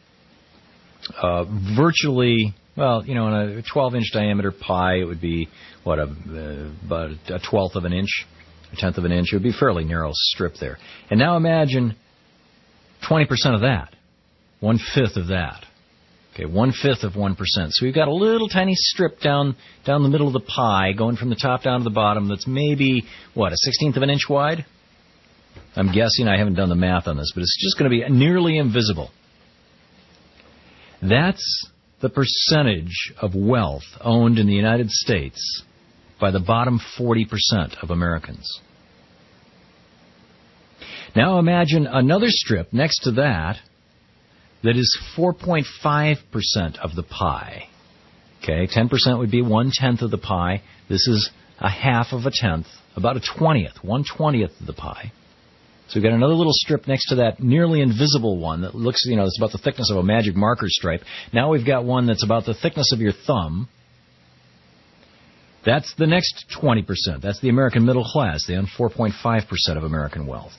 S12: virtually, well, you know, in a 12-inch diameter pie, it would be, about a 1/12 of an inch, a 1/10 of an inch. It would be a fairly narrow strip there. And now imagine 20% of that, 1/5 of that. Okay, 1/5 of 1%. So we've got a little tiny strip down the middle of the pie, going from the top down to the bottom, that's maybe, a 1/16 of an inch wide? I'm guessing, I haven't done the math on this, but it's just going to be nearly invisible. That's the percentage of wealth owned in the United States by the bottom 40% of Americans. Now imagine another strip next to that is 4.5% of the pie. Okay, 10% would be 1/10 of the pie. This is a half of a tenth, about a 20th, 1/20th of the pie. So we've got another little strip next to that nearly invisible one that looks, it's about the thickness of a magic marker stripe. Now we've got one that's about the thickness of your thumb. That's the next 20%. That's the American middle class. They own 4.5% of American wealth.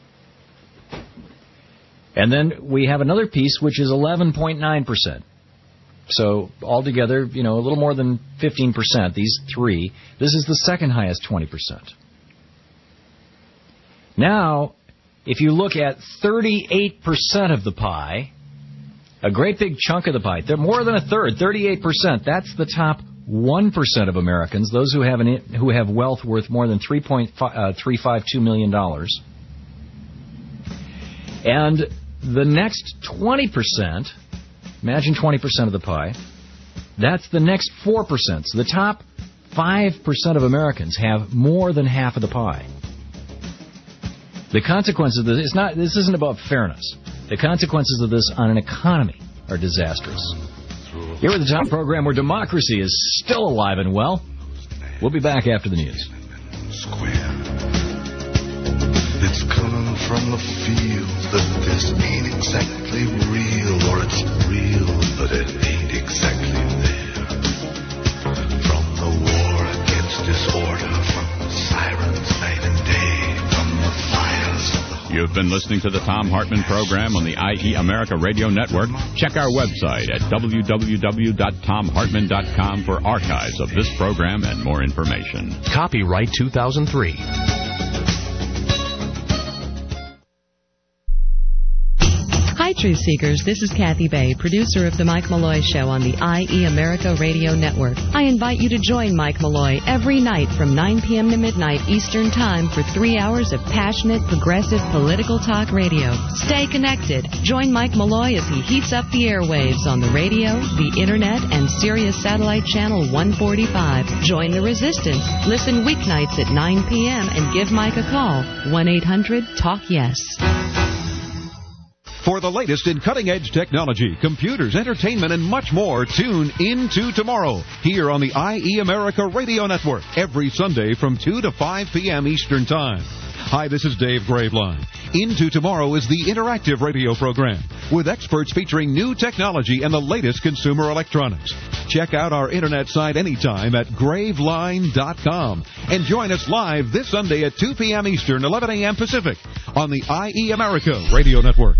S12: And then we have another piece, which is 11.9%. So altogether, a little more than 15%, these three. This is the second highest 20%. Now, if you look at 38% of the pie, a great big chunk of the pie, they're more than a third, 38%, that's the top 1% of Americans, those who have wealth worth more than $3.352 million. And the next 20%, imagine 20% of the pie, that's the next 4%. So the top 5% of Americans have more than half of the pie. The consequences of this isn't about fairness. The consequences of this on an economy are disastrous. Here at the top program where democracy is still alive and well. We'll be back after the news.
S1: It's coming from the field that this ain't exactly real, or it's real, but it ain't exactly there. From the war against disorder, from the sirens night and day, from the fires of the...
S11: You've been listening to the Thom Hartmann program on the IE America Radio Network. Check our website at www.thomhartmann.com for archives of this program and more information.
S17: Copyright 2003.
S4: Hi, Truth Seekers. This is Kathy Bay, producer of The Mike Malloy Show on the IE America Radio Network. I invite you to join Mike Malloy every night from 9 p.m. to midnight Eastern Time for 3 hours of passionate, progressive political talk radio. Stay connected. Join Mike Malloy as he heats up the airwaves on the radio, the internet, and Sirius Satellite Channel 145. Join the resistance. Listen weeknights at 9 p.m. and give Mike a call. 1-800-TALK-YES.
S6: For the latest in cutting-edge technology, computers, entertainment, and much more, tune into tomorrow here on the IE America Radio Network every Sunday from 2 to 5 p.m. Eastern Time. Hi, this is Dave Graveline. Into Tomorrow is the interactive radio program with experts featuring new technology and the latest consumer electronics. Check out our internet site anytime at graveline.com and join us live this Sunday at 2 p.m. Eastern, 11 a.m. Pacific on the IE America Radio Network.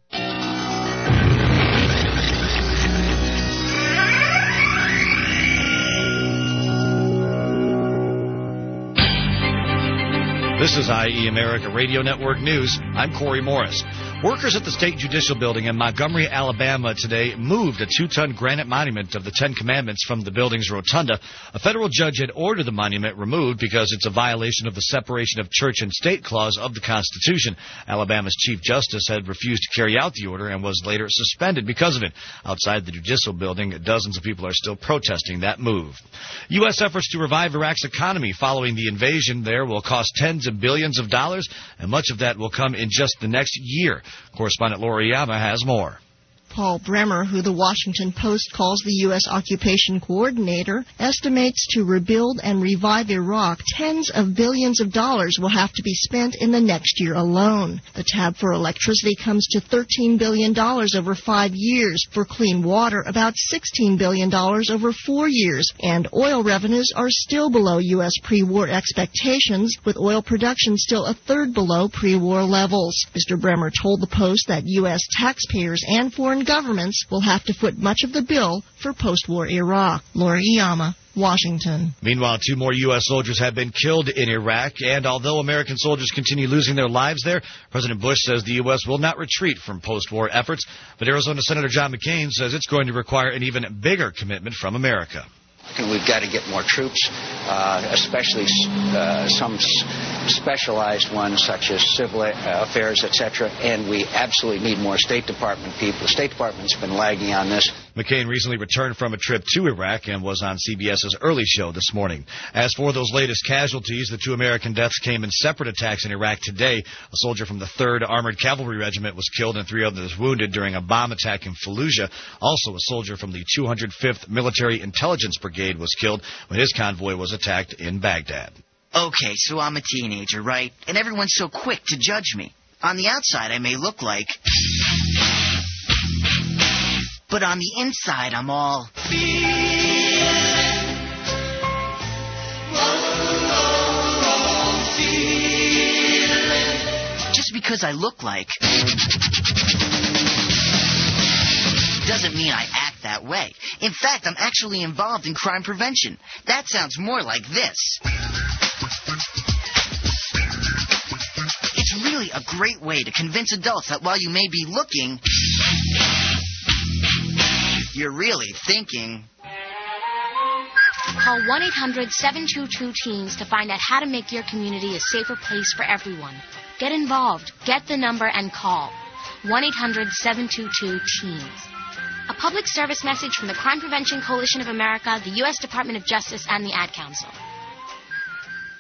S7: This is IE America Radio Network News. I'm Corey Morris. Workers at the State Judicial Building in Montgomery, Alabama today moved a 2-ton granite monument of the Ten Commandments from the building's rotunda. A federal judge had ordered the monument removed because it's a violation of the separation of church and state clause of the Constitution. Alabama's Chief Justice had refused to carry out the order and was later suspended because of it. Outside the Judicial Building, dozens of people are still protesting that move. U.S. efforts to revive Iraq's economy following the invasion there will cost tens of billions of dollars, and much of that will come in just the next year. Correspondent Laura Yama has more.
S8: Paul Bremer, who the Washington Post calls the U.S. occupation coordinator, estimates to rebuild and revive Iraq, tens of billions of dollars will have to be spent in the next year alone. The tab for electricity comes to $13 billion over 5 years. For clean water, about $16 billion over 4 years. And oil revenues are still below U.S. pre-war expectations, with oil production still a third below pre-war levels. Mr. Bremer told the Post that U.S. taxpayers and foreign governments will have to foot much of the bill for post-war Iraq. Laura Iyama, Washington.
S7: Meanwhile, 2 more U.S. soldiers have been killed in Iraq, and although American soldiers continue losing their lives there, President Bush says the U.S. will not retreat from post-war efforts. But Arizona Senator John McCain says it's going to require an even bigger commitment from America.
S9: And we've got to get more troops, especially some specialized ones such as civil affairs, etc. And we absolutely need more State Department people. The State Department's been lagging on this.
S7: McCain recently returned from a trip to Iraq and was on CBS's Early Show this morning. As for those latest casualties, the 2 American deaths came in separate attacks in Iraq today. A soldier from the 3rd Armored Cavalry Regiment was killed and 3 others wounded during a bomb attack in Fallujah. Also, a soldier from the 205th Military Intelligence Brigade was killed when his convoy was attacked in Baghdad.
S18: Okay, so I'm a teenager, right? And everyone's so quick to judge me. On the outside, I may look like... but on the inside, I'm all... Just because I look like... doesn't mean I act that way. In fact, I'm actually involved in crime prevention. That sounds more like this. It's really a great way to convince adults that while you may be looking, you're really thinking.
S28: Call 1-800-722-TEENS to find out how to make your community a safer place for everyone. Get involved. Get the number and call. 1-800-722-TEENS. A public service message from the Crime Prevention Coalition of America, the U.S. Department of Justice, and the Ad Council.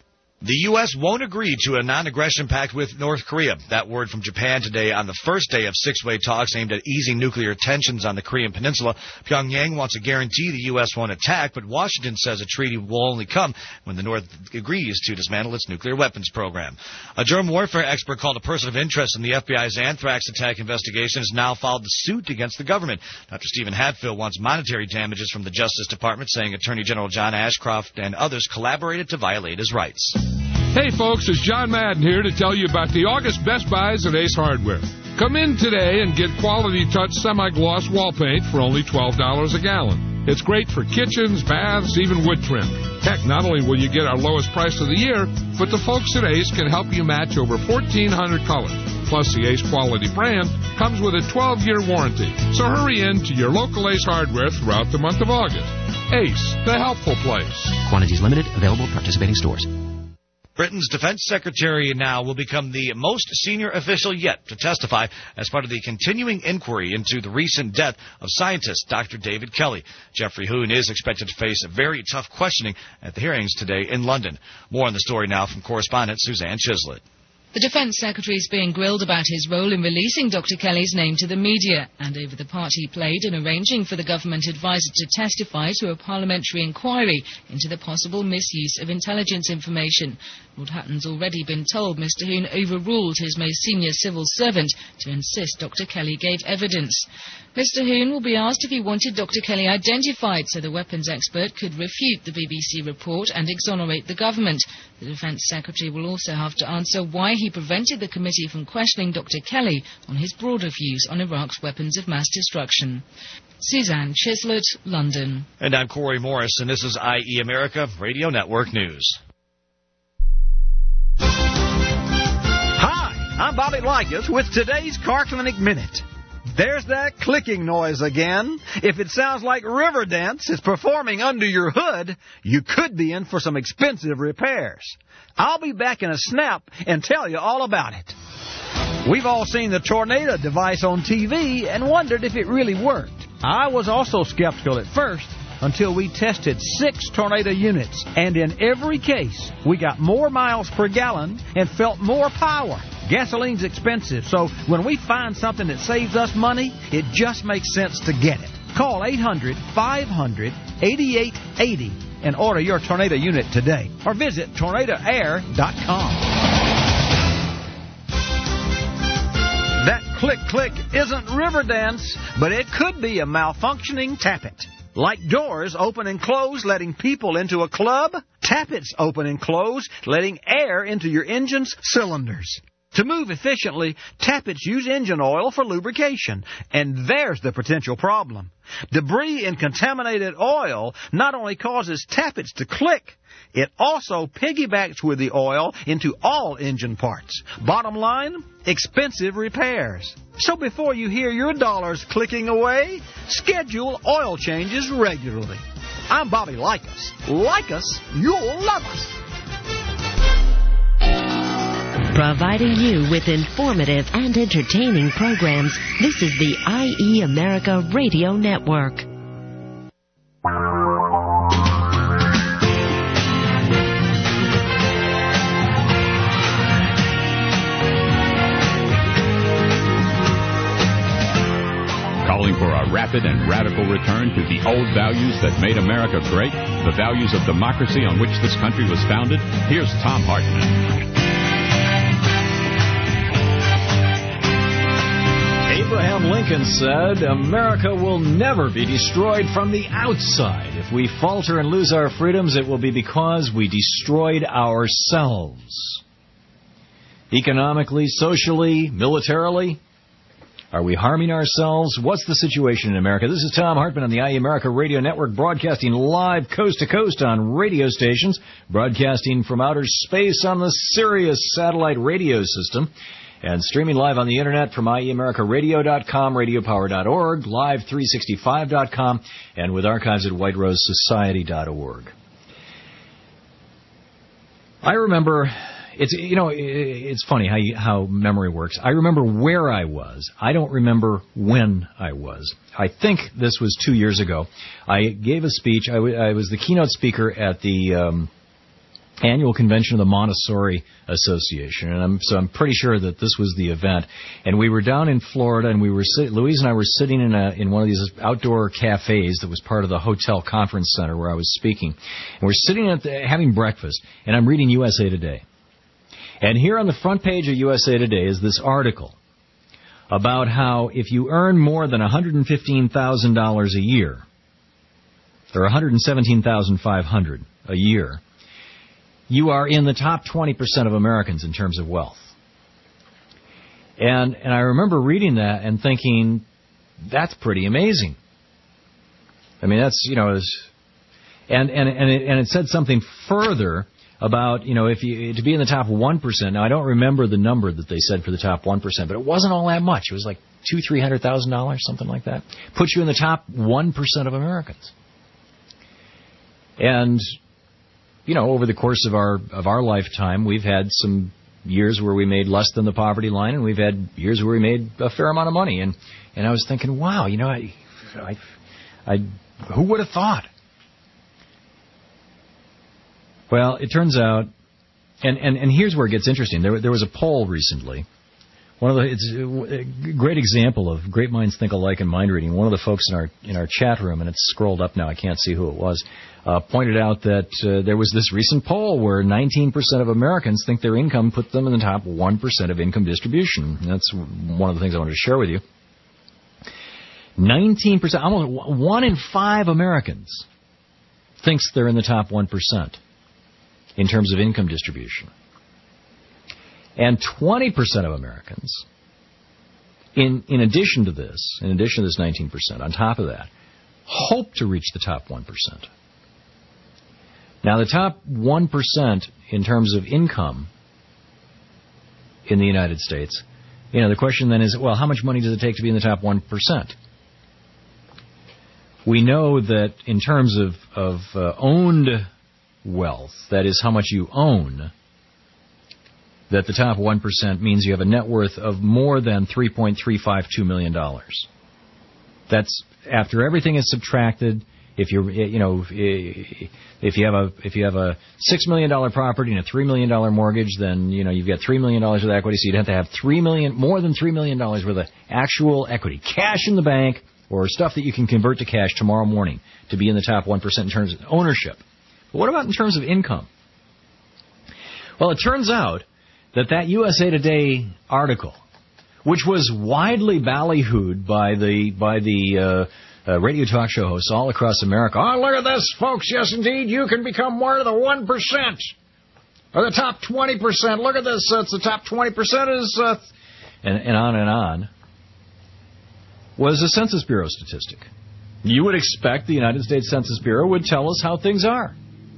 S7: The U.S. won't agree to a non-aggression pact with North Korea. That word from Japan today on the first day of six-way talks aimed at easing nuclear tensions on the Korean peninsula. Pyongyang wants to guarantee the U.S. won't attack, but Washington says a treaty will only come when the North agrees to dismantle its nuclear weapons program. A germ warfare expert called a person of interest in the FBI's anthrax attack investigation has now filed the suit against the government. Dr. Stephen Hatfield wants monetary damages from the Justice Department, saying Attorney General John Ashcroft and others collaborated to violate his rights.
S2: Hey folks, it's John Madden here to tell you about the August Best Buys at Ace Hardware. Come in today and get Quality Touch semi-gloss wall paint for only $12 a gallon. It's great for kitchens, baths, even wood trim. Heck, not only will you get our lowest price of the year, but the folks at Ace can help you match over 1,400 colors. Plus, the Ace Quality brand comes with a 12-year warranty. So hurry in to your local Ace Hardware throughout the month of August. Ace, the helpful place.
S5: Quantities limited, available at participating stores.
S7: Britain's defense secretary now will become the most senior official yet to testify as part of the continuing inquiry into the recent death of scientist Dr. David Kelly. Geoffrey Hoon is expected to face a very tough questioning at the hearings today in London. More on the story now from correspondent Suzanne Chislett.
S13: The Defence Secretary is being grilled about his role in releasing Dr. Kelly's name to the media and over the part he played in arranging for the government advisor to testify to a parliamentary inquiry into the possible misuse of intelligence information. Lord Hutton's already been told Mr. Hoon overruled his most senior civil servant to insist Dr. Kelly gave evidence. Mr. Hoon will be asked if he wanted Dr. Kelly identified so the weapons expert could refute the BBC report and exonerate the government. The Defence Secretary will also have to answer why he prevented the committee from questioning Dr. Kelly on his broader views on Iraq's weapons of mass destruction. Suzanne Chislett, London.
S7: And I'm Corey Morris, and this is IE America Radio Network News.
S14: Hi, I'm Bobby Likas with today's Car Clinic Minute. There's that clicking noise again. If it sounds like Riverdance is performing under your hood, you could be in for some expensive repairs. I'll be back in a snap and tell you all about it. We've all seen the Tornado device on TV and wondered if it really worked. I was also skeptical at first until we tested 6 Tornado units, and in every case, we got more miles per gallon and felt more power. Gasoline's expensive, so when we find something that saves us money, it just makes sense to get it. Call 800-500-8880 and order your Tornado unit today, or visit tornadoair.com. That click-click isn't Riverdance, but it could be a malfunctioning Tappet. Like doors open and close, letting people into a club, Tappets open and close, letting air into your engine's cylinders. To move efficiently, Tappets use engine oil for lubrication, and there's the potential problem. Debris in contaminated oil not only causes Tappets to click, it also piggybacks with the oil into all engine parts. Bottom line, expensive repairs. So before you hear your dollars clicking away, schedule oil changes regularly. I'm Bobby Likas. Like us, you'll love us.
S15: Providing you with informative and entertaining programs, this is the IE America Radio Network.
S11: Calling for a rapid and radical return to the old values that made America great, the values of democracy on which this country was founded. Here's Tom Hartman.
S12: Abraham Lincoln said, America will never be destroyed from the outside. If we falter and lose our freedoms, it will be because we destroyed ourselves. Economically, socially, militarily, are we harming ourselves? What's the situation in America? This is Tom Hartman on the IE America Radio Network, broadcasting live coast to coast on radio stations, broadcasting from outer space on the Sirius satellite radio system, and streaming live on the Internet from IEAmericaRadio.com, RadioPower.org, Live365.com, and with archives at WhiteRoseSociety.org. I remember, it's funny how memory works. I remember where I was. I don't remember when I was. I think this was 2 years ago. I gave a speech. I was the keynote speaker at the annual convention of the Montessori Association, and I'm pretty sure that this was the event. And we were down in Florida, and Louise and I were sitting in one of these outdoor cafes that was part of the hotel conference center where I was speaking. And we're sitting having breakfast, and I'm reading USA Today. And here on the front page of USA Today is this article about how if you earn more than $115,000 a year, or $117,500 a year, you are in the top 20% of Americans in terms of wealth. And I remember reading that and thinking, that's pretty amazing. I mean, that's, and it said something further about, if you to be in the top 1%. Now, I don't remember the number that they said for the top 1%, but it wasn't all that much. It was like $200,000-$300,000, something like that. Puts you in the top 1% of Americans. And over the course of our lifetime, we've had some years where we made less than the poverty line, and we've had years where we made a fair amount of money. And I was thinking, wow, who would have thought? Well, it turns out, and here's where it gets interesting. There was a poll recently. It's a great example of great minds think alike in mind reading. One of the folks in our chat room, and it's scrolled up now, I can't see who it was, pointed out that there was this recent poll where 19% of Americans think their income put them in the top 1% of income distribution. And that's one of the things I wanted to share with you. 19%, almost 1 in 5 Americans thinks they're in the top 1% in terms of income distribution. And 20% of Americans, in addition to this 19%, on top of that, hope to reach the top 1%. Now, the top 1% in terms of income in the United States, the question then is, well, how much money does it take to be in the top 1%? We know that in terms of owned wealth, that is how much you own, that the top 1% means you have a net worth of more than $3.352 million. That's after everything is subtracted. If you have a $6 million property and a $3 million mortgage, then you've got $3 million of equity. So you'd have to have more than $3 million worth of actual equity, cash in the bank, or stuff that you can convert to cash tomorrow morning to be in the top 1% in terms of ownership. But what about in terms of income? Well, it turns out that USA Today article, which was widely ballyhooed by the radio talk show hosts all across America. Oh, look at this, folks. Yes, indeed, you can become one of the 1%. Or the top 20%. Look at this. It's the top 20% is... and on, was a Census Bureau statistic. You would expect the United States Census Bureau would tell us how things are.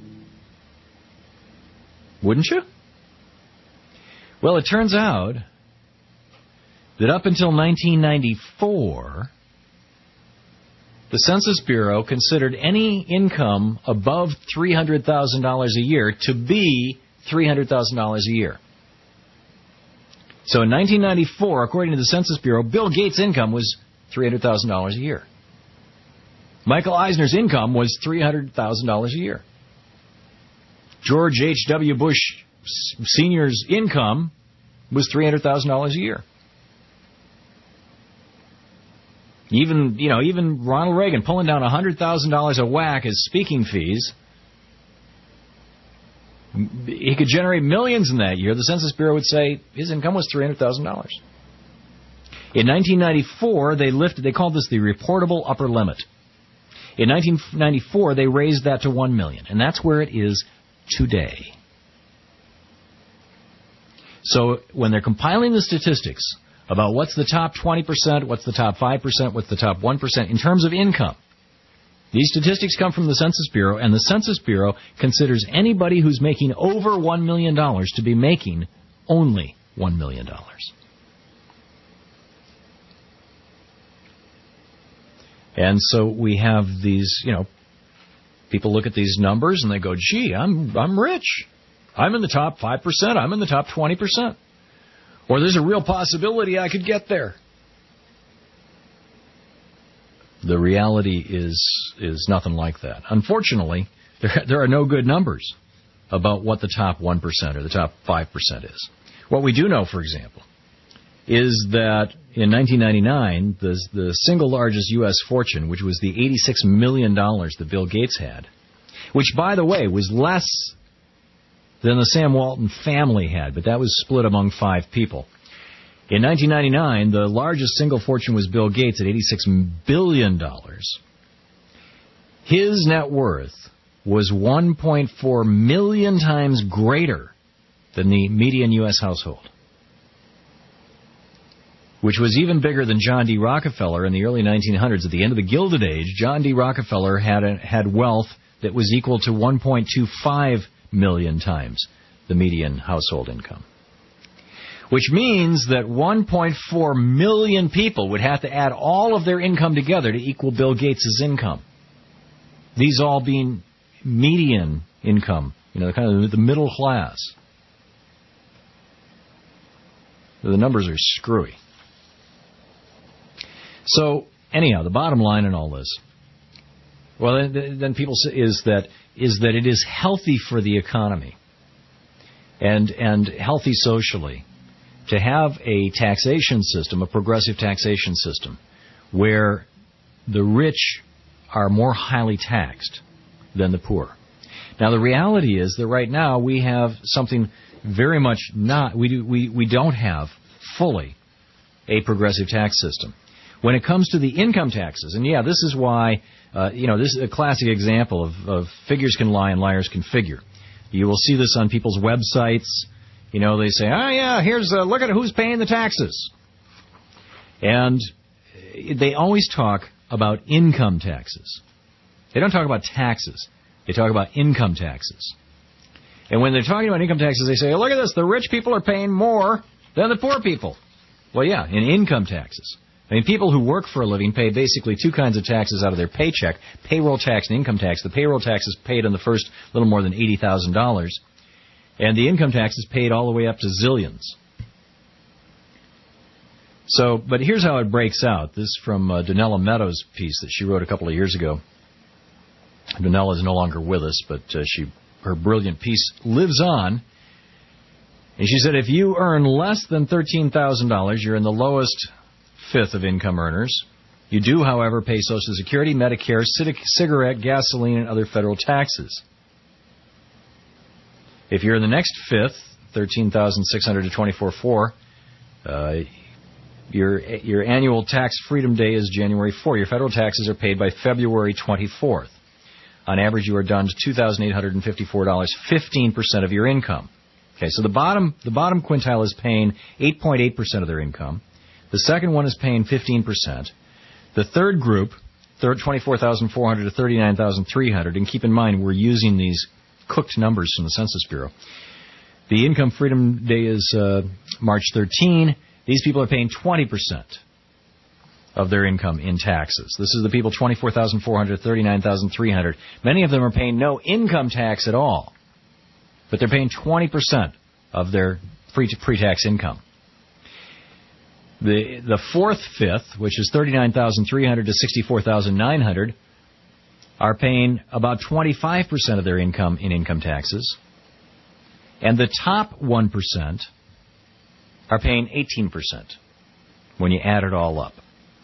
S12: Wouldn't you? Well, it turns out that up until 1994, the Census Bureau considered any income above $300,000 a year to be $300,000 a year. So in 1994, according to the Census Bureau, Bill Gates' income was $300,000 a year. Michael Eisner's income was $300,000 a year. George H.W. Bush Sr.'s income was $300,000 a year. Even Ronald Reagan pulling down $100,000 a whack as speaking fees. He could generate millions in that year. The Census Bureau would say his income was $300,000. In 1994, they called this the reportable upper limit. In 1994, they raised that to $1 million, and that's where it is today. So when they're compiling the statistics about what's the top 20%, what's the top 5%, what's the top 1% in terms of income, these statistics come from the Census Bureau, and the Census Bureau considers anybody who's making over $1 million to be making only $1 million. And so we have these, people look at these numbers and they go, gee, I'm rich. I'm in the top 5%. I'm in the top 20%. Or there's a real possibility I could get there. The reality is nothing like that. Unfortunately, there are no good numbers. about what the top 1% or the top 5% is. What we do know, for example, is that in 1999, the single largest U.S. fortune, which was the $86 million that Bill Gates had, which, by the way, was less than the Sam Walton family had, but that was split among 5 people. In 1999, the largest single fortune was Bill Gates at $86 billion. His net worth was 1.4 million times greater than the median U.S. household, which was even bigger than John D. Rockefeller in the early 1900s. At the end of the Gilded Age, John D. Rockefeller had wealth that was equal to 1.25 million times the median household income, which means that 1.4 million people would have to add all of their income together to equal Bill Gates' income. These all being median income, kind of the middle class. The numbers are screwy. So, anyhow, the bottom line in all this, well, then people say is that it is healthy for the economy and healthy socially to have a taxation system, a progressive taxation system, where the rich are more highly taxed than the poor. Now, the reality is that right now we have something very much we don't have fully a progressive tax system. When it comes to the income taxes, and yeah, this is why, this is a classic example of figures can lie and liars can figure. You will see this on people's websites. They say, oh yeah, look at who's paying the taxes. And they always talk about income taxes. They don't talk about taxes. They talk about income taxes. And when they're talking about income taxes, they say, oh, look at this, the rich people are paying more than the poor people. Well, yeah, in income taxes. I mean, people who work for a living pay basically 2 kinds of taxes out of their paycheck, payroll tax and income tax. The payroll tax is paid on the first little more than $80,000, and the income tax is paid all the way up to zillions. So, but here's how it breaks out. This is from Donella Meadows' piece that she wrote a couple of years ago. Donella is no longer with us, but her brilliant piece lives on. And she said, if you earn less than $13,000, you're in the lowest fifth of income earners. You do, however, pay Social Security, Medicare, cigarette, gasoline, and other federal taxes. If you're in the next fifth, $13,600 to $24,400, your annual tax freedom day is January 4. Your federal taxes are paid by February 24th. On average, you are down to $2,854, 15% of your income. Okay, so the bottom quintile is paying 8.8% of their income. The second one is paying 15%. The third group, $24,400 to $39,300, and keep in mind we're using these cooked numbers from the Census Bureau. The income freedom day is March 13. These people are paying 20% of their income in taxes. This is the people $24,400 to $39,300. Many of them are paying no income tax at all, but they're paying 20% of their pre-tax income. The fourth fifth, which is $39,300 to $64,900, are paying about 25% of their income in income taxes. And the top 1% are paying 18% when you add it all up.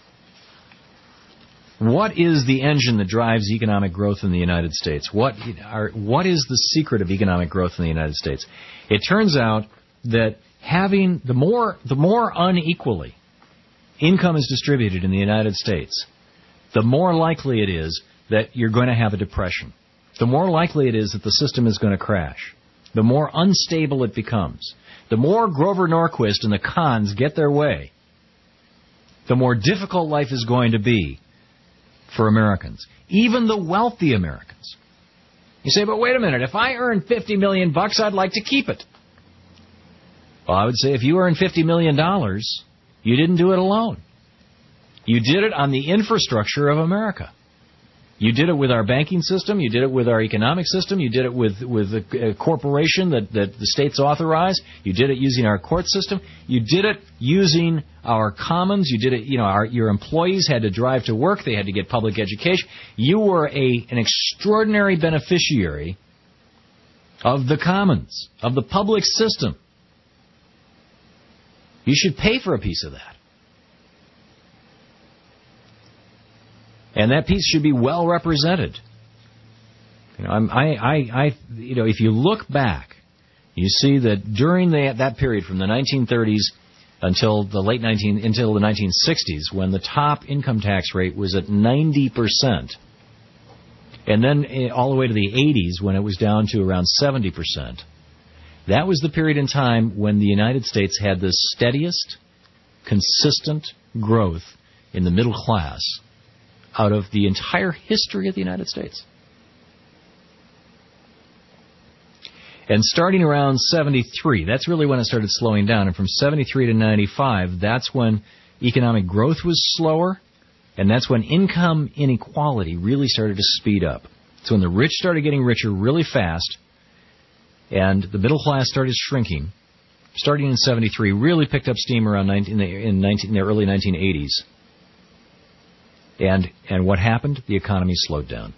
S12: What is the engine that drives economic growth in the United States? What is the secret of economic growth in the United States? It turns out that having the more unequally income is distributed in the United States, the more likely it is that you're going to have a depression. The more likely it is that the system is going to crash. The more unstable it becomes. The more Grover Norquist and the cons get their way, the more difficult life is going to be for Americans, even the wealthy Americans. You say, but wait a minute, if I earn $50 million, I'd like to keep it. Well, I would say if you earn $50 million, you didn't do it alone. You did it on the infrastructure of America. You did it with our banking system. You did it with our economic system. You did it with a corporation that the states authorize. You did it using our court system. You did it using our commons. You did it, your employees had to drive to work. They had to get public education. You were an extraordinary beneficiary of the commons, of the public system. You should pay for a piece of that. And that piece should be well represented. If you look back, you see that during that period from the 1930s until the 1960s, when the top income tax rate was at 90%, and then all the way to the 80s when it was down to around 70%, that was the period in time when the United States had the steadiest, consistent growth in the middle class out of the entire history of the United States. And starting around 73, that's really when it started slowing down. And from 73 to 95, that's when economic growth was slower, and that's when income inequality really started to speed up. So when the rich started getting richer really fast, and the middle class started shrinking, starting in 73, really picked up steam around in the early 1980s. And what happened? The economy slowed down.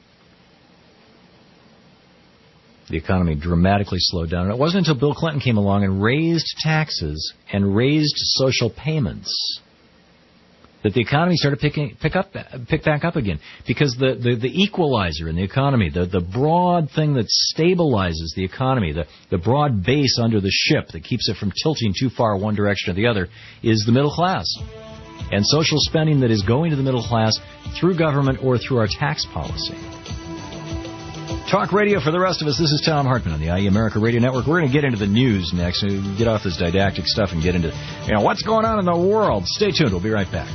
S12: The economy dramatically slowed down. And it wasn't until Bill Clinton came along and raised taxes and raised social payments that the economy started pick back up again. Because the equalizer in the economy, the broad thing that stabilizes the economy, the broad base under the ship that keeps it from tilting too far one direction or the other, is the middle class. And social spending that is going to the middle class through government or through our tax policy. Talk radio for the rest of us. This is Tom Hartman on the IE America Radio Network. We're going to get into the news next. Get off this didactic stuff and get into what's going on in the world. Stay tuned. We'll be right back.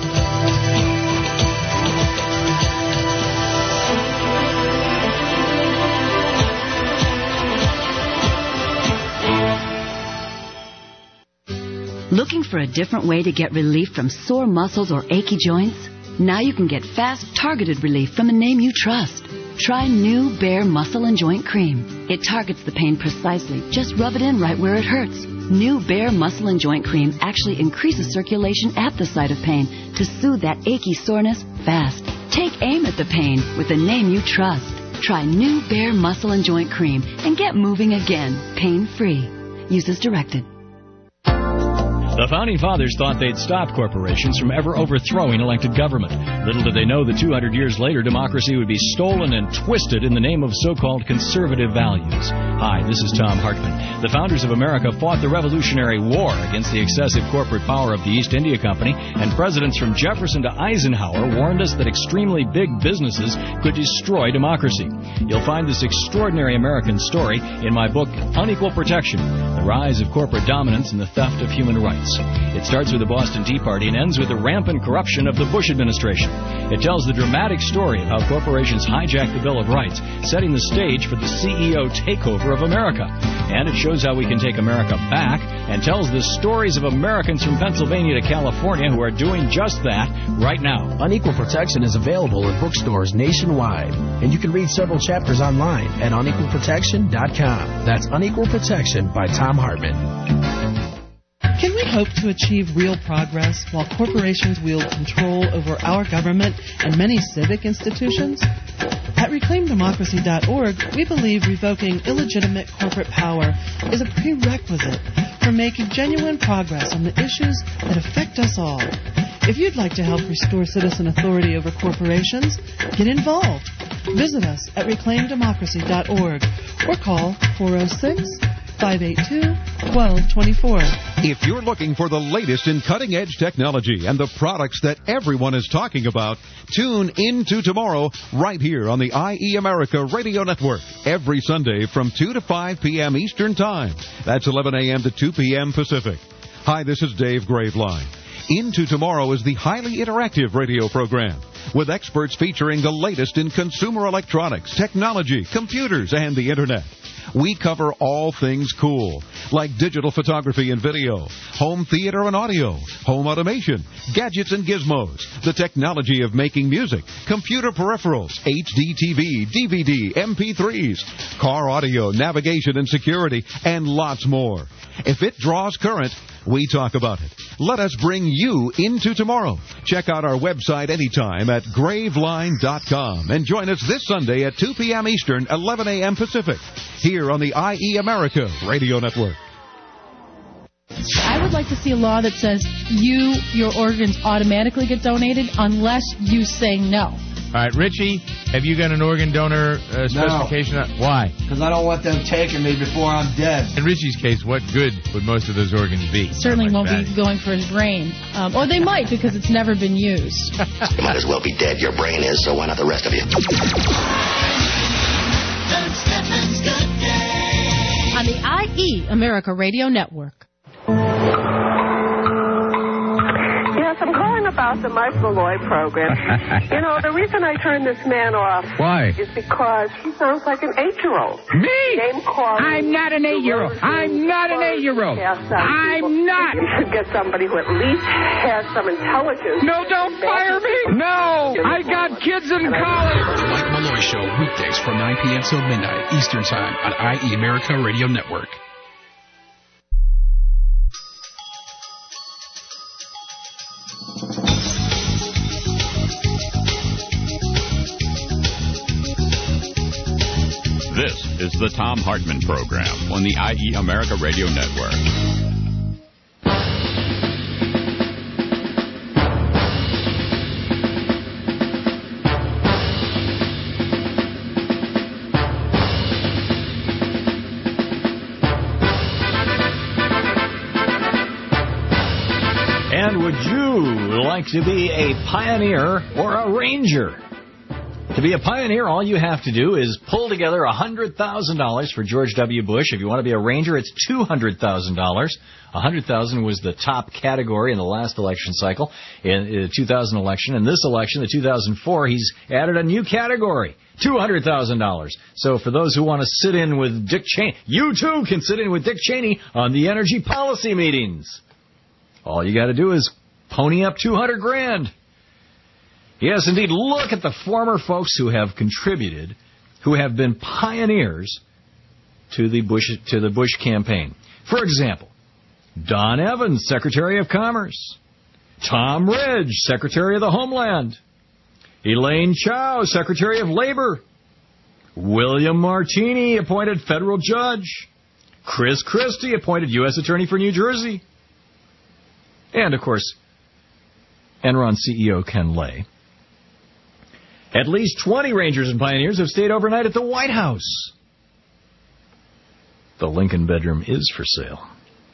S10: Looking for a different way to get relief from sore muscles or achy joints? Now you can get fast, targeted relief from a name you trust. Try New Bare Muscle and Joint Cream. It targets the pain precisely. Just rub it in right where it hurts. New Bare Muscle and Joint Cream actually increases circulation at the site of pain to soothe that achy soreness fast. Take aim at the pain with a name you trust. Try New Bare Muscle and Joint Cream and get moving again, pain-free. Use as directed.
S12: The Founding Fathers thought they'd stop corporations from ever overthrowing elected government. Little did they know that 200 years later, democracy would be stolen and twisted in the name of so-called conservative values. Hi, this is Tom Hartman. The founders of America fought the Revolutionary War against the excessive corporate power of the East India Company, and presidents from Jefferson to Eisenhower warned us that extremely big businesses could destroy democracy. You'll find this extraordinary American story in my book, Unequal Protection, The Rise of Corporate Dominance and the Theft of Human Rights. It starts with the Boston Tea Party and ends with the rampant corruption of the Bush administration. It tells the dramatic story of how corporations hijacked the Bill of Rights, setting the stage for the CEO takeover of America. And it shows how we can take America back, and tells the stories of Americans from Pennsylvania to California who are doing just that right now.
S17: Unequal Protection is available in bookstores nationwide, and you can read several chapters online at unequalprotection.com. That's Unequal Protection by Tom Hartman.
S16: Can we hope to achieve real progress while corporations wield control over our government and many civic institutions? At ReclaimDemocracy.org, we believe revoking illegitimate corporate power is a prerequisite for making genuine progress on the issues that affect us all. If you'd like to help restore citizen authority over corporations, get involved. Visit us at ReclaimDemocracy.org or call 406-582-1224.
S6: If you're looking for the latest in cutting-edge technology and the products that everyone is talking about, tune into tomorrow right here on the IE America Radio Network every Sunday from 2 to 5 p.m. Eastern Time. That's 11 a.m. to 2 p.m. Pacific. Hi, this is Dave Graveline. Into Tomorrow is the highly interactive radio program with experts featuring the latest in consumer electronics, technology, computers, and the Internet. We cover all things cool, like digital photography and video, home theater and audio, home automation, gadgets and gizmos, the technology of making music, computer peripherals, HD TV, DVD, MP3s, car audio, navigation and security, and lots more. If it draws current, We talk about it. Let us bring you into tomorrow. Check out our website anytime at graveline.com and join us this Sunday at 2 p.m. Eastern, 11 a.m. Pacific, here on the IE America Radio Network.
S19: I would like to see a law that says your organs automatically get donated unless you say no.
S20: All right, Richie, have you got an organ donor specification?
S21: No.
S20: Why?
S21: Because I don't want them taking me before I'm dead.
S20: In Richie's case, what good would most of those organs be?
S19: Certainly won't be going for his brain. Or they might because it's never been used.
S22: You might as well be dead. Your brain is, so why not the rest of you?
S19: On the IE America Radio Network.
S23: Yes, I'm calling about the Mike Malloy program. You know, the reason I turned this man off is because he sounds like an 8-year-old.
S24: Me?
S23: Name calling.
S24: I'm not an 8-year-old. I'm not an 8-year-old. I'm not.
S23: You should get somebody who at least has some intelligence.
S24: No, don't fire me. No, I got kids in college.
S25: The Mike Malloy Show, weekdays from 9 p.m. till midnight Eastern Time on IE America Radio Network.
S11: This is the Thom Hartmann Program on the IE America Radio Network.
S12: And would you like to be a pioneer or a ranger? To be a pioneer, all you have to do is pull together $100,000 for George W. Bush. If you want to be a ranger, it's $200,000. $100,000 was the top category in the last election cycle, in the 2000 election. In this election, the 2004, he's added a new category, $200,000. So for those who want to sit in with Dick Cheney, you too can sit in with Dick Cheney on the energy policy meetings. All you got to do is pony up $200,000. Yes, indeed. Look at the former folks who have contributed, who have been pioneers to the Bush campaign. For example, Don Evans, Secretary of Commerce. Tom Ridge, Secretary of the Homeland. Elaine Chao, Secretary of Labor. William Martini, appointed federal judge. Chris Christie, appointed U.S. Attorney for New Jersey. And, of course, Enron CEO Ken Lay. At least 20 Rangers and Pioneers have stayed overnight at the White House. The Lincoln bedroom is for sale.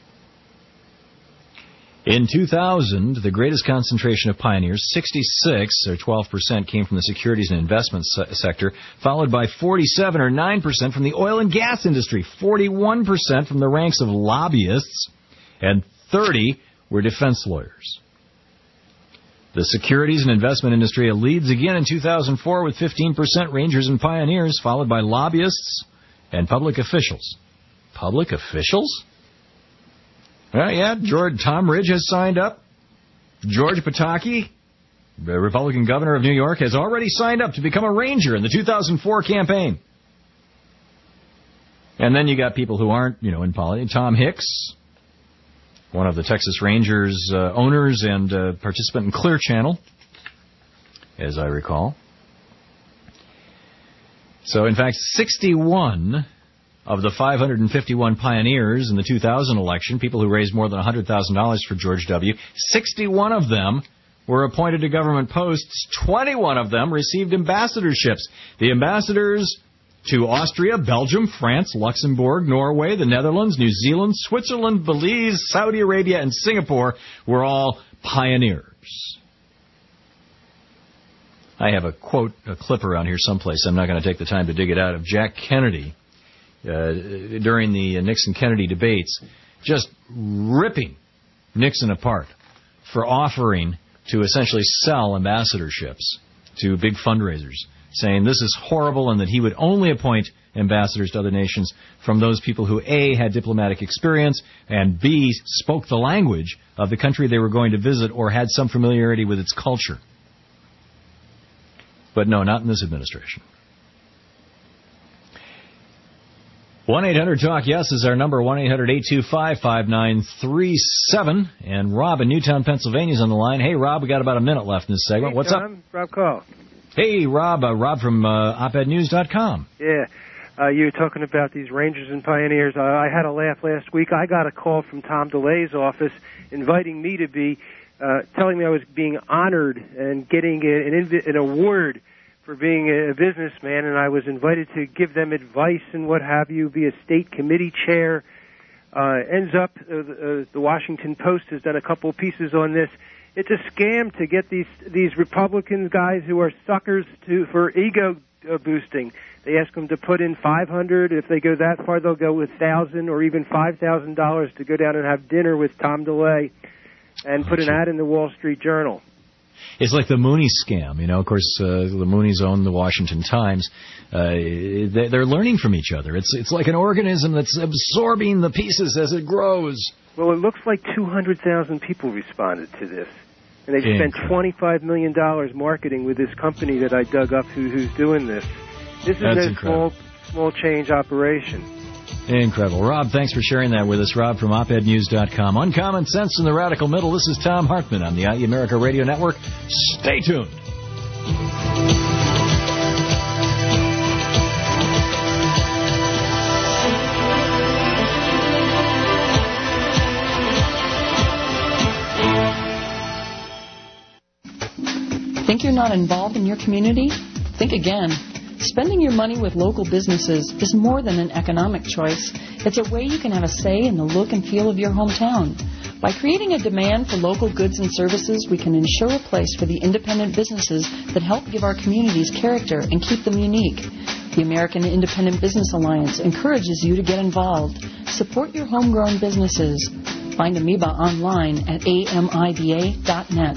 S12: In 2000, the greatest concentration of pioneers, 66 or 12%, came from the securities and investment sector, followed by 47 or 9% from the oil and gas industry, 41% from the ranks of lobbyists, and 30 were defense lawyers. The securities and investment industry leads again in 2004 with 15% Rangers and Pioneers, followed by lobbyists and public officials. Public officials? Yeah, Tom Ridge has signed up. George Pataki, the Republican governor of New York, has already signed up to become a Ranger in the 2004 campaign. And then you got people who aren't, in politics. Tom Hicks, one of the Texas Rangers owners and participant in Clear Channel, as I recall. So, in fact, 61 of the 551 pioneers in the 2000 election, people who raised more than $100,000 for George W., 61 of them were appointed to government posts. 21 of them received ambassadorships. The ambassadors to Austria, Belgium, France, Luxembourg, Norway, the Netherlands, New Zealand, Switzerland, Belize, Saudi Arabia, and Singapore were all pioneers. I have a clip around here someplace. I'm not going to take the time to dig it out, of Jack Kennedy during the Nixon-Kennedy debates, just ripping Nixon apart for offering to essentially sell ambassadorships to big fundraisers, saying this is horrible and that he would only appoint ambassadors to other nations from those people who, A, had diplomatic experience, and B, spoke the language of the country they were going to visit or had some familiarity with its culture. But no, not in this administration. 1-800-TALK-YES is our number, 1-800-825-5937. And Rob in Newtown, Pennsylvania is on the line. Hey, Rob, we got about a minute left in this segment.
S1: Hey,
S12: What's
S1: Tom,
S12: up?
S1: Rob Call.
S12: Hey, Rob. Rob from OpEdNews.com.
S1: Yeah. You were talking about these Rangers and Pioneers. I had a laugh last week. I got a call from Tom DeLay's office inviting me to be, telling me I was being honored and getting an award for being a businessman, and I was invited to give them advice and what have you, be a state committee chair. Ends up, the Washington Post has done a couple pieces on this. It's a scam to get these Republican guys who are suckers for ego boosting. They ask them to put in $500. If they go that far, they'll go with $1,000 or even $5,000 to go down and have dinner with Tom DeLay and put an ad in the Wall Street Journal.
S12: It's like the Mooney scam. You know, of course, the Moonies own the Washington Times. They're learning from each other. It's like an organism that's absorbing the pieces as it grows.
S1: Well, it looks like 200,000 people responded to this. And they spent $25 million marketing with this company that I dug up who's doing this. This is a small change operation.
S12: Incredible. Rob, thanks for sharing that with us. Rob from OpEdNews.com. Uncommon Sense in the Radical Middle. This is Tom Hartman on the IE America Radio Network. Stay tuned.
S3: Think you're not involved in your community? Think again. Spending your money with local businesses is more than an economic choice. It's a way you can have a say in the look and feel of your hometown. By creating a demand for local goods and services, we can ensure a place for the independent businesses that help give our communities character and keep them unique. The American Independent Business Alliance encourages you to get involved. Support your homegrown businesses. Find Amoeba online at amiba.net.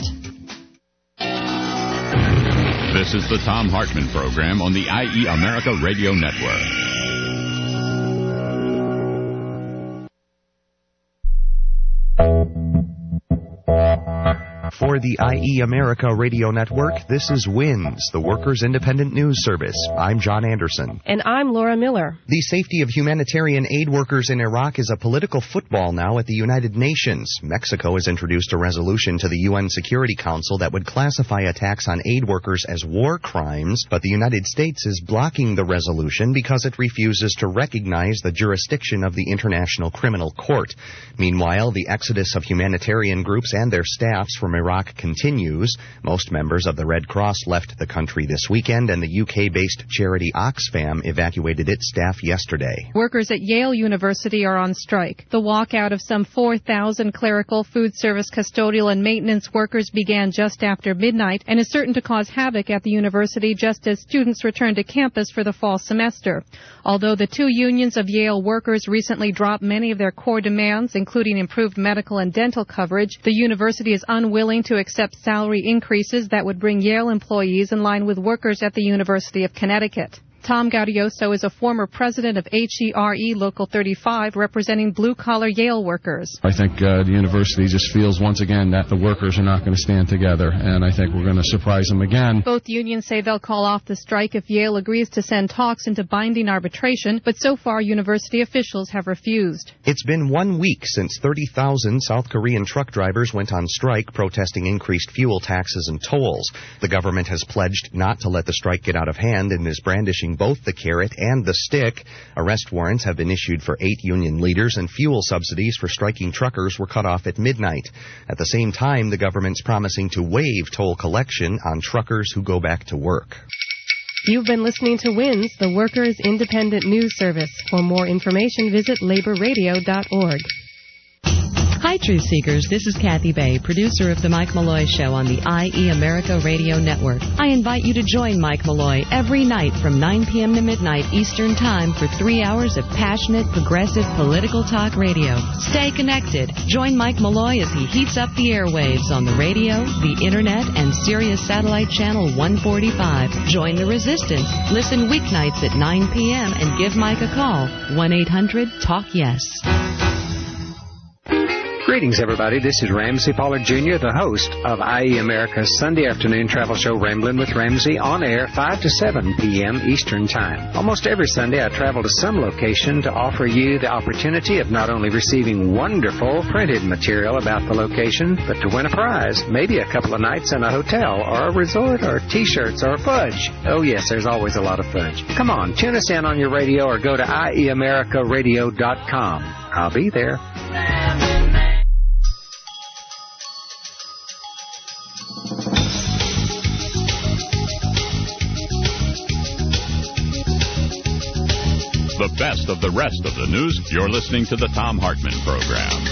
S11: This is the Tom Hartman Program on the IE America Radio Network.
S4: For the IE America Radio Network, this is WINS, the Workers' Independent News Service. I'm John Anderson.
S8: And I'm Laura Miller.
S4: The safety of humanitarian aid workers in Iraq is a political football now at the United Nations. Mexico has introduced a resolution to the UN Security Council that would classify attacks on aid workers as war crimes, but the United States is blocking the resolution because it refuses to recognize the jurisdiction of the International Criminal Court. Meanwhile, the exodus of humanitarian groups and their staffs from Iraq continues. Most members of the Red Cross left the country this weekend, and the UK-based charity Oxfam evacuated its staff yesterday.
S8: Workers at Yale University are on strike. The walkout of some 4,000 clerical, food service, custodial, and maintenance workers began just after midnight and is certain to cause havoc at the university just as students return to campus for the fall semester. Although the two unions of Yale workers recently dropped many of their core demands, including improved medical and dental coverage, the university is unwilling to accept salary increases that would bring Yale employees in line with workers at the University of Connecticut. Tom Gaudioso is a former president of HERE Local 35, representing blue-collar Yale workers.
S9: I think the university just feels once again that the workers are not going to stand together, and I think we're going to surprise them again.
S8: Both unions say they'll call off the strike if Yale agrees to send talks into binding arbitration, but so far university officials have refused.
S4: It's been 1 week since 30,000 South Korean truck drivers went on strike protesting increased fuel taxes and tolls. The government has pledged not to let the strike get out of hand and is brandishing both the carrot and the stick. Arrest warrants have been issued for 8 union leaders, and fuel subsidies for striking truckers were cut off at midnight. At the same time, the government's promising to waive toll collection on truckers who go back to work.
S8: You've been listening to WINS, the Workers' Independent News Service. For more information, visit laborradio.org.
S18: Hi, Truth Seekers. This is Kathy Bay, producer of The Mike Malloy Show on the IE America Radio Network. I invite you to join Mike Malloy every night from 9 p.m. to midnight Eastern Time for 3 hours of passionate, progressive political talk radio. Stay connected. Join Mike Malloy as he heats up the airwaves on the radio, the internet, and Sirius Satellite Channel 145. Join the resistance. Listen weeknights at 9 p.m. and give Mike a call. 1-800-TALK-YES.
S2: Greetings, everybody. This is Ramsey Pollard Jr., the host of IE America's Sunday afternoon travel show, Ramblin' with Ramsey, on air 5 to 7 p.m. Eastern Time. Almost every Sunday, I travel to some location to offer you the opportunity of not only receiving wonderful printed material about the location, but to win a prize, maybe a couple of nights in a hotel or a resort or T-shirts or fudge. Oh, yes, there's always a lot of fudge. Come on, tune us in on your radio or go to IEAmericaradio.com. I'll be there.
S11: The best of the rest of the news. You're listening to the Thom Hartmann Program.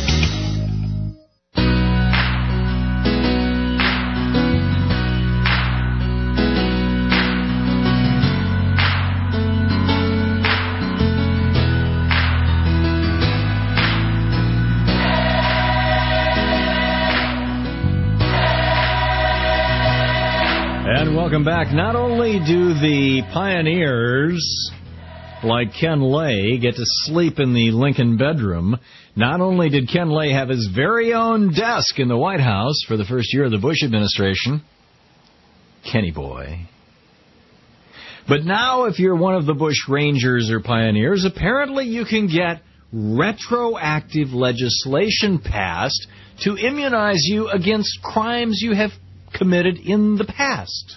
S12: And welcome back. Not only do the pioneers like Ken Lay get to sleep in the Lincoln bedroom, not only did Ken Lay have his very own desk in the White House for the first year of the Bush administration, Kenny boy, but now if you're one of the Bush Rangers or pioneers, apparently you can get retroactive legislation passed to immunize you against crimes you have committed in the past.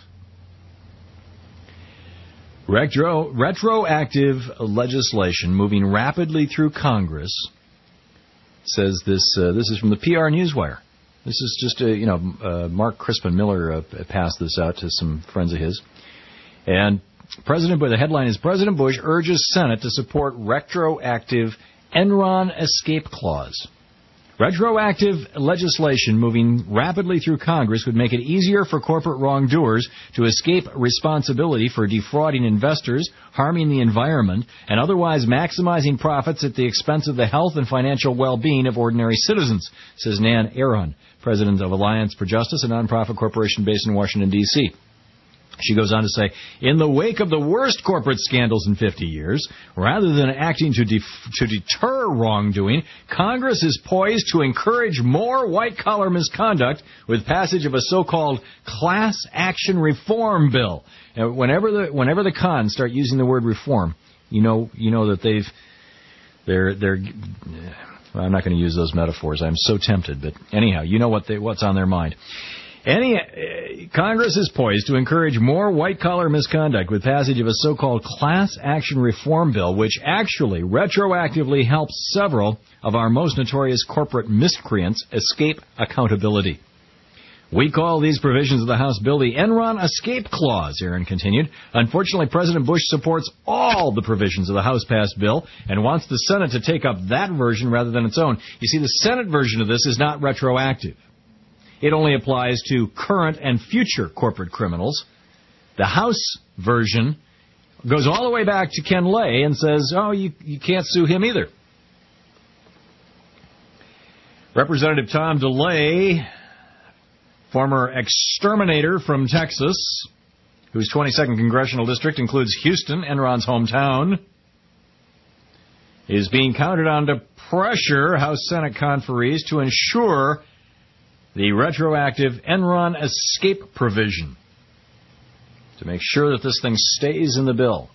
S12: Retroactive legislation moving rapidly through Congress, says this. This is from the PR Newswire. This is just Mark Crispin Miller passed this out to some friends of his, and the headline is President Bush urges Senate to support retroactive Enron escape clause. Retroactive legislation moving rapidly through Congress would make it easier for corporate wrongdoers to escape responsibility for defrauding investors, harming the environment, and otherwise maximizing profits at the expense of the health and financial well-being of ordinary citizens, says Nan Aron, president of Alliance for Justice, a nonprofit corporation based in Washington, D.C. She goes on to say, in the wake of the worst corporate scandals in 50 years, rather than acting to deter wrongdoing, Congress is poised to encourage more white-collar misconduct with passage of a so-called class action reform bill. And whenever the cons start using the word reform, you know that they're well, I'm not going to use those metaphors. I'm so tempted, but anyhow, you know what's on their mind. Congress is poised to encourage more white-collar misconduct with passage of a so-called class action reform bill, which actually retroactively helps several of our most notorious corporate miscreants escape accountability. We call these provisions of the House bill the Enron Escape Clause, Aaron continued. Unfortunately, President Bush supports all the provisions of the House-passed bill and wants the Senate to take up that version rather than its own. You see, the Senate version of this is not retroactive. It only applies to current and future corporate criminals. The House version goes all the way back to Ken Lay and says, oh, you can't sue him either. Representative Tom DeLay, former exterminator from Texas, whose 22nd congressional district includes Houston, Enron's hometown, is being counted on to pressure House Senate conferees to ensure the retroactive Enron escape provision, to make sure that this thing stays in the bill.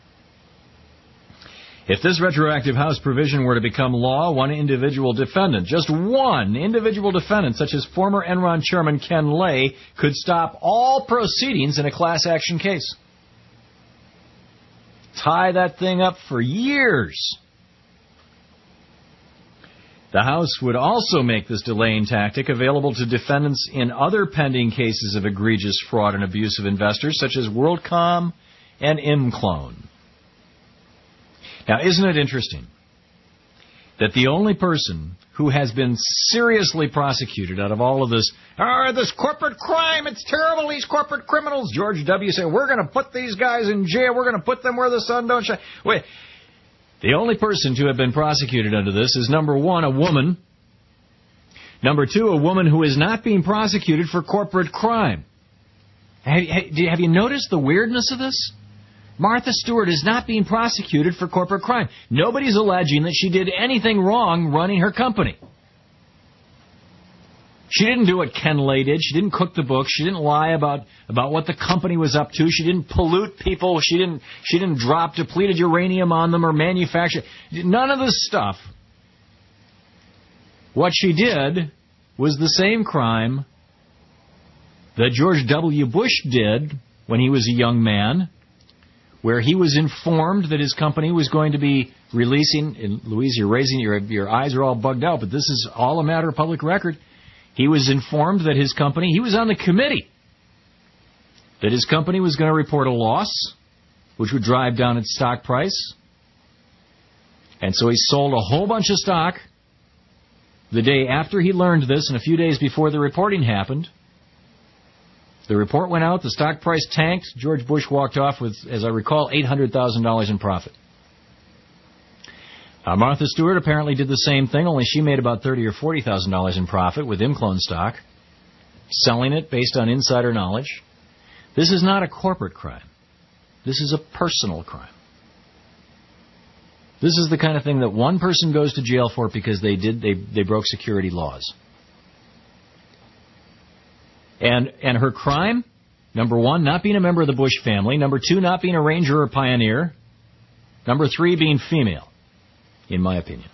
S12: If this retroactive House provision were to become law, one individual defendant, just one individual defendant, such as former Enron chairman Ken Lay, could stop all proceedings in a class action case. Tie that thing up for years. The House would also make this delaying tactic available to defendants in other pending cases of egregious fraud and abuse of investors, such as WorldCom and ImClone. Now, isn't it interesting that the only person who has been seriously prosecuted out of all of this, this corporate crime, it's terrible, these corporate criminals, George W. said, we're going to put these guys in jail, we're going to put them where the sun don't shine. Wait. The only person to have been prosecuted under this is, number one, a woman. Number two, a woman who is not being prosecuted for corporate crime. Have you noticed the weirdness of this? Martha Stewart is not being prosecuted for corporate crime. Nobody's alleging that she did anything wrong running her company. She didn't do what Ken Lay did. She didn't cook the books. She didn't lie about what the company was up to. She didn't pollute people. She didn't drop depleted uranium on them or manufacture. None of this stuff. What she did was the same crime that George W. Bush did when he was a young man, where he was informed that his company was going to be releasing, and Louise, you're raising your eyes are all bugged out, but this is all a matter of public record. He was informed that his company, he was on the committee, that his company was going to report a loss, which would drive down its stock price. And so he sold a whole bunch of stock the day after he learned this and a few days before the reporting happened. The report went out, the stock price tanked. George Bush walked off with, as I recall, $800,000 in profit. Martha Stewart apparently did the same thing, only she made about $30,000 or $40,000 in profit with ImClone stock, selling it based on insider knowledge. This is not a corporate crime. This is a personal crime. This is the kind of thing that one person goes to jail for because they broke security laws. And her crime, number one, not being a member of the Bush family. Number two, not being a ranger or pioneer. Number three, being female, in my opinion.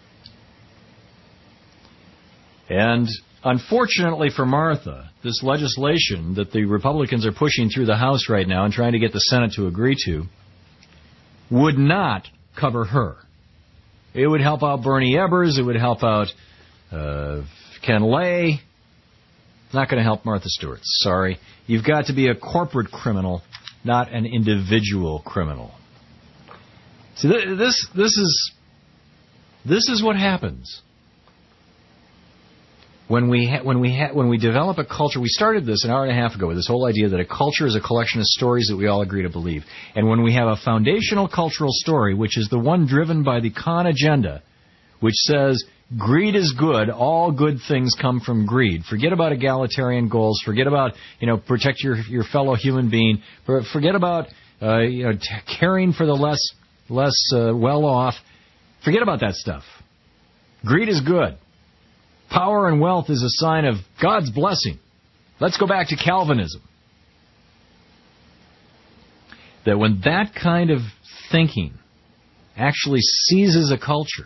S12: And unfortunately for Martha, this legislation that the Republicans are pushing through the House right now and trying to get the Senate to agree to would not cover her. It would help out Bernie Ebbers. It would help out Ken Lay. Not going to help Martha Stewart. Sorry. You've got to be a corporate criminal, not an individual criminal. See, this is what happens when we develop a culture. We started this an hour and a half ago with this whole idea that a culture is a collection of stories that we all agree to believe. And when we have a foundational cultural story, which is the one driven by the Khan agenda, which says greed is good, all good things come from greed. Forget about egalitarian goals. Forget about protect your fellow human being. Forget about caring for the less well off. Forget about that stuff. Greed is good. Power and wealth is a sign of God's blessing. Let's go back to Calvinism. That when that kind of thinking actually seizes a culture,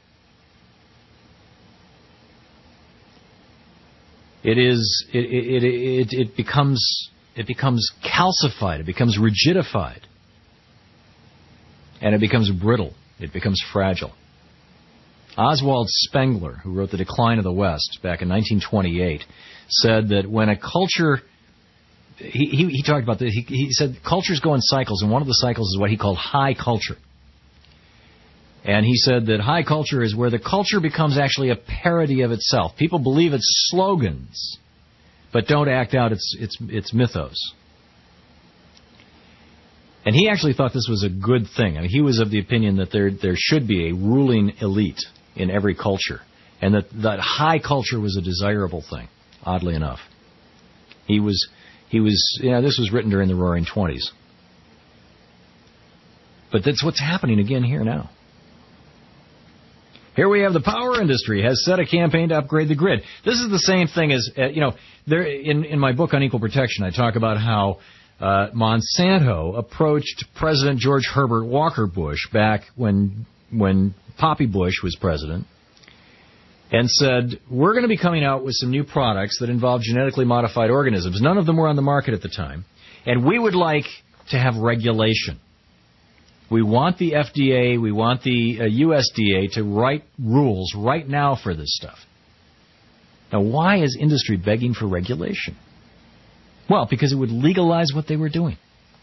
S12: it becomes calcified, it becomes rigidified, and it becomes brittle, it becomes fragile. Oswald Spengler, who wrote The Decline of the West back in 1928, said that when a culture, he talked about this, he said cultures go in cycles, and one of the cycles is what he called high culture. And he said that high culture is where the culture becomes actually a parody of itself. People believe its slogans, but don't act out its mythos. And he actually thought this was a good thing. I mean, he was of the opinion that there should be a ruling elite in every culture, and that high culture was a desirable thing, oddly enough. He was this was written during the Roaring '20s. But that's what's happening again here now. Here we have the power industry has set a campaign to upgrade the grid. This is the same thing as, there in my book on equal protection, I talk about how Monsanto approached President George Herbert Walker Bush back when Poppy Bush was president and said, we're going to be coming out with some new products that involve genetically modified organisms. None of them were on the market at the time. And we would like to have regulation. We want the FDA, we want the USDA to write rules right now for this stuff. Now, why is industry begging for regulation? Well, because it would legalize what they were doing.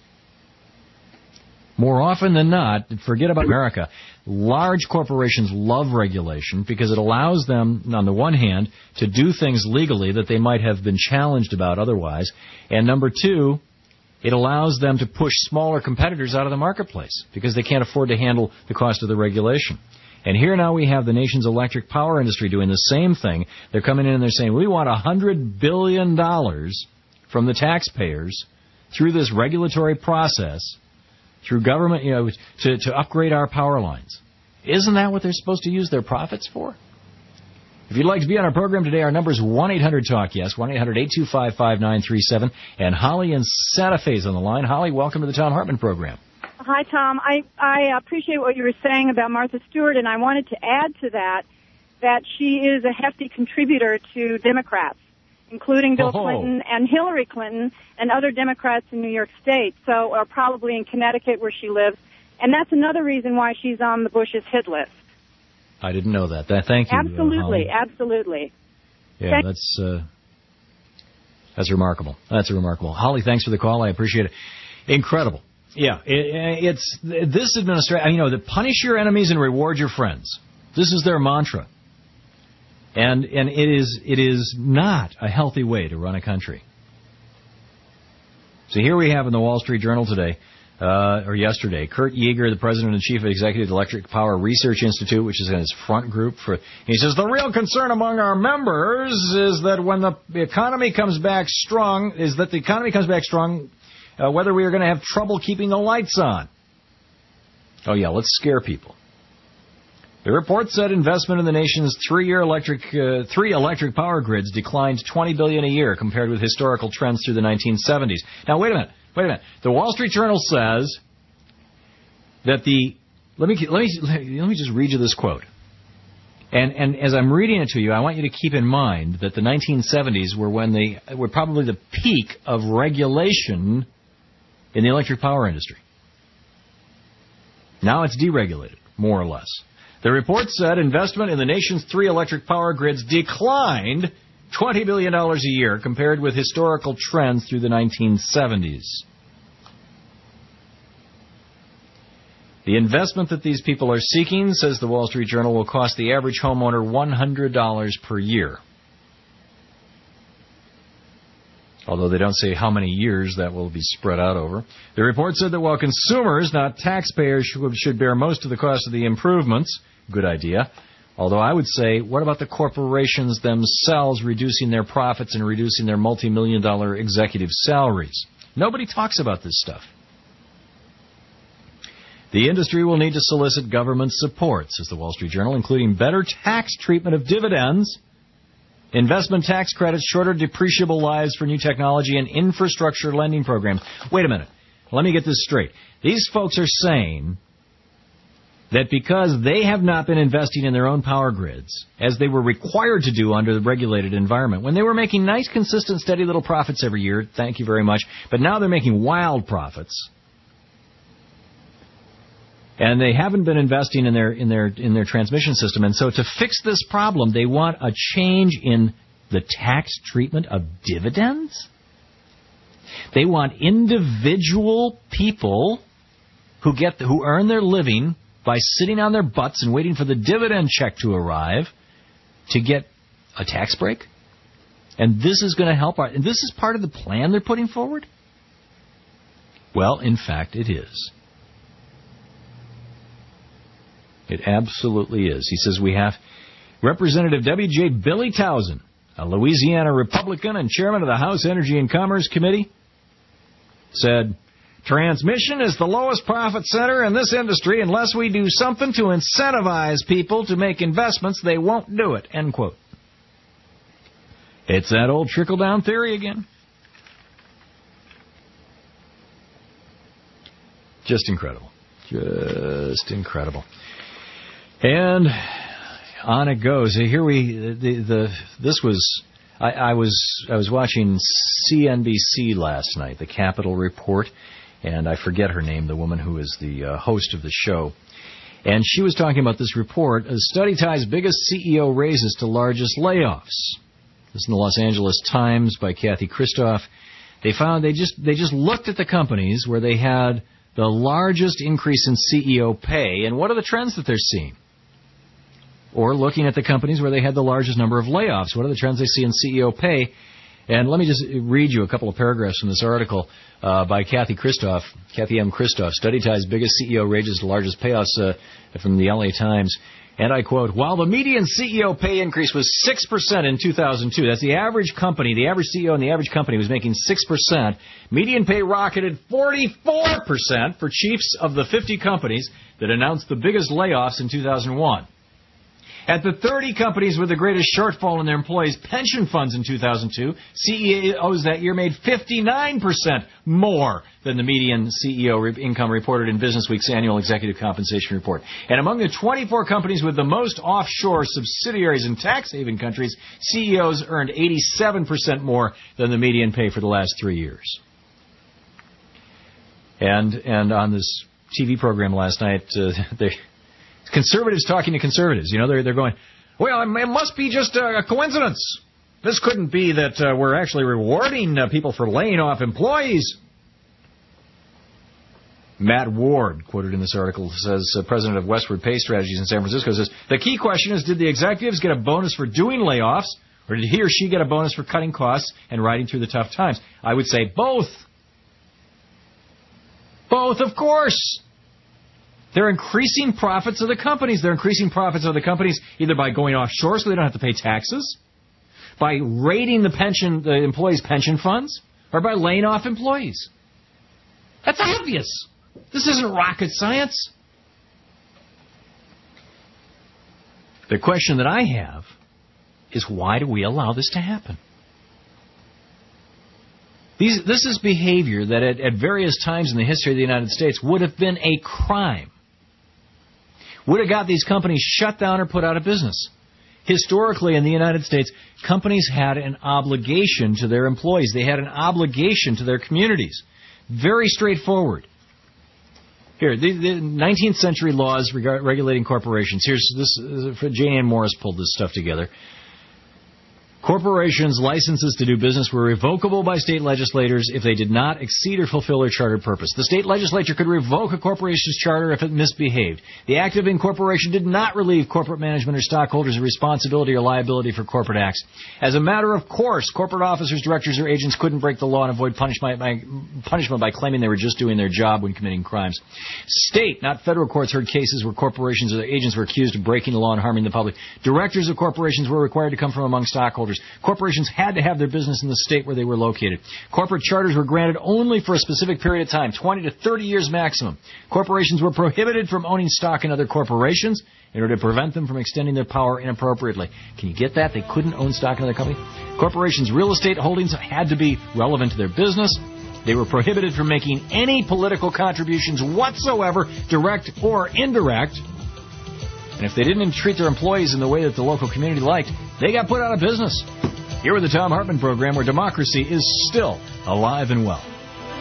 S12: More often than not, forget about America, large corporations love regulation because it allows them, on the one hand, to do things legally that they might have been challenged about otherwise, and number two, it allows them to push smaller competitors out of the marketplace because they can't afford to handle the cost of the regulation. And here now we have the nation's electric power industry doing the same thing. They're coming in and they're saying, we want $100 billion from the taxpayers through this regulatory process, through government, to upgrade our power lines. Isn't that what they're supposed to use their profits for? If you'd like to be on our program today, our number is 1-800-TALK-YES, 1-800-825-5937. And Holly in Santa Fe is on the line. Holly, welcome to the Thom Hartmann program.
S5: Hi, Tom. I appreciate what you were saying about Martha Stewart, and I wanted to add to that she is a hefty contributor to Democrats, including Bill Clinton and Hillary Clinton and other Democrats in New York State, or probably in Connecticut where she lives. And that's another reason why she's on the Bush's hit list.
S12: I didn't know that. Thank you.
S5: Absolutely,
S12: Holly.
S5: Absolutely.
S12: Yeah, that's remarkable. That's remarkable. Holly, thanks for the call. I appreciate it. Incredible. Yeah, it's this administration. To punish your enemies and reward your friends. This is their mantra, and it is not a healthy way to run a country. So here we have in the Wall Street Journal today. Or yesterday, Kurt Yeager, the president and chief executive of the Electric Power Research Institute, which is in his front group, he says, the real concern among our members is that when the economy comes back strong, whether we are going to have trouble keeping the lights on. Oh, yeah, let's scare people. The report said investment in the nation's three electric power grids declined $20 billion a year compared with historical trends through the 1970s. Now, wait a minute. The Wall Street Journal says that let me just read you this quote. And as I'm reading it to you, I want you to keep in mind that the 1970s were probably the peak of regulation in the electric power industry. Now it's deregulated, more or less. The report said investment in the nation's three electric power grids declined $20 billion a year compared with historical trends through the 1970s. The investment that these people are seeking, says the Wall Street Journal, will cost the average homeowner $100 per year. Although they don't say how many years that will be spread out over. The report said that while consumers, not taxpayers, should bear most of the cost of the improvements, good idea. Although I would say, what about the corporations themselves reducing their profits and reducing their multi-million-dollar executive salaries? Nobody talks about this stuff. The industry will need to solicit government support, says the Wall Street Journal, including better tax treatment of dividends, investment tax credits, shorter depreciable lives for new technology, and infrastructure lending programs. Wait a minute. Let me get this straight. These folks are saying that because they have not been investing in their own power grids, as they were required to do under the regulated environment, when they were making nice, consistent, steady little profits every year, thank you very much, but now they're making wild profits, and they haven't been investing in their transmission system. And so to fix this problem, they want a change in the tax treatment of dividends. They want individual people who earn their living by sitting on their butts and waiting for the dividend check to arrive to get a tax break. And this is going to help and this is part of the plan they're putting forward? Well, in fact, it is. It absolutely is. He says we have Representative W.J. Billy Towson, a Louisiana Republican and chairman of the House Energy and Commerce Committee, said, transmission is the lowest profit center in this industry. Unless we do something to incentivize people to make investments, they won't do it, end quote. It's that old trickle-down theory again. Just incredible. Just incredible. And on it goes. Here I was watching CNBC last night, the Capitol Report, and I forget her name, the woman who is the host of the show. And she was talking about this report. A study ties biggest CEO raises to largest layoffs. This is in the Los Angeles Times by Kathy Christoff. They found they just looked at the companies where they had the largest increase in CEO pay, and what are the trends that they're seeing? Or looking at the companies where they had the largest number of layoffs. What are the trends they see in CEO pay? And let me just read you a couple of paragraphs from this article by Kathy Christoff, Kathy M. Christoff. Study ties biggest CEO raises to largest payoffs from the LA Times. And I quote, while the median CEO pay increase was 6% in 2002, that's the average company, the average CEO in the average company was making 6%, median pay rocketed 44% for chiefs of the 50 companies that announced the biggest layoffs in 2001. At the 30 companies with the greatest shortfall in their employees' pension funds in 2002, CEOs that year made 59% more than the median CEO income reported in Businessweek's annual executive compensation report. And among the 24 companies with the most offshore subsidiaries in tax haven countries, CEOs earned 87% more than the median pay for the last 3 years. And on this TV program last night, conservatives talking to conservatives, they're going, well, it must be just a coincidence. This couldn't be that we're actually rewarding people for laying off employees. Matt Ward, quoted in this article, says, president of Westward Pay Strategies in San Francisco, says, the key question is, did the executives get a bonus for doing layoffs, or did he or she get a bonus for cutting costs and riding through the tough times? I would say both. Both, of course. They're increasing profits of the companies. They're increasing profits of the companies either by going offshore so they don't have to pay taxes, by raiding the employees' pension funds, or by laying off employees. That's obvious. This isn't rocket science. The question that I have is, why do we allow this to happen? This is behavior that at various times in the history of the United States would have been a crime. Would have got these companies shut down or put out of business. Historically, in the United States, companies had an obligation to their employees. They had an obligation to their communities. Very straightforward. Here, the 19th century laws regulating corporations. Here's this. Jane Ann Morris pulled this stuff together. Corporations' licenses to do business were revocable by state legislators if they did not exceed or fulfill their chartered purpose. The state legislature could revoke a corporation's charter if it misbehaved. The act of incorporation did not relieve corporate management or stockholders of responsibility or liability for corporate acts. As a matter of course, corporate officers, directors, or agents couldn't break the law and avoid punishment by claiming they were just doing their job when committing crimes. State, not federal courts, heard cases where corporations or their agents were accused of breaking the law and harming the public. Directors of corporations were required to come from among stockholders. Corporations had to have their business in the state where they were located. Corporate charters were granted only for a specific period of time, 20 to 30 years maximum. Corporations were prohibited from owning stock in other corporations in order to prevent them from extending their power inappropriately. Can you get that? They couldn't own stock in another company. Corporations' real estate holdings had to be relevant to their business. They were prohibited from making any political contributions whatsoever, direct or indirect. And if they didn't treat their employees in the way that the local community liked, they got put out of business. Here with the Thom Hartmann Program, where democracy is still alive and well.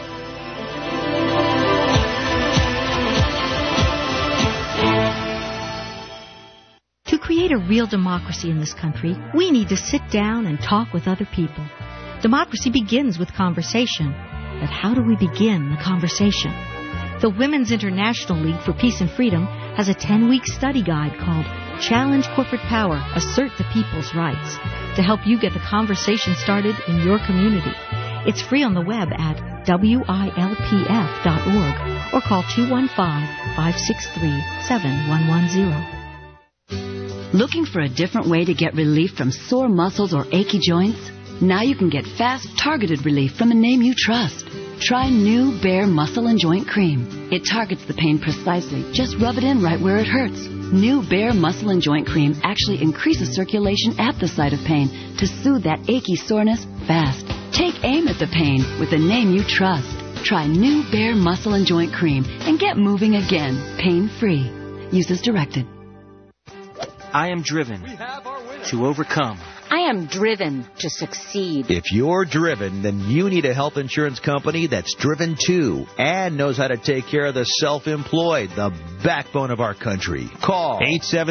S7: To create a real democracy in this country, we need to sit down and talk with other people. Democracy begins with conversation. But how do we begin the conversation? The Women's International League for Peace and Freedom has a 10-week study guide called Challenge Corporate Power, Assert the People's Rights, to help you get the conversation started in your community. It's free on the web at wilpf.org or call 215-563-7110.
S10: Looking for a different way to get relief from sore muscles or achy joints? Now you can get fast, targeted relief from a name you trust. Try New Bare Muscle and Joint Cream. It targets the pain precisely. Just rub it in right where it hurts. New Bare Muscle and Joint Cream actually increases circulation at the site of pain to soothe that achy soreness fast. Take aim at the pain with a name you trust. Try New Bare Muscle and Joint Cream and get moving again, pain-free. Use as directed.
S13: I am driven to overcome.
S14: I am driven to succeed.
S15: If you're driven, then you need a health insurance company that's driven too and knows how to take care of the self-employed, the backbone of our country. Call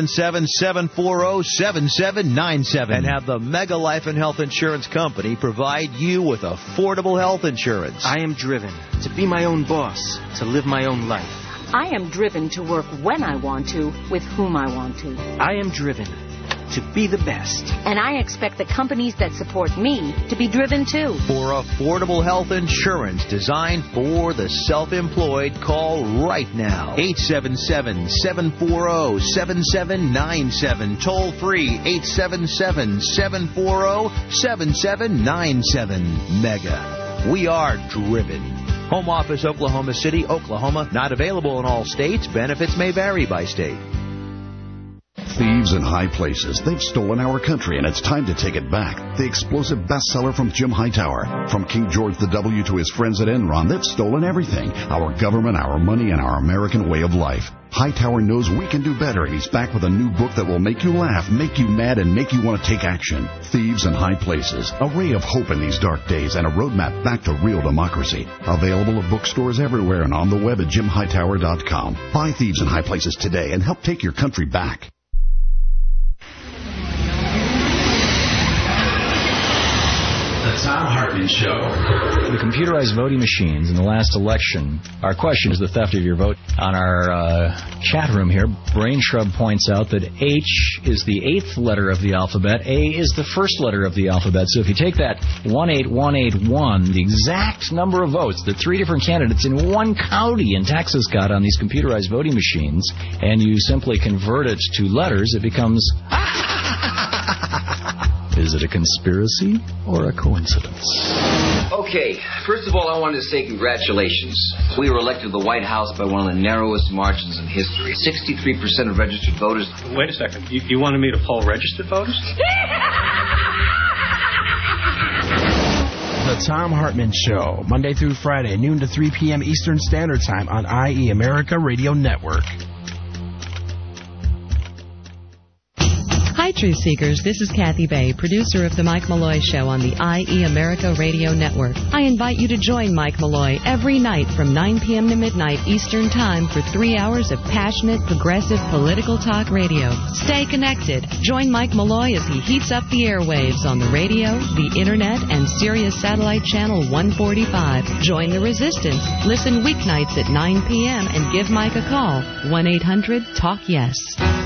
S15: 877-740-7797 and have the Mega Life and Health Insurance Company provide you with affordable health insurance.
S13: I am driven to be my own boss, to live my own life.
S14: I am driven to work when I want to, with whom I want to.
S13: I am driven to be the best.
S14: And I expect the companies that support me to be driven too.
S15: For affordable health insurance designed for the self-employed, call right now. 877-740-7797. Toll free 877-740-7797. Mega. We are driven. Home office, Oklahoma City, Oklahoma. Not available in all states. Benefits may vary by state.
S6: Thieves in High Places. They've stolen our country, and it's time to take it back. The explosive bestseller from Jim Hightower. From King George W. to his friends at Enron, they've stolen everything. Our government, our money, and our American way of life. Hightower knows we can do better, and he's back with a new book that will make you laugh, make you mad, and make you want to take action. Thieves in High Places. A ray of hope in these dark days and a roadmap back to real democracy. Available at bookstores everywhere and on the web at jimhightower.com. Buy Thieves in High Places today and help take your country back.
S25: The Thom Hartmann Show.
S12: The computerized voting machines in the last election. Our question is the theft of your vote. On our chat room here, Brain Shrub points out that H is the 8th letter of the alphabet. A is the first letter of the alphabet. So if you take that 18181, the exact number of votes that 3 different candidates in one county in Texas got on these computerized voting machines, and you simply convert it to letters, it becomes... Is it a conspiracy or a coincidence?
S16: Okay, first of all, I wanted to say congratulations. We were elected to the White House by one of the narrowest margins in history. 63% of registered voters.
S17: Wait a second. You wanted me to poll registered voters?
S25: The Thom Hartmann Show, Monday through Friday, noon to 3 p.m. Eastern Standard Time on IE America Radio Network.
S18: Hi, Truth Seekers. This is Kathy Bay, producer of The Mike Malloy Show on the IE America Radio Network. I invite you to join Mike Malloy every night from 9 p.m. to midnight Eastern Time for 3 hours of passionate, progressive political talk radio. Stay connected. Join Mike Malloy as he heats up the airwaves on the radio, the internet, and Sirius Satellite Channel 145. Join the resistance. Listen weeknights at 9 p.m. and give Mike a call. 1-800-TALK-YES.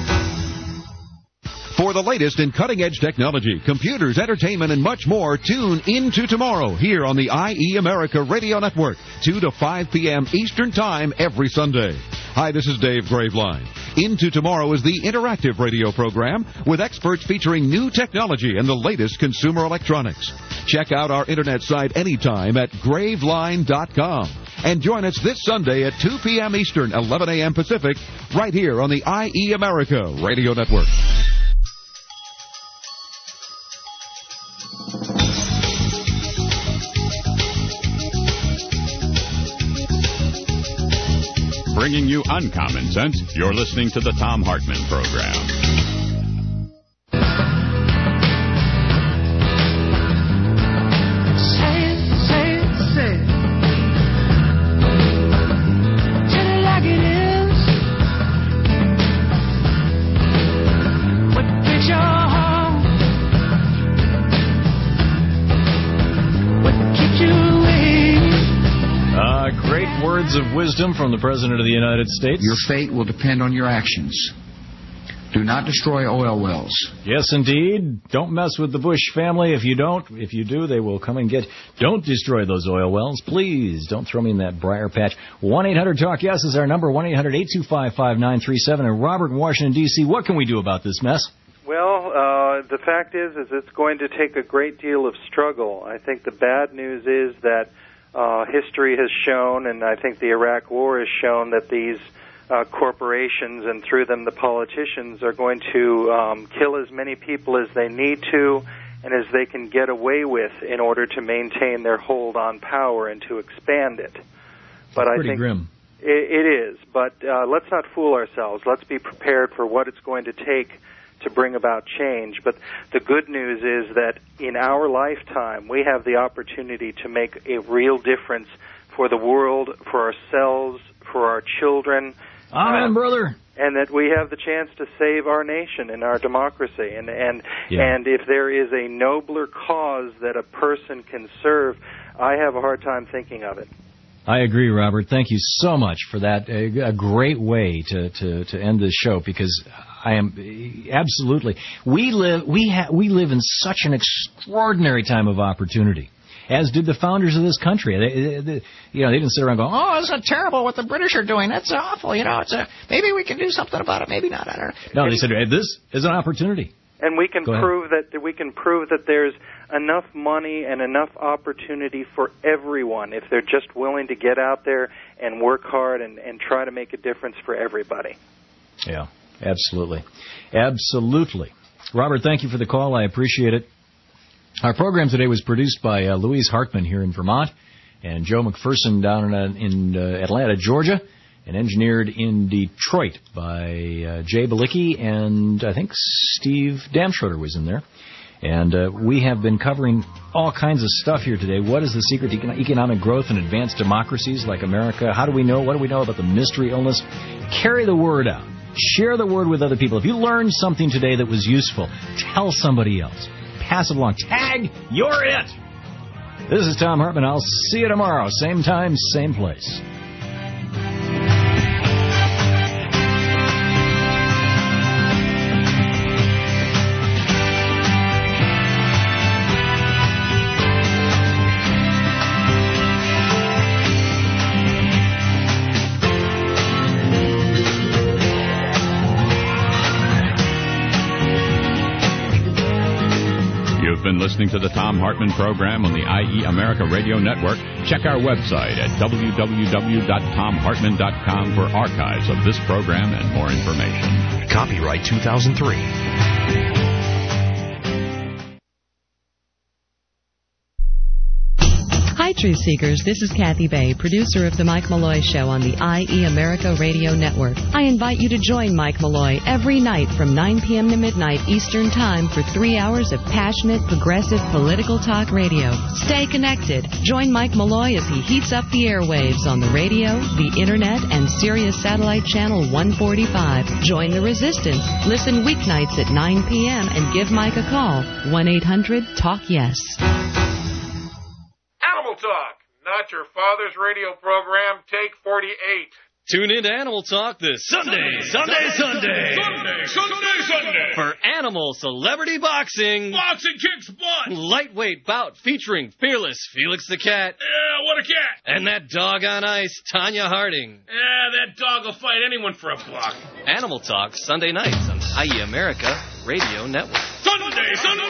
S20: For the latest in cutting-edge technology, computers, entertainment, and much more, tune into tomorrow here on the IE America Radio Network, 2 to 5 p.m. Eastern Time every Sunday. Hi, this is Dave Graveline. Into Tomorrow is the interactive radio program with experts featuring new technology and the latest consumer electronics. Check out our internet site anytime at graveline.com. And join us this Sunday at 2 p.m. Eastern, 11 a.m. Pacific, right here on the IE America Radio Network.
S11: Bringing you uncommon sense, you're listening to the Thom Hartmann Program.
S21: Say it. Tell it like it is. What picture home? What keeps you awake?
S12: Great words of wisdom from the President of the United States.
S26: Your fate will depend on your actions. Do not destroy oil wells.
S12: Yes, indeed. Don't mess with the Bush family. If you do, they will come and get. Don't destroy those oil wells. Please don't throw me in that briar patch. 1-800-TALK-YES is our number. 1-800-825-5937. And Robert in Washington, D.C., what can we do about this mess?
S27: Well, the fact is it's going to take a great deal of struggle. I think the bad news is that history has shown, and I think the Iraq War has shown, that these corporations, and through them the politicians, are going to kill as many people as they need to and as they can get away with in order to maintain their hold on power and to expand it. But I think
S12: grim.
S27: It is. But let's not fool ourselves. Let's be prepared for what it's going to take to bring about change. But the good news is that in our lifetime, we have the opportunity to make a real difference for the world, for ourselves, for our children.
S12: Amen, brother.
S27: And that we have the chance to save our nation and our democracy. And if there is a nobler cause that a person can serve, I have a hard time thinking of it.
S12: I agree, Robert. Thank you so much for that. A great way to end this show, because I am absolutely. We live in such an extraordinary time of opportunity, as did the founders of this country. They didn't sit around going, "Oh, this is terrible what the British are doing. That's awful. Maybe we can do something about it. Maybe not. I don't know." No, they said, "Hey, this is an opportunity."
S27: And we can prove that there's enough money and enough opportunity for everyone if they're just willing to get out there and work hard and try to make a difference for everybody.
S12: Yeah. Absolutely. Absolutely. Robert, thank you for the call. I appreciate it. Our program today was produced by Louise Hartman here in Vermont and Joe McPherson down in Atlanta, Georgia, and engineered in Detroit by Jay Balicki, and I think Steve Damschroeder was in there. And we have been covering all kinds of stuff here today. What is the secret to economic growth in advanced democracies like America? How do we know? What do we know about the mystery illness? Carry the word out. Share the word with other people. If you learned something today that was useful, tell somebody else. Pass it along. Tag, you're it. This is Tom Hartman. I'll see you tomorrow. Same time, same place.
S11: Been listening to the Tom Hartman program on the IE America Radio Network. Check our website at www.tomhartman.com for archives of this program and more information.
S4: Copyright 2003.
S18: Hi, Truth Seekers. This is Kathy Bay, producer of The Mike Malloy Show on the IE America Radio Network. I invite you to join Mike Malloy every night from 9 p.m. to midnight Eastern Time for 3 hours of passionate, progressive, political talk radio. Stay connected. Join Mike Malloy as he heats up the airwaves on the radio, the Internet, and Sirius Satellite Channel 145. Join the resistance. Listen weeknights at 9 p.m. and give Mike a call. 1-800-TALK-YES.
S1: Animal Talk, not your father's radio program, take 48.
S3: Tune in to Animal Talk this Sunday for Animal Celebrity Boxing.
S1: Boxing kicks butt.
S3: Lightweight bout featuring fearless Felix the Cat.
S1: Yeah, what a cat.
S3: And that dog on ice, Tanya Harding.
S1: Yeah, that dog will fight anyone for a buck.
S3: Animal Talk, Sunday nights on IE America Radio Network.
S1: Sunday.